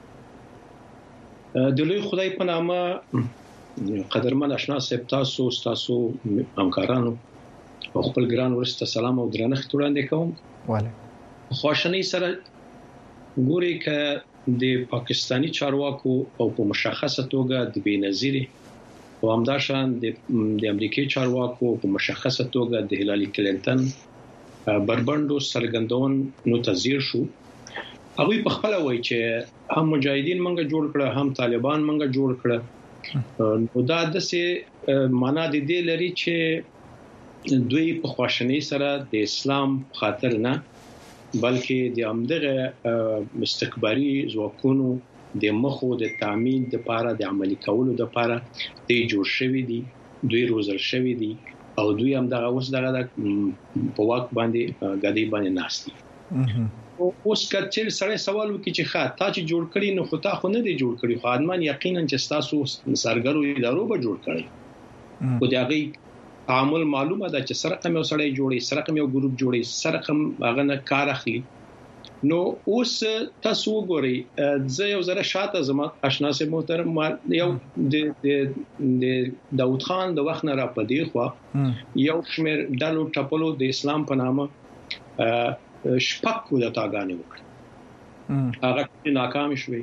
د لوی خدای په نامه قدرمن آشنا صاحب تاسو تاسو همکارانو او خپل ګران ورسته سلام او درنښت وړاندې کوم والله خوشنۍ سره ګوري ک د پاکستانی چارواکو او په مشخصه توګه د بنظیر او همداشان د امریکای چارواکو په مشخصه توګه د هیلاری کلینټن بربندو سرګندون نو تزیر شو هغه په خپل وای چې هم مجاهدین منګه جوړ کړه هم طالبان منګه جوړ کړه نو دا د څه معنا د دې لري چې دوی په خواشنۍ سره د اسلام خاطر نه بلکې د امدغه استکباري ځواکونو د مخو د تامین د لپاره د عملي کولو د لپاره د جوړ شوی دي دوی روزل شوی دي او دوی هم دغه اوس دغه په واک باندې غدي باندې ناشتي اوس کچل سره سوال وکړي چې ښه تا چې جوړ کړی نو خو تا خو نه دی جوړ کړی خو ادمان یقینا چې تاسو سرګرو ادارو به جوړ کړی خو دا غي تعامل معلومه ده چې سره کوم سړی جوړي سره کوم ګروپ جوړي سره کوم هغه نه کار اخلي نو اوس تاسو وګورئ زه یو زره شاته زما آشنا سي محترم یو د د داوود خان د وخت نه را پدې خو یو شمیر ډالو ټپلو د اسلام په نامه شپږ کو د تاګانې وکړ هغه ناکام شوی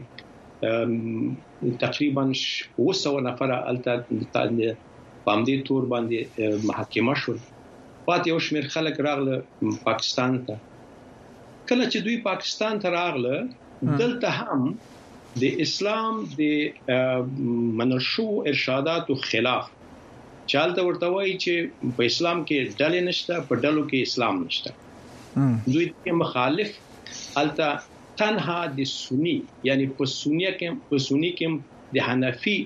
تقریبا وسو نفر الته باندې تور باندې محاکمه شو پات یو شمیر خلک راغله پاکستان ته کله چې دوی پاکستان ته راغله دلته هم د اسلام د منشو ارشاداتو خلاف چالت ورته وایي چې په اسلام کې ډلې نشته په ډلو کې اسلام نشته دوی کې مخالف الته تنها د سنی یعنی په سنیه کې په سنی کې د حنفي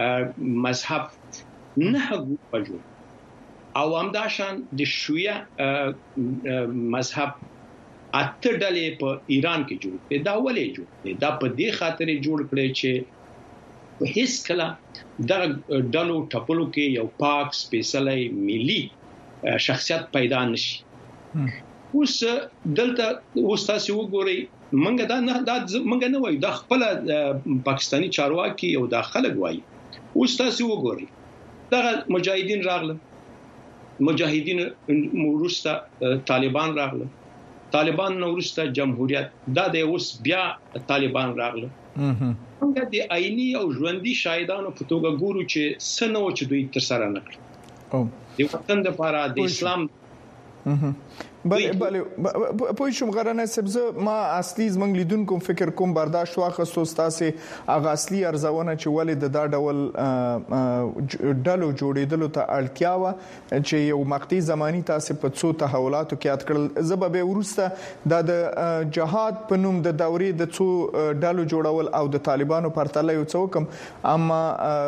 مذهب نه غوښتل او همداشان د شیعه مذهب اته ډلې په ایران کې جوړ کړي دا ولې جوړ کړي دا په دې خاطر جوړ کړي چې هیڅ کله دا ډلو ټپلو کې یو پاک سپیشلی ملي شخصیت پیدا نشي اوس دلته اوس تاسو وګورئ منګه دا نه دا منګه نه وایي دا خپل پاکستانی چارواکي او دا خلک وایي اوس تاسو وګورئ دا مجاهدین راغله مجاهدین ورسته طالبان راغله طالبان نو ورسته جمهوریت دا د اوس بیا طالبان راغله څنګه د آئینی او ژوندۍ شاهدانو په توګه ګورو چې سنو چې دوی تر سره نه کړ او د وطن لپاره د اسلام بله بله پوه شوم غرانه سبزه ما اصلي زمنګ لیدونکو فکر کوم برداشت واخستو تاسو اغه اصلي ارزونه چې ولې د دا ډول ډلو جوړېدلو ته اړتیا و چې یو مقطعي زماني تاسو په څو تحولاتو کې یاد کړل زبب ورسته د جهاد په نوم د دورې د څو ډلو جوړول او د طالبانو پرتله یو څو کم اما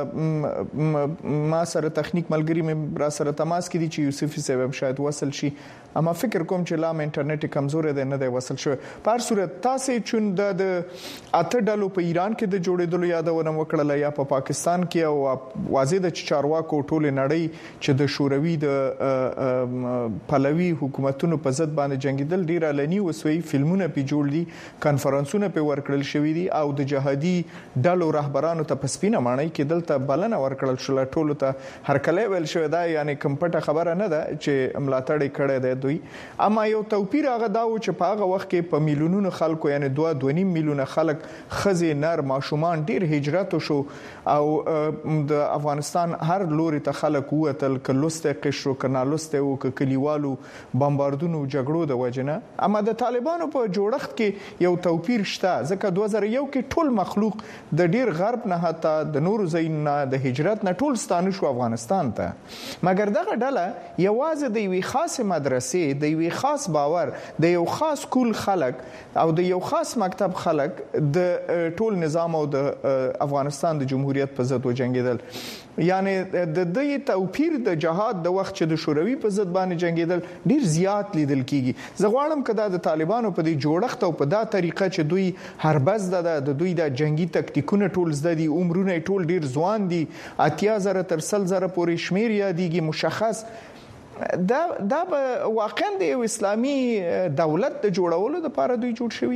ما سره تخنیک ملګری مې را سره تماس کړي چې یوسفي صاحب شاید وصل شي اما فکر کوم چې لا انټرنیټ کمزور دی نه دی وصل شو په هر صورت تاسو چون د اته ډلو په ایران کې د جوړېدلو یادونه وکړه یا په پاکستان کې او واضح د چارواکو ټول نړۍ چې د شوروي د پهلوي حکومتونو په ضد باندې جنگیدل ډیر علني وسوي فلمونه په جوړ دي کانفرنسونه په ورکړل شوې دي او د جهادي ډلو رهبرانو ته پسپینه مانای کې دلته بلنه ورکړل شو ټول ته هر کله ویل شو دا یعنی کمپټه خبره نه ده چې ملاتړ کړي دی دوی اما یو توپیر هغه دا و چې په هغه وخت کې په میلیونونو خلکو یعنی دوه دوه نیم میلیونه خلک خزي نر ماشومان ډیر هجرت شو او د افغانستان هر لوري ته خلک وتل کلوسته قشرو کنالوسته او کلیوالو بمباردونو جګړو د وجنه اما د طالبانو په جوړښت کې یو توپیر شته ځکه دوه زره یو کې ټول مخلوق د ډیر غرب نه حتی د نورو زینه د هجرت نه ټول ستانه شو افغانستان ته مګر دغه ډله یوازې د یوې خاصه مدرسې د یو خاص باور د یو خاص کول خلک او د یو خاص مکتب خلک د ټول نظام او د افغانستان د جمهوریت په ضد وجنګیدل یعنی د دې توپیر د جهاد د وخت چې د شوروي په ضد باندې جنگیدل ډیر زیات لیدل کیږي زه غواړم کدا د طالبانو په دې جوړښت او په دا طریقه چې دوی هربز د دوی د جنگي تکتیکونه ټول زده دي عمرونه ټول ډیر ځوان دي اتیا زره تر سل زره پورې شمیر یادېږي مشخص دا دا واقعا د یو اسلامي دولت د جوړولو لپاره دوی جوړ شوی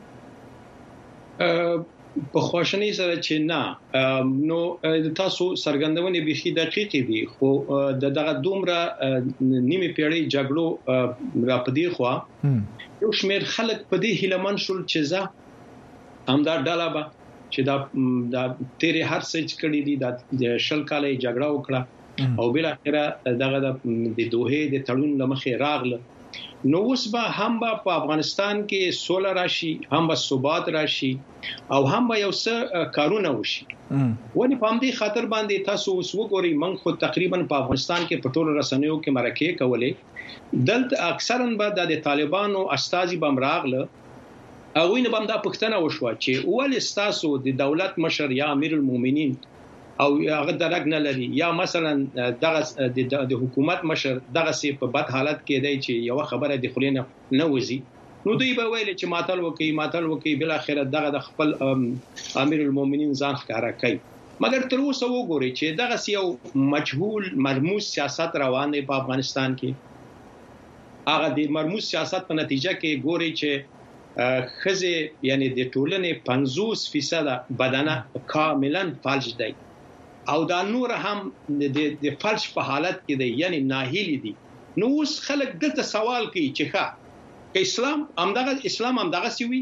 په خواشنۍ سره چې نه نو تاسو سرګندونه بيخي دقیق دي خو دغه دومره نیمه پیړۍ جګړو را پدې خو یو شمیر خلک په دې هیلمن شول چې ځا همدار ډاله با چې دا د تیرې هر څه کړي دي د شل کالې جګړه وکړه او بل اخره دغه د دوه د تړون لمخې راغله نو اوس به هم په افغانستان کې سوله راشي هم به ثبات راشي او هم به یو څه کارونه وشي ونی په دې خاطر باندې تاسو اوس وګورئ من خو تقریبا په افغانستان کې په ټولو رسنیو کې مرکه کولې دلته اکثرا به د طالبانو استازي بم راغله او وینه بم دا پښتنه وشو چې اول استاسو د دولت مشر یا امیر المؤمنین او هغه درک نه لري یا مثلا دغه د حکومت مشر دغه سي په بد حالت کې دی چې یو خبره د خلینو نه وځي نو دوی به ویل چې ماتل وکي ماتل وکي بل اخر دغه د خپل امیر المؤمنین ځان ښکارا کوي مګر تر اوسه وګورئ چې دغه سي یو مجهول مرموز سیاست روان دی په افغانستان کې هغه د مرموز سیاست په نتیجه کې ګوري چې خزه یعنی د ټولنې پنځوس فیصد بدنه کاملا فلج دی او دا نور هم د د فلج په حالت کې دی یعنی ناهیلی دي. نو اوس خلک دلته سوال کوي چې ښه اسلام همدغه اسلام همدغه سوي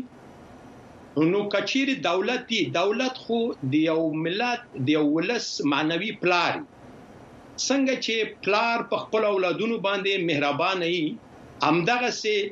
نو کچيري دولت دی دولت خو د یو ملت د یو ولس معنوي پلار څنګه چې پلار په خپل اولادونو باندې مهربان وي همدغه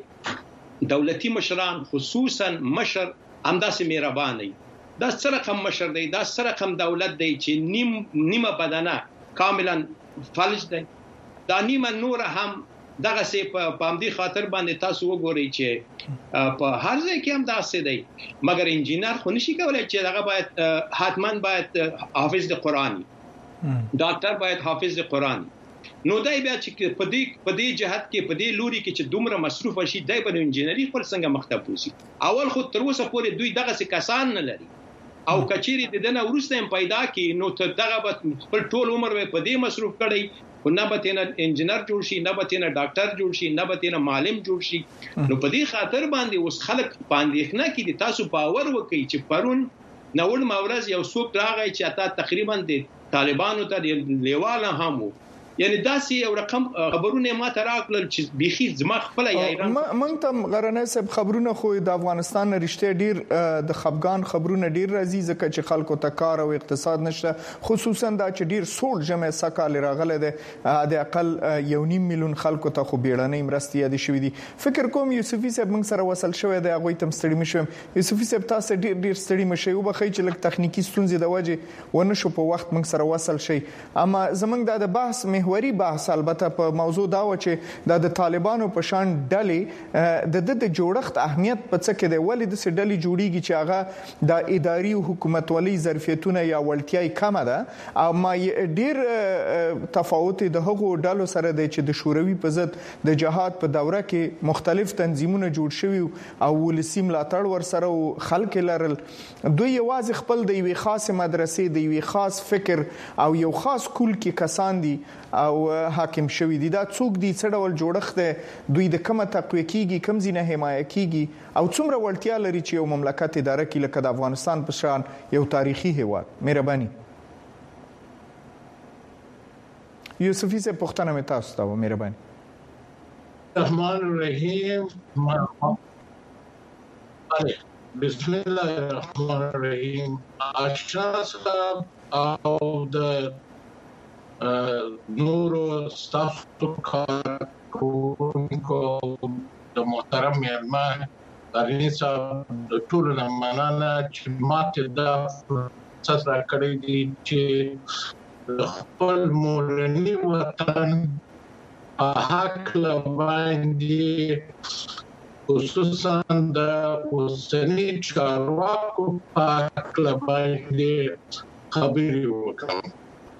سي دولتي مشران خصوصا مشر همدغه سي مهربان وي. دا سره کوم مشر دی دا سره کوم دولت دی چې نیم نیمه بدنه کاملا فلج دی دا نیمه نور هم دغه سي په پامدي خاطر باندې تاسو وګورئ چې په هر ځای کې هم داسې دی مګر انجینر خو نشي کولای چې دغه باید حتمان باید حافظ د قرآن ډاکټر باید حافظ د قرآن نو دای بیا چې په دې په دې جهت کې په دې لوري کې چې دومره مصروف شي دای په انجینری خپل څنګه مختب وسی اول خو تر اوسه پورې دوی دغه څه کسان نه لري او کچيري د دنه ورسته پیدا کی نو ته دغه خپل ټول عمر په دې مصروف کړي نه به تینا انجینر جوړ شي نه به تینا ډاکټر جوړ شي نه به تینا معلم جوړ شي نو په دې خاطر باندې اوس خلک باندې ښنه کې د تاسو باور وکړي چې پرون نوول مورز یو څوک راغی چې اته تقریبا د طالبانو ته د لیواله همو یعنی داسې یو رقم خبرونه ما ته راغلل چې بيخي زما خپل ایران مونږ ته غرنه سب خبرونه خو د افغانستان رښتیا ډیر د خفغان خبرونه ډیر راځي ځکه چې خلکو ته کار او اقتصاد نشته خصوصا دا چې ډیر سوړ جمع سکهال راغله ده د اقل یو نیم میلیون خلکو ته خو بیړنۍ مرستې یاد شوې دي. فکر کوم یوسفي صاحب موږ سره وصل شوی دی هغه تم ستړي مشم یوسفي صاحب تاسو ډیر ډیر ستړي مشي او بخې چې لک تخنیکی ستونزې د وجه ونه شو په وخت موږ سره وصل شي اما زمونږ د بحث محوري بحث البته په موضوع دا و چې د طالبانو په شان ډلې د د جوړښت اهمیت په څه کې دی ولې د سډلې جوړیږي چې هغه د اداري او حکومتولي ظرفیتونه یا وړتیاي کم ده او ما ډیر تفاوت د هغو ډلو سره دی چې د شوروي په ضد د جهاد په دوره کې مختلف تنظیمونه جوړ شوي او ولسی ملاتړ ور سره خلک لرل دوی یوازې خپل د یوې خاصه مدرسې د یوې خاص فکر او یو خاص کول کې کسان دي او حاکم شوی دي دا څوک دي څه ډول جوړښت دی دوی د کومه تقویه کیږي کوم ځینه حمایه کیږي او څومره وړتیا لري چې یو مملکت اداره کړي لکه د افغانستان په شان یو تاریخي هیواد. مهرباني یوسفي سے پښتنه مې تاسو ته مهرباني. الرحمن الرحیم بسم الله الرحمن الرحیم آشنا صاحب او د نورو ستاف کارکونکو د محترم میرمن دارینی صاحب د ټول نه مننه چې ماته دا فرصت راکړی دی چې خپل مورنی وطن په حق باندې خصوصا د اوسنی چارواکو په حق باندې خبرې وکړم.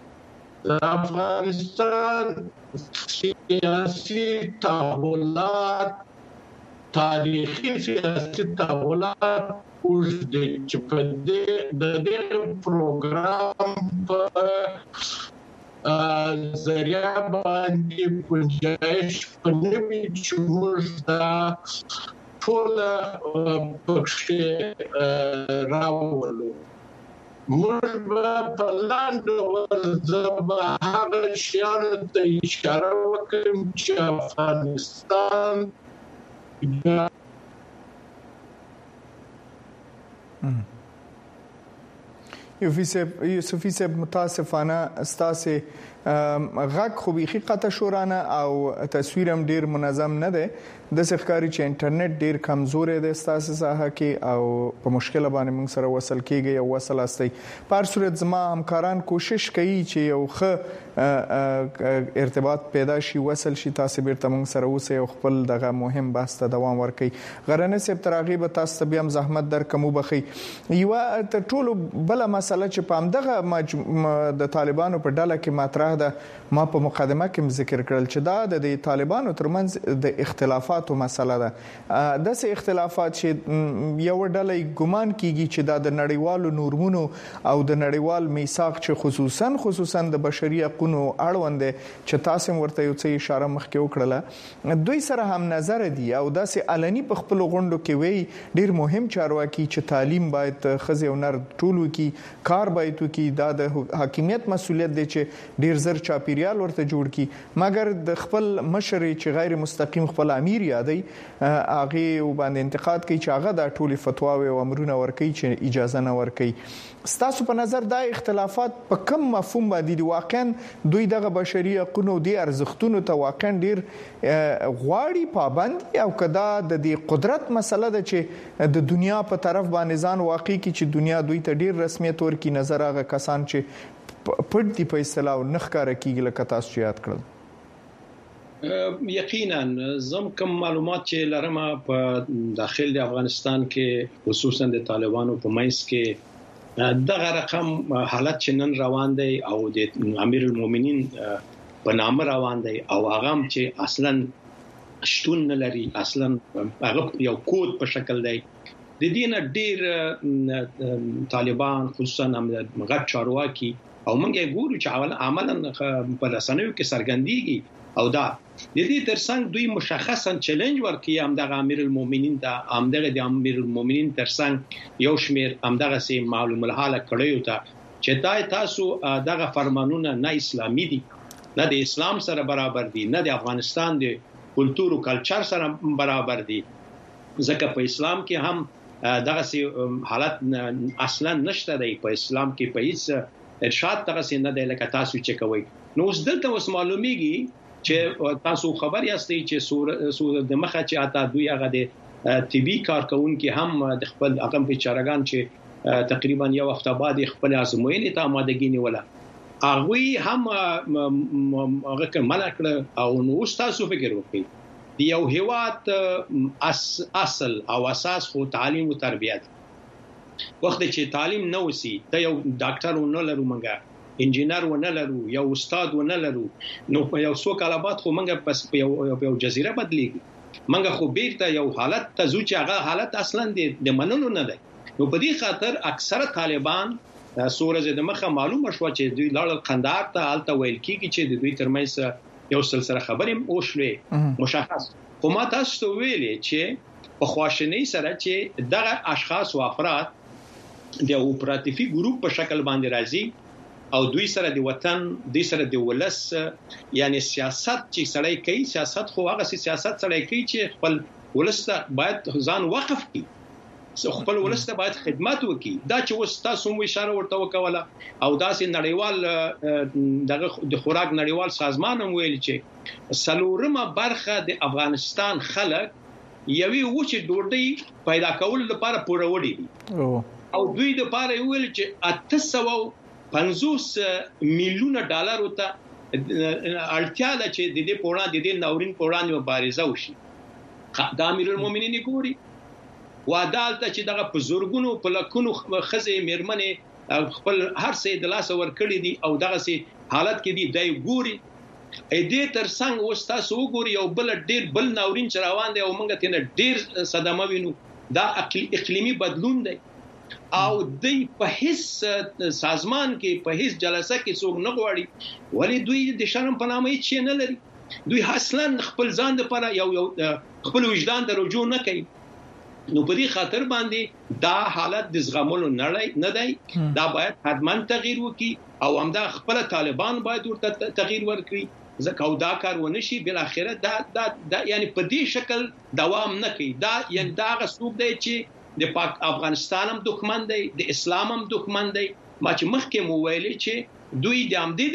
افغانستان سیاسي تحولات تاریخي سیاسي تحولات اوس د چپدې د دې پروګرام په ذریعہ باندې پنځه پنځمي چموږ دا ټول پکښې راوړل موږ په لاندې ورځ هغه شیان ته اشاره وکړم چې افغانستان یوسفي صاحب متاسفانه استاسه غږ خو بيخي قطه شورانه او تصویر هم ډیر منظم نه ده د ښکاری چې انټرنیټ ډیر کمزور دی استاسه ساحه کې او په مشکل باندې موږ سره وصل کیږي او وصل استي په صورت زما همکاران کوشش کوي چې یو ښه ارتباط پیدا شي وصل شي تاسو بیرته موږ سره اوسئ او خپل دغه مهم بحث ته دوام ورکړي. غرنه سپ ترغیب تاسو بیا هم زحمت در کوم بخي یو ټول بل مسله چې په همدغه د طالبانو په ډله کې مطرح مطرح ده ما په مقدمه کې ذکر کړل چې دا د طالبانو ترمنځ د اختلافاتو مسله ده. د سه اختلافات چې یو ډله ګمان کیږي چې دا د نړیوالو نورمونو او د نړیوال میثاق چې خصوصا خصوصا د بشري حقوقو اړوند چې تاسو ورته یو څه اشاره مخکې وکړه دوی سره هم نظر دي او دا سه علني په خپل غونډو کې وی ډیر مهم چارواکي چې تعلیم باید خزه او نر ټولو کې کار باید وکي دا د حاکمیت مسولیت دی چې ډیر زر چاپیریال ورته جوړ کی مګر د خپل مشر چې غیر مستقیم خپل امیر یادي هغه وباندې انتقاد کوي چې هغه د ټولي فتواوي او امرونه ورکوي چې اجازه نه ورکوي. ستاسو په نظر دا اختلافات په کوم مفهوم باندې واقعا دوی دغه بشري حقوقو دی ارزښتونو ته واقعا ډیر غواړي پابند او کدا د دې قدرت مسله ده چې د دنیا په طرف باندې ځان واقعي کی چې دنیا دوی ته ډیر رسمیت ورکړي نظر هغه کسان چې پټ دی په اصطلاح نخکاره کیږي لکه تاسو یاد کړل. یقینا زم کوم معلومات چې لرم په داخل د افغانستان کې خصوصا د طالبانو په مینس کې دغه رقم حالت چې نن روان دی او د امیر المؤمنین په نامه روان دی او هغه چې اصلا شتون نه لري اصلا هغه یو کود په شکل دی د دې ډیر طالبان خصوصا هم غټ چارواکي او موږ ګورو چې عملاً په رسنیو کې سرګندېږي او دا د دې ترڅنګ دوی مشخصا چیلنج ورکړي هم د امیر المؤمنین ته هم د امیر المؤمنین ترڅنګ یو شمیر هم دغه سي معلوم الحال کړیو ته چې دا تاسو دغه فرمانونه نه اسلامي دي نه د اسلام سره برابر دي نه د افغانستان د کلچر او کلچر سره برابر دي ځکه په اسلام کې هم دغه سي حالت اصلا نشته دی په اسلام کې په هیڅ ارشاد دغه سي نه دی لکه تاسو چې کوي. نو اوس دلته اوس معلومیږي چې تاسو خبر یاستئ چې سور د مخه چې اته دوی هغه د طبي کارکونکو هم د خپل هغه بیچارهګان چې تقریبا یو هفته بعد خپل ازموینې ته آمادګي نیوله هغه هم هغه کمل کړ او نو تاسو فکر وکړئ یو هیواد اصل او اساس خو تعلیم او تربیت وخت چې تعلیم نه وسی ته یو ډاکټر ونه لرو منګه انجینر ونه لرو یو استاد ونه لرو نو په یو څو کاله بعد خو منګه پس په یو یو جزیره بدلیږي منګه خو بیرته یو حالت ته ځو چې هغه حالت اصلا د منلو نه دی. نو په دې خاطر اکثره طالبان سورزه د مخه معلومه شو چې دوی لاړ قندهار ته الته ویل کیږي چې د دوی ترمنځ یو سلسله خبرې اوښلې مشخص خو ما تاسو ته ویلې چې په خواشنۍ سره چې دغه اشخاص او افراد د اپراتیفي ګروپ په شکل باندې راځي او دوی سره د وطن د سره د ولس یعنی سیاست چې سړی کوي سیاست خو هغه سیاست سړی کوي چې خپل ولس ته باید ځان وقف کړي خپل ولس ته باید خدمت وکړي دا چې وستا سوم اشاره ورته وکوله او داسې نړیوال دغه د خوراک نړیوال سازمان هم ویل چې سلورمه برخه د افغانستان خلک یوې وچه ډوډۍ پیدا کول لپاره پوروړي دي او دوی د لپاره ویل چې اته سوه پنځوس میلیونه ډالر ته اړتیا ده چې د دې پوره د دې ناورین پوره مبارزه وشي. د امیر المؤمنین ګوري وادالته چې دغه په زورګونو په لکونو خزه میرمنې خپل هر څه د لاس ور کړی دي او دغه سي حالت کې دي دای ګوري ا دې ترڅنګ وستا سو ګوري او بل ډیر بل ناورین چروان دی او موږ ته ډیر صدمه وینو دا اقلیمی بدلون دی او دوی په هیڅ سازمان کې په هیڅ جلسه کې څوک نه غواړي ولی دوی د شرم په نامه هیڅ نه لري دوی اصلا خپل ځان لپاره یو یو خپل وجدان ته رجوع نه کوي. نو په دې خاطر باندې دا حالت د زغملو نه دی دا باید حتمن تغییر وکړي او همدا خپل طالبان باید ورته تغییر ورکړي ځکه او دا کار ونه شي بل اخره دا دا, دا یعنی په دې شکل دوام نه کوي دا یعنی دا غسوب دی چې د پاک افغانستان هم دښمن دی د اسلام هم دښمن دی ما چې مخکې مو ویلي چې دوی د امدې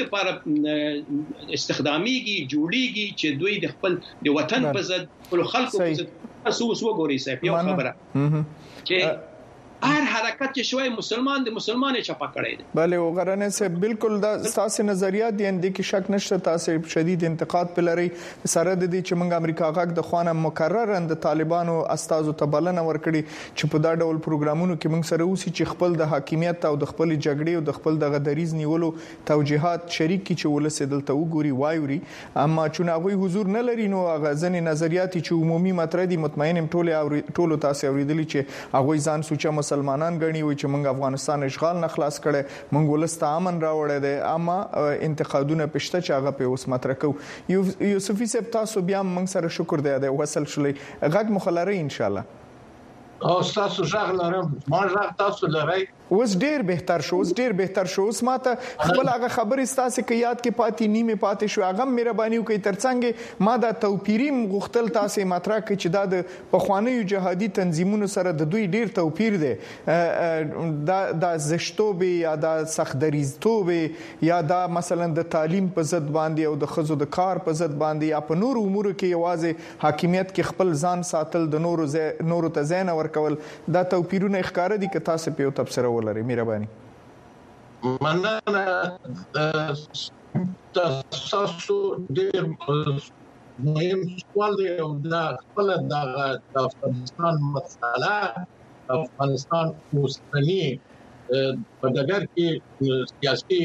لپاره استخداميږي جوړيږي چې دوی د خپل د وطن په ضد خپل خلکو په ضد تاسو وګورئ صاحب یو خبره چې هر حرکت چې شوی مسلمان د مسلمان چپا کړی دی. بله وغرانه سه بالکل دا تاسو نظریات دي اندې کې شک نشته تاسو شدید انتقاد پلري سره د دې چې موږ امریکا غاک د خوانه مکرر د طالبانو استادو تبلنه ورکړي چې په دا ډول پروګرامونو کې موږ سره اوسې چې خپل د حاکمیت او د خپل جګړې او د خپل د غدریز نیولو توجيهات شریک کی چې ولسه دلته وګوري وایوري اما چې هغه حضور نه لري نو هغه ځنې نظریات چې عمومي مطرح دي مطمئنم ټول او ټول تاسو اوریدلی چې هغه ځان سوچا مسلمانان غني وي چې موږ افغانستان اشغال نه خلاص کړي موږ ولسته امن راوړی دی اما انتقادونه پښته چې هغه په اوس مطرح کو یوسفي صاحب تاسو بیا موږ سره شکر دی د وصل شلې غږ مخلره ان شاء الله او تاسو ځغ لرم ما ځغ تاسو لرئ اوس ډیر بهتر شو اوس ډیر بهتر شو اوس ماته خپل هغه خبرې ستاسو کې یاد کې پاتې نیمه پاتې شو هغه مهرباني وکړئ ترڅنګ ما دا توپیری غختل تاسو مطرح کې چې دا د پخوانیو جهادي تنظیمونو سره د دوی ډیر توپیر دی دا د زشتوب یا د سختدریزتوب یا دا مثلا د تعلیم په ضد باندې او د خزو د کار په ضد باندې یا په نور امور کې یوازې حاکمیت کې خپل ځان ساتل د نورو نورو ته ځای نه ورکول دا توپیرونه ښکار دي که تاسو په تبصره ولري مهرباني مننه تاسو ډېر مهم سوال دی او دا خپل د افغانستان مسله افغانستان اوسنی په دغه کې سیاسي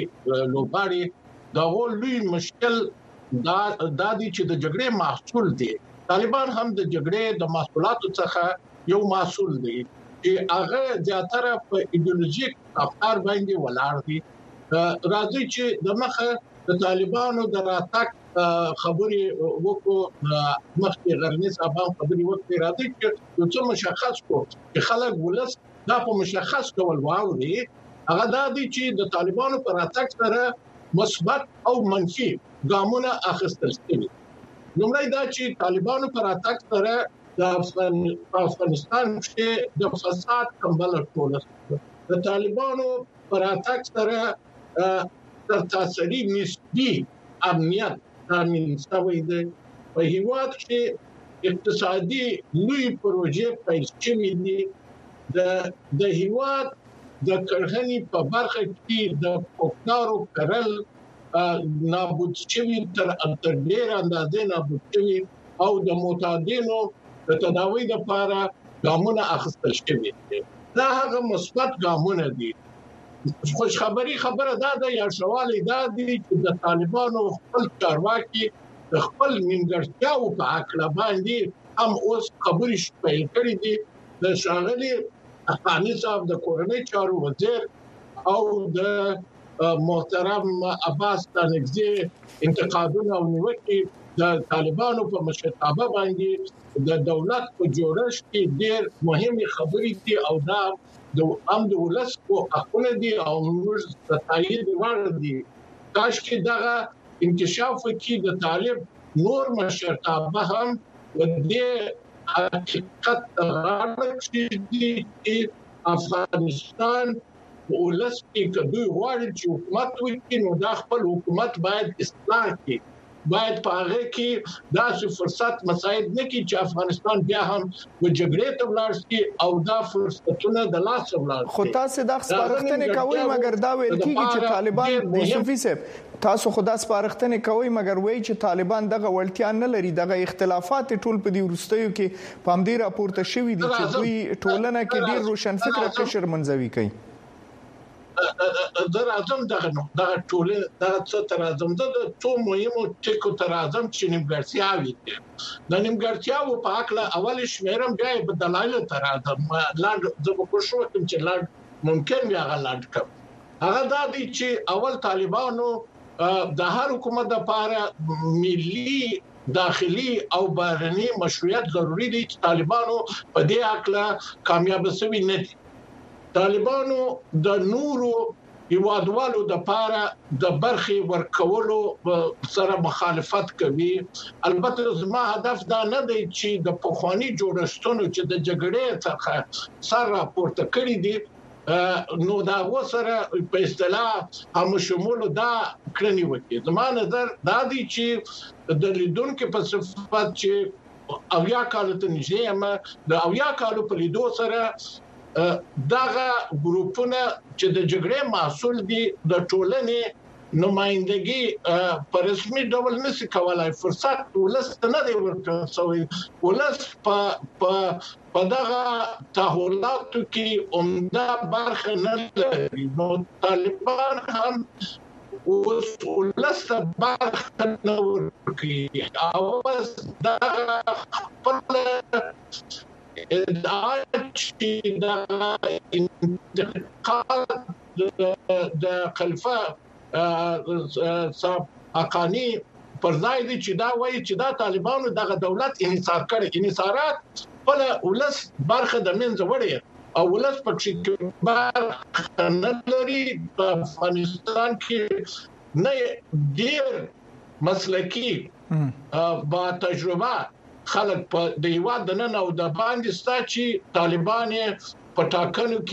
لوبغاړي دا ولوي مشکل دا د دې چې د جګړې محصول دي طالبان هم د جګړې د محصولاتو څخه یو محصول دي چې هغه زیاتره په ایدئولوژیک افکار باندې ولاړ دي راځي چې د مخه د طالبانو د راتګ خبري وکړو مخکې غرنی صاحب خبري وکړي راځي چې یو څه مشخص کو چې خلک ولس دا په مشخص ډول واوري هغه دا دي چې د طالبانو پر راتګ سره مثبت او منفي ګامونه اخیستل شوي لومړی دا چې طالبانو پر راتګ سره د افغانستان کې د فساد کمبل ټوله د طالبانو پر اتاک سره تر تاسری نسبی امنیت تامین شوی دی په هیواد کې اقتصادي لوی پروژې پیل شوي دي د د هیواد د کرهنې په برخه کې د پوکارو کرل نابود شوي تر تر ډیر اندازې نابود شوي او د معتادینو د تداوی لپاره ګامونه اخیستل شوي دا هغه مثبت ګامونه دي خوش خبری خبره دا ده یا سوال دا دی چې د طالبانو خپل چارواکي د خپل نیمګړتیاو په اړه باندې هم اوس خبرې شپې کړې دي د شاغلي افغاني صاحب د کورنۍ چارو وزیر او د محترم عباس تانگزی انتقادونه او نیوکې د طالبانو په مشرتابه باندې د دولت په جوړښت کې ډېر مهمه خبرې دي او دا د ام د ولس په حقونه دي او موږ د تایید وړ دي کاش کې دا انکشاف کې د طالب نور مشرتابه هم د حقیقت راځي چې افغانستان ولس کې کدوې غواړي چې حکومت وکړي نو دا خپل حکومت باید اصلاح کړي باید په هغه کې داسې فرصت مساعد نه کړي چې افغانستان بیا هم د جګړې ته ولاړ شي او دا فرصتونه د لاس ولاړ خو تاسو د خبرښتنې کوي مګر دا ویل کیږي چې طالبان یوسفي صاحب تاسو خدا سپارښتنه کوي مګر وایي چې طالبان دغه ولټیا نه لري دغه اختلافات ټول په دې ورستیو کې پام دی راپورته شوی دي چې دوی ټولنه کې ډیر روشن فکر قشر منځوي کوي در اعظم دغه نو دغه ټوله دغه څه تر اعظم د څو مهمو ټکو تر اعظم چې نیمګړتیاوي دي د نیمګړتیاو په اړه اول شمیرم بیا په دلایل تر اعظم لاندې زه به کوشش وکم چې لاندې ممکن بیا غلاند کړم هغه دا دي چې اول طالبانو د هر حکومت لپاره ملي داخلي او بهرني مشروعیت ضروری دي چې طالبانو په دې اړه کامیاب شوي نه دي طالبانو د نورو هیوادوالو د پاره د برخي ورکولو سره مخالفت کوي البته زما هدف دا نه دی چې د پخوانی جوړښتونو چې د جګړې څخه سر راپورته کړی دي نو دا وسره په اصطلاح هم شمول دا کړنی وکړي زما نظر دا دی چې د لیدونکو په صفت چې اویا کال ته نږدې ما د اویا کال په لیدو سره دغه ګروپونه چې د جګړې محصول دي د ټولنې نمائندګي پر رسمي ډول نشي کولای فرصت ولست نه دی ورکړی ولست په په دغه تحولاتو کې عمده برخه نه لري نو طالبان هم ولست برخه نه ورکړي او دا خپل ادعا چې دا انتقال د خلفاء صاحب حقانی پر ځای دي چې دا وایي چې دا طالبانو دغه دولت انحصار کړي انحصارات په ولس برخه د منځ وړي او ولس پکې برخه نه لري په افغانستان کې نه ډیر مسلکی با تجربه خلک په د هیواد د نن او د باندې ستا چې طالبان په ټاکنو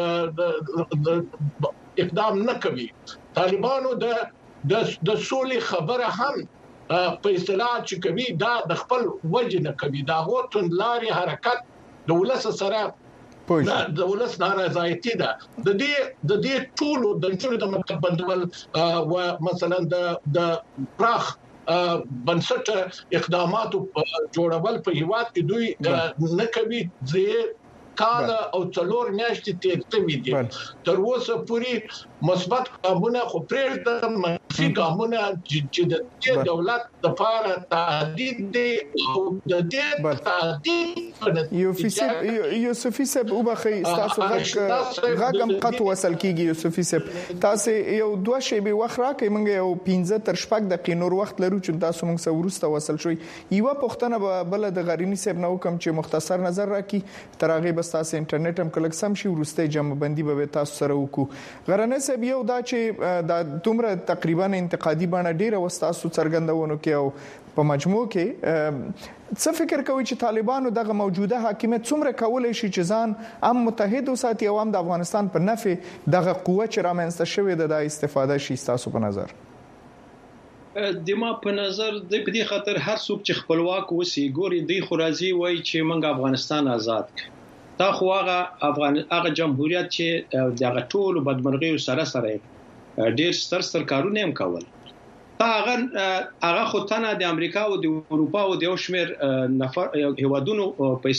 کې اقدام نه کوي طالبانو د د سولې خبره هم په اصطلاح چې کوي دا د خپل وجه نه کوي دا غوتن لاري حرکت د ولس سره د ولس نارضایتي ده د دې د دې ټولو د ټولو د متبندول او مثلا د د پراخ بنسټ اقدامات جوړول په هیواد کې دوی نه کوي زه کال او څلور میاشتې تیر شوي دي تر اوسه پورې مثبت ګامونه خو پرېږده منفي ګامونه چې د دې دولت لپاره تهدید دي او د دې تهدید یوسفي صاحب وبخي تاسو غږم قط وصل کیږي یوسفي صاحب تاسو یو دوه شی به وخت راکې موږ یو پنځه تر شپږ دقیقې نور وخت لرو چې تاسو موږ سره ورسته وصل شوي یو پښتنه بل د غرینی صاحب نو کوم چې مختصر نظر راکې تر هغه بس تاسو انټرنیټ هم کلک سم شي ورسته جمع بندي به تاسو سره وکړو غرنه صاحب یو دا چې د دومره تقریبا انتقادي باندې ډیره وستاسو څرګندونو کې او په مجموع کې څه فکر کوي چې طالبانو دغه موجوده حاکمیت څومره کولای شي چې ځان هم متحد وساتي او هم د افغانستان په نفع دغه قوه چې رامنځته شوې ده د استفاده شي تاسو په نظر د ما په نظر د دې خاطر هر څوک چې خپلواک وسی ګوري دی خو راځي وای چې موږ افغانستان آزاد کړو دا خو هغه افغان هغه جمهوریت چې دغه ټول بدمرغي سره سره ډیر ستر ستر کارونه هم کول دا هغه هغه خو تنه د امریکا او د اروپا او د یو شمیر نفر هیوادونو په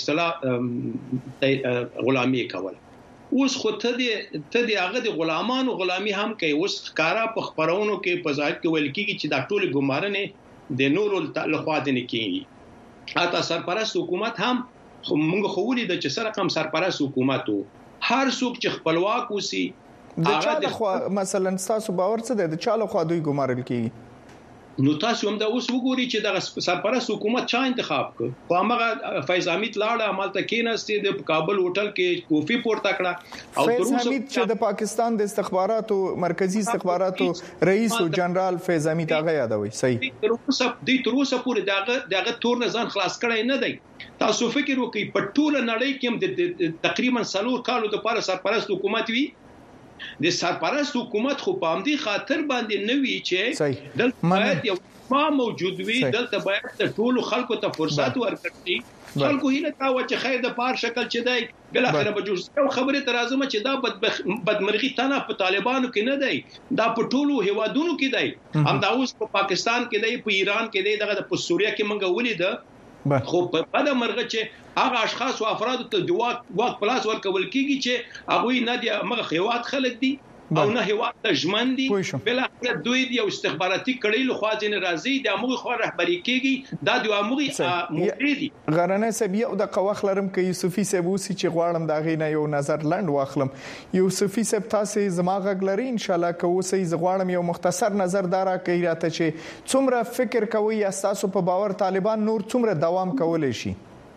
اصطلاح غلامي کول اوس خو ته دې ته دې هغه د غلامانو غلامي هم کوي اوس کارا په خبرونو کې په ځای کې ویل کیږي چې دا ټول ګمارنه د نورو لخوا د نه کیږي اته سرپرست حکومت هم موږ خو ولې د چې سره کم سرپرست حکومت هر څوک چې خپلواک وسی د چا د خو مثلا تاسو باور څه د چا له خوا دوی ګمارل کیږي نو تاسو هم دا اوس وګورئ چې د سرپرست حکومت چا انتخاب کړ خو هغه فیض حمید لاړه عملته کېناستې د کابل هوټل کې کوفی پورته کړه او فیض حمید چې د پاکستان د استخباراتو مرکزی استخباراتو رئیس او جنرال فیض حمید هغه یادوي صحیح تر اوسه د تر اوسه پورې دغه دغه تور نه ځان خلاص کړی نه دی تاسو فکر وکړئ په ټوله نړۍ کې هم د تقریبا څلور کالو د لپاره سرپرست حکومت وی د سرپرست حکومت خو په همدې خاطر باندې نوي چې دلته باید یو ما موجود وي دلته باید د ټولو خلکو ته فرصت ورکړي خلکو هیله تا و چې خیر د پار شکل چې دی بل اخر به جوړ یو خبره تر ازمه چې دا بد بدمرغي تنه په طالبانو کې نه دی دا په ټولو هیوادونو کې دی هم دا اوس په پاکستان کې دی په ایران کې دی دغه په سوریه کې منګه ولید خو په بده مرغه چې هغه اشخاص او افراد ته د واک واک پلاس ورکول کیږي چې هغه نه دی مغه هیواد خلک دي او نه هیواد ته ژمن دي بل اخر دوی دی استخباراتي کړي له خوا ځین راځي د امغه خو رهبری کیږي دا د امغه موجودي غرانه سبي او د قواخ لرم کې یوسفي سبوسی چې غواړم دا غینه یو نظر لاند واخلم یوسفي سب تاسو زماغ لري ان شاء الله کوسي زغواړم یو مختصر نظر دارا کوي راته چې څومره فکر کوي اساسو په باور طالبان نور څومره دوام کولای شي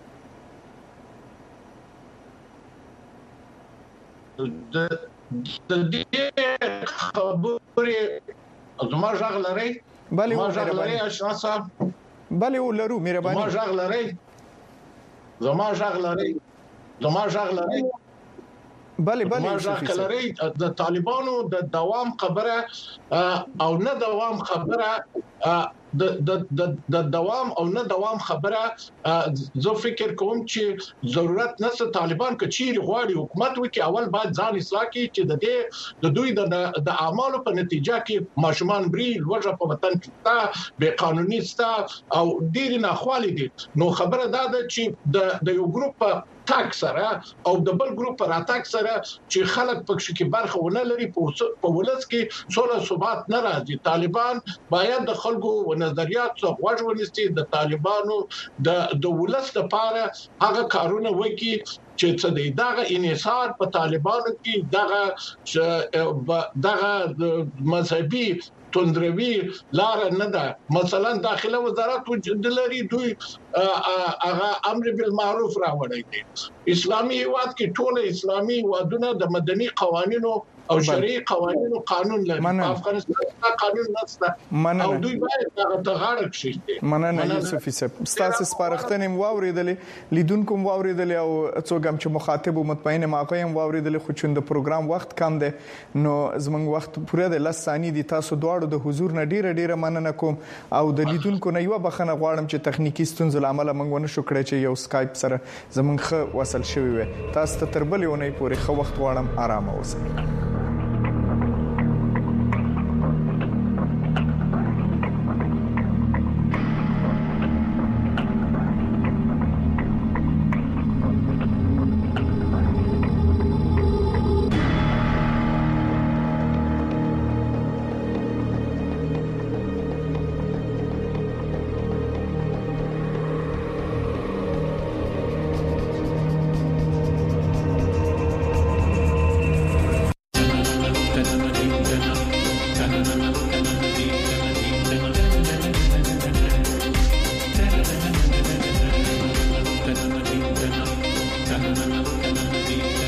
د د دې خبرې زما ژغ لري بله ما ژغ لري اشنا صاحب بله ولرو مهرباني ما ژغ لري زما ژغ لري زما ژغ لري بله بله ما ژغ لري د طالبانو د دوام خبره او نه دوام خبره د د د دوام او نه دوام خبره زه فکر کوم چې ضرورت نشته طالبان کچیر غواړي حکومت وکي اول باید ځان اصلاح کړي چې د دې د دوی د د اعمالو په نتیجه کې ماشومان بری لوږه په وطن کې به قانوني ستا او ډیر نه خالي دي نو خبره دا ده چې د د یو ګروپ تاک سره او د بل ګروپ پر اتاک سره چې خلک پکې کې برخه ونه لري په ولس کې سوله ثبات نه راځي طالبان باید د خلکو و نظریات څخه غوښ ونیسي د طالبانو د د ولس لپاره هغه کارونه وکړي چې څه دی دغه انحصار په طالبانو کې دغه دغه مذهبي توندروي لار نه ده مثلا داخله وزارت وجود لري دوی هغه امر بالمعروف راوړی دي اسلامي هیواد کې ټول اسلامي وادونه د مدني قوانینو او شرعي قوانینو قانون لري په افغانستان کې قانون نشته او دوی باید هغه ته غاړه کښيږي مننه یوسف صاحب ستاسو سپارښتنې واوریدلې لیدونکو واوریدلې او څوک هم چې مخاطب او مطمئن ماقیم واوریدلې خو چې د پروګرام وخت کم دی نو زموږ وخت پوره د لس ثانیې دي تاسو دواړو د حضور نه ډیره ډیره مننه کوم او د لیدونکو نه یو بخنه غواړم چې تخنیکی ستونزې لامل موږ ونه شو کړی چې یو سکایپ سره زموږ خه وصل شوی وي تاسو ته تر بلې ونې پورې خو وخت غواړم آرام اوسئ Thank you.